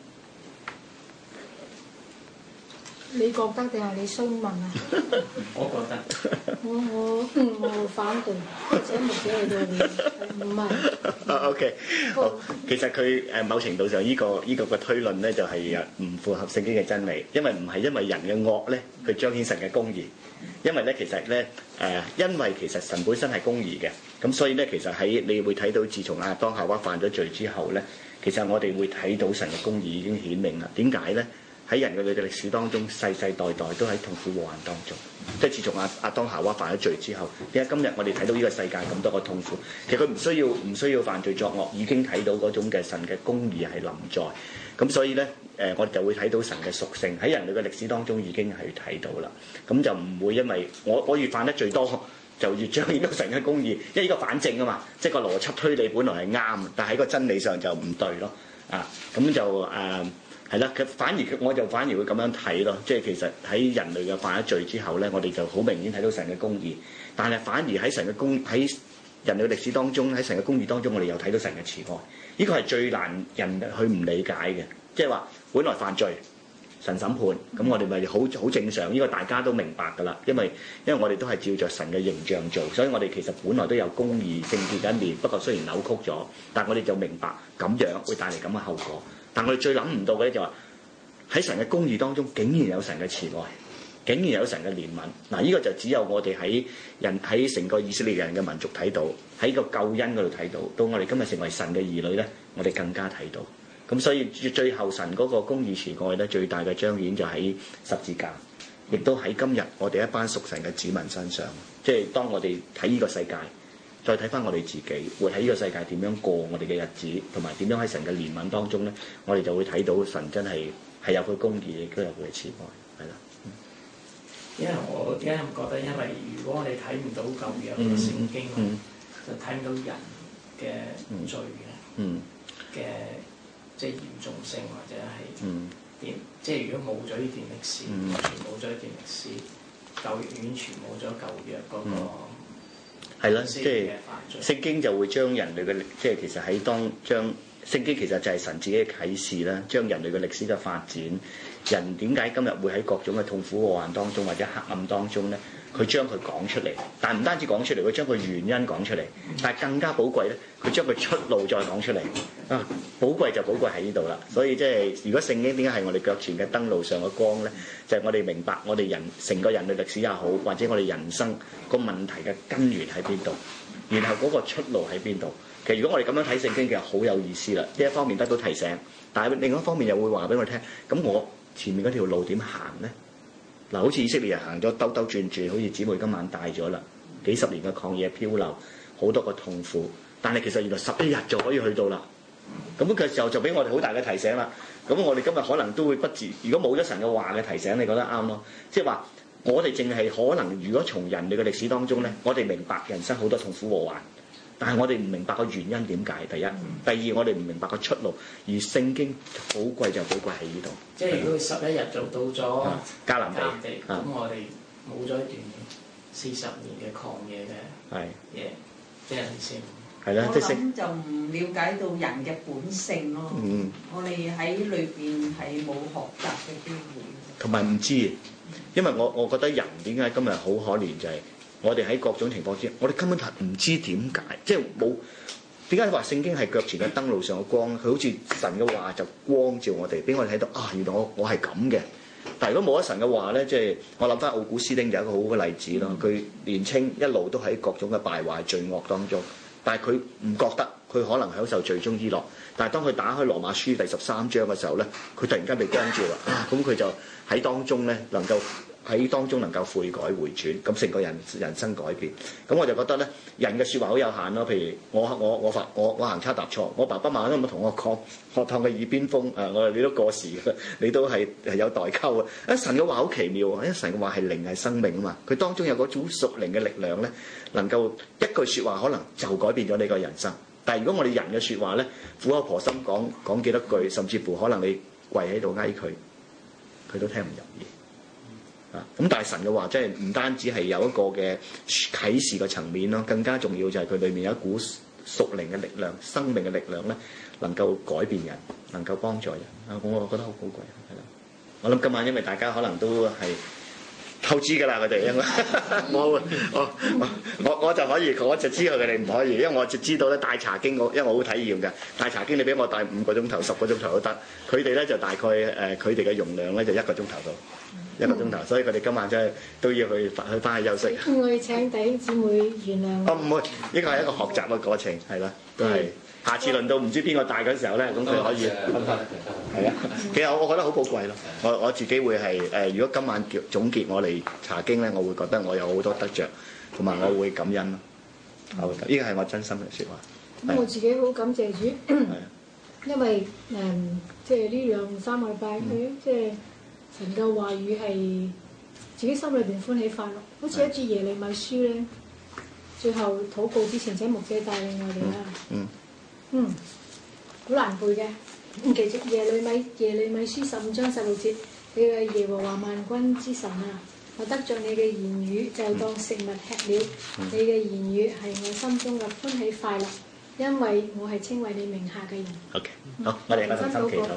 你覺得定係你詢問啊？ 我覺得。 我我嗯我反對，請牧者去到唔係。 啊 OK，好，其實佢誒某程度上呢個呢個嘅推論咧，就係唔符合聖經嘅真理，因為唔係因為人嘅惡咧，佢彰顯神嘅公義。因為咧，其實咧誒，因為其實神本身係公義嘅，咁所以咧，其實喺你會睇到，自從亞當夏娃犯咗罪之後咧，其實我哋會睇到神嘅公義已經顯明啦。點解咧？喺人類嘅歷史當中，世世代代都喺痛苦禍患當中。即係自從亞亞當夏娃犯咗罪之後，點解今日我哋睇到呢個世界咁多個痛苦？其實佢唔需要唔需要犯罪作惡，已經睇到嗰種嘅神嘅公義係臨在。咁所以咧，誒我哋就會睇到神嘅屬性喺人類嘅歷史當中已經係睇到啦。咁就唔會因為我我越犯得最多，就越彰顯到神嘅公義，因為呢個反證啊嘛，即係個邏輯推理本來係啱，但係喺個真理上就唔對咯。啊，咁就誒。 係啦，佢反而我就反而會咁樣睇咯，即係其實喺人類嘅犯咗罪之後咧，我哋就好明顯睇到神嘅公義，但係反而喺神嘅公喺人類嘅歷史當中，喺神嘅公義當中，我哋又睇到神嘅慈愛，呢個係最難人去唔理解嘅，即係話本來犯罪，神審判，咁我哋咪好好正常，呢個大家都明白㗎啦，因為因為我哋都係照着神嘅形象做，所以我哋其實本來都有公義聖潔嘅一面，不過雖然扭曲咗，但我哋就明白咁樣會帶嚟咁嘅後果。但我哋最諗唔到嘅咧就話喺神嘅公義當中，竟然有神嘅慈愛，竟然有神嘅憐憫。嗱，呢個就只有我哋喺人喺成個以色列人嘅民族睇到，喺個救恩嗰度睇到。到我哋今日成為神嘅兒女咧，我哋更加睇到。咁所以最後神嗰個公義慈愛咧，最大嘅彰顯就喺十字架，亦都喺今日我哋一班屬神嘅子民身上。即係當我哋睇呢個世界，再睇翻我哋自己，活喺呢個世界點樣過我哋嘅日子，同埋點樣喺神嘅憐憫當中咧，我哋就會睇到神真係係有佢公義，亦都有佢嘅慈愛，係啦。 因為我點解咁覺得？因為如果我哋睇唔到舊約嘅聖經，嗯嗯、就睇唔到人嘅罪嘅嘅即係嚴重性，或者係點？嗯、即係如果冇咗呢段歷史，完全冇咗一段歷史，舊約完全冇咗舊約嗰個。嗯係啦，即係聖經就會將人類嘅歷，即係其實喺當將聖經其實就係神自己嘅啟示啦，將人類嘅歷史嘅發展，人點解今日會喺各種嘅痛苦禍患當中或者黑暗當中咧？佢將佢講出嚟，但係唔單止講出嚟，佢將佢原因講出嚟，但係更加寶貴咧，佢將佢出路再講出嚟。啊，寶貴就寶貴喺呢度啦。所以即係如果聖經點解係我哋腳前嘅燈路上嘅光咧？就係、是、我哋明白我哋人成個人類歷史也好，或者我哋人生個問題嘅根源喺邊度，然後嗰個出路喺邊度。其實如果我哋咁樣睇聖經，其實好有意思啦。呢一方面得到提醒，但係另一方面又會話俾我哋聽，咁我前面嗰條路點行咧？嗱，好似以色列人行咗兜兜轉轉，好似姊妹今晚帶咗啦，幾十年嘅曠野漂流，好多個痛苦，但係其實原來十一日就可以去到啦。咁嘅時候就俾我哋好大嘅提醒啦。咁我哋今日可能都會不自，如果冇咗神嘅話嘅提醒，你覺得啱咯？即係話我哋淨係可能，如果從人類嘅歷史當中咧，我哋明白人生好多痛苦禍患，但係我哋唔明白個原因點解。第一，第二，我哋唔明白個出路。而聖經寶貴就寶貴喺呢度。即係如果佢十一日就到咗迦南地，咁、啊、我哋冇咗一段四十年嘅曠野嘅嘢，即係意思。係啦， 我諗就唔了解到人嘅本性咯。嗯，我哋喺裏邊係冇學習嘅機會， 同埋唔知，因為我我覺得人點解今日好可憐就係、是、我哋喺各種情況之下，我哋根本係唔知點解，即係冇點解話聖經係腳前嘅燈路上嘅光，佢好似神嘅話就光照我哋，俾我哋睇到啊，原來我我係咁嘅。但係如果冇咗神嘅話咧，即係我諗翻奧古斯丁就係一個好好嘅例子咯。佢、嗯、年青一路都喺各種嘅敗壞罪惡當中。但係佢唔覺得，佢可能享受罪中之樂。但係當佢打開羅馬書第十三章嘅時候咧，佢突然間被光照啦。咁佢、啊、就喺當中咧，能夠喺當中能夠悔改回轉，咁成個人人生改變。咁我就覺得咧，人嘅説話好有限咯。譬如我我我發我我行差踏錯，我爸爸媽媽都冇同我講，學堂嘅耳邊風啊！我話你都過時嘅，你都係係有代溝啊！神嘅話好奇妙啊！因為神嘅話係靈係生命啊嘛，佢當中有嗰種屬靈嘅力量咧，能夠一句説話可能就改變咗你個人生。但係如果我哋人嘅説話咧，苦口婆心講講幾多句，甚至乎可能你跪喺度嗌佢，佢都聽唔入耳。啊！咁但係神嘅話，即係唔單止係有一個嘅啟示嘅層面咯，更加重要就係佢裏面有一股屬靈嘅力量、生命嘅力量咧，能夠改變人，能夠幫助人。啊！我覺得好寶貴，係啦。我諗今晚因為大家可能都係透支㗎啦，佢哋因為我我我我就可以，我就知道佢哋唔可以，因為我就知道咧帶查經，我因為我好體驗嘅帶查經，你俾我帶五個鐘頭、十個鐘頭都得。佢哋咧就大概誒，佢哋嘅容量咧就一個鐘頭到。一個鐘頭，所以佢哋今晚真係都要去去翻去休息。 我要請弟兄姊妹原諒。 哦，唔會，呢個係一個學習嘅過程，係啦，都係。下次輪到唔知邊個帶嗰時候咧，咁佢可以分翻。係啊，其實我我覺得好寶貴咯。我我自己會係誒、呃，如果今晚總結我嚟查經咧，我會覺得我有好多得着，同埋我會感恩咯。好，呢個係我真心嘅説話。 咁我自己好感謝主，因為誒、嗯，即係呢兩三個禮拜佢即係。神嘅話語係自己心裏邊歡喜快樂，好似一節耶利米書咧，最後禱告之前請牧者帶領我哋啦。嗯，嗯，好難背嘅， 其實耶利米耶利米書十五章十六節，你係耶和華萬軍之神啊！我得著你嘅言語，就當食物吃了。你嘅言語係我心中嘅歡喜快樂，因為我係稱為你名下嘅人。 OK，好，我哋一同心祈禱。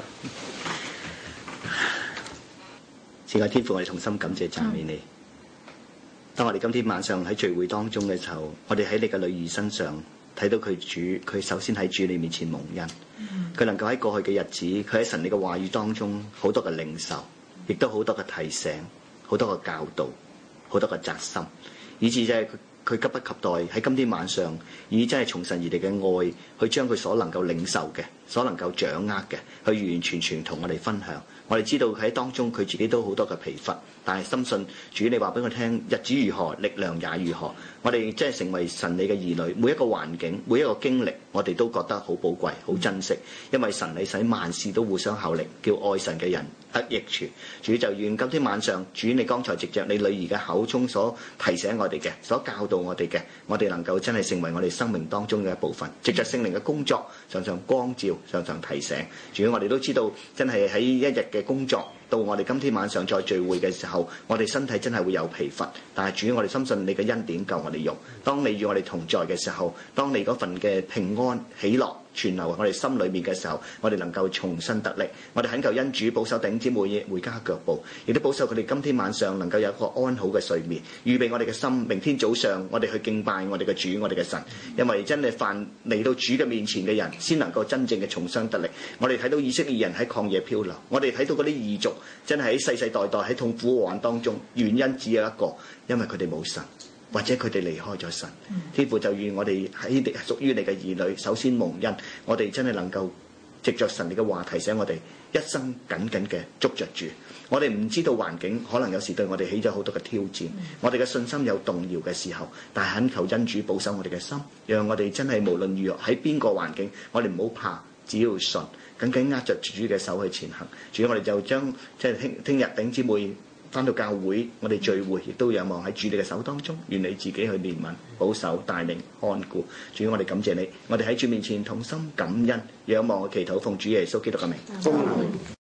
慈愛天父，我哋同心感謝讚美你。當我哋今天晚上喺聚會當中嘅時候，我哋喺你嘅女兒身上睇到佢主，佢首先喺主你面前蒙恩，佢能夠喺過去嘅日子，佢喺神你嘅話語當中好多嘅領受，亦都好多嘅提醒，好多嘅教導，好多嘅扎心，以致就係佢急不及待喺今天晚上，以真係從神而嚟嘅愛，去將佢所能夠領受嘅、所能夠掌握嘅，去完完全全同我哋分享。我哋知道喺當中佢自己都好多嘅疲乏，但係深信主你話俾我聽，日子如何，力量也如何。我哋即係成為神你嘅兒女，每一個環境，每一個經歷，我哋都覺得好寶貴、好珍惜，因為神你使萬事都互相效力，叫愛神嘅人得益處。主就願今天晚上，主你剛才藉着你女兒嘅口中所提醒我哋嘅，所教導我哋嘅，我哋能夠真係成為我哋生命當中嘅一部分。藉着聖靈嘅工作，常常光照，常常提醒。主我哋都知道，真係喺一日嘅工作，到我哋今天晚上再聚會嘅時候，我哋身體真係會有疲乏，但係主我哋深信你嘅恩典夠我哋用。當你與我哋同在嘅時候，當你嗰份嘅平安喜樂存留我哋心裏面嘅時候，我哋能夠重新得力。我哋懇求恩主保守弟兄姊妹回家腳步，亦都保守佢哋今天晚上能夠有一個安好嘅睡眠，預備我哋嘅心，明天早上我哋去敬拜我哋嘅主，我哋嘅神。因為真係凡嚟到主嘅面前嘅人，先能夠真正嘅重新得力。我哋睇到以色列人喺曠野漂流，我哋睇到嗰啲異族真係喺世世代代喺痛苦患當中，原因只有一個，因為佢哋冇神。或者佢哋離開咗神，天父就願我哋喺屬於你嘅兒女，首先蒙恩，我哋真係能夠藉着神你嘅話提醒我哋，一生緊緊嘅捉着住。我哋唔知道環境可能有時對我哋起咗好多嘅挑戰，我哋嘅信心有動搖嘅時候，但係懇求恩主保守我哋嘅心，讓我哋真係無論如何喺邊個環境，我哋唔好怕，只要信，緊緊握着主嘅手去前行。主我哋就將即係聽聽日弟兄姊妹返到教會，我哋聚會亦都仰望喺主你嘅手當中，願你自己去憐憫、保守、帶領、看顧。主，我哋感謝你，我哋喺主面前同心感恩，仰望嘅祈禱，奉主耶穌基督嘅名。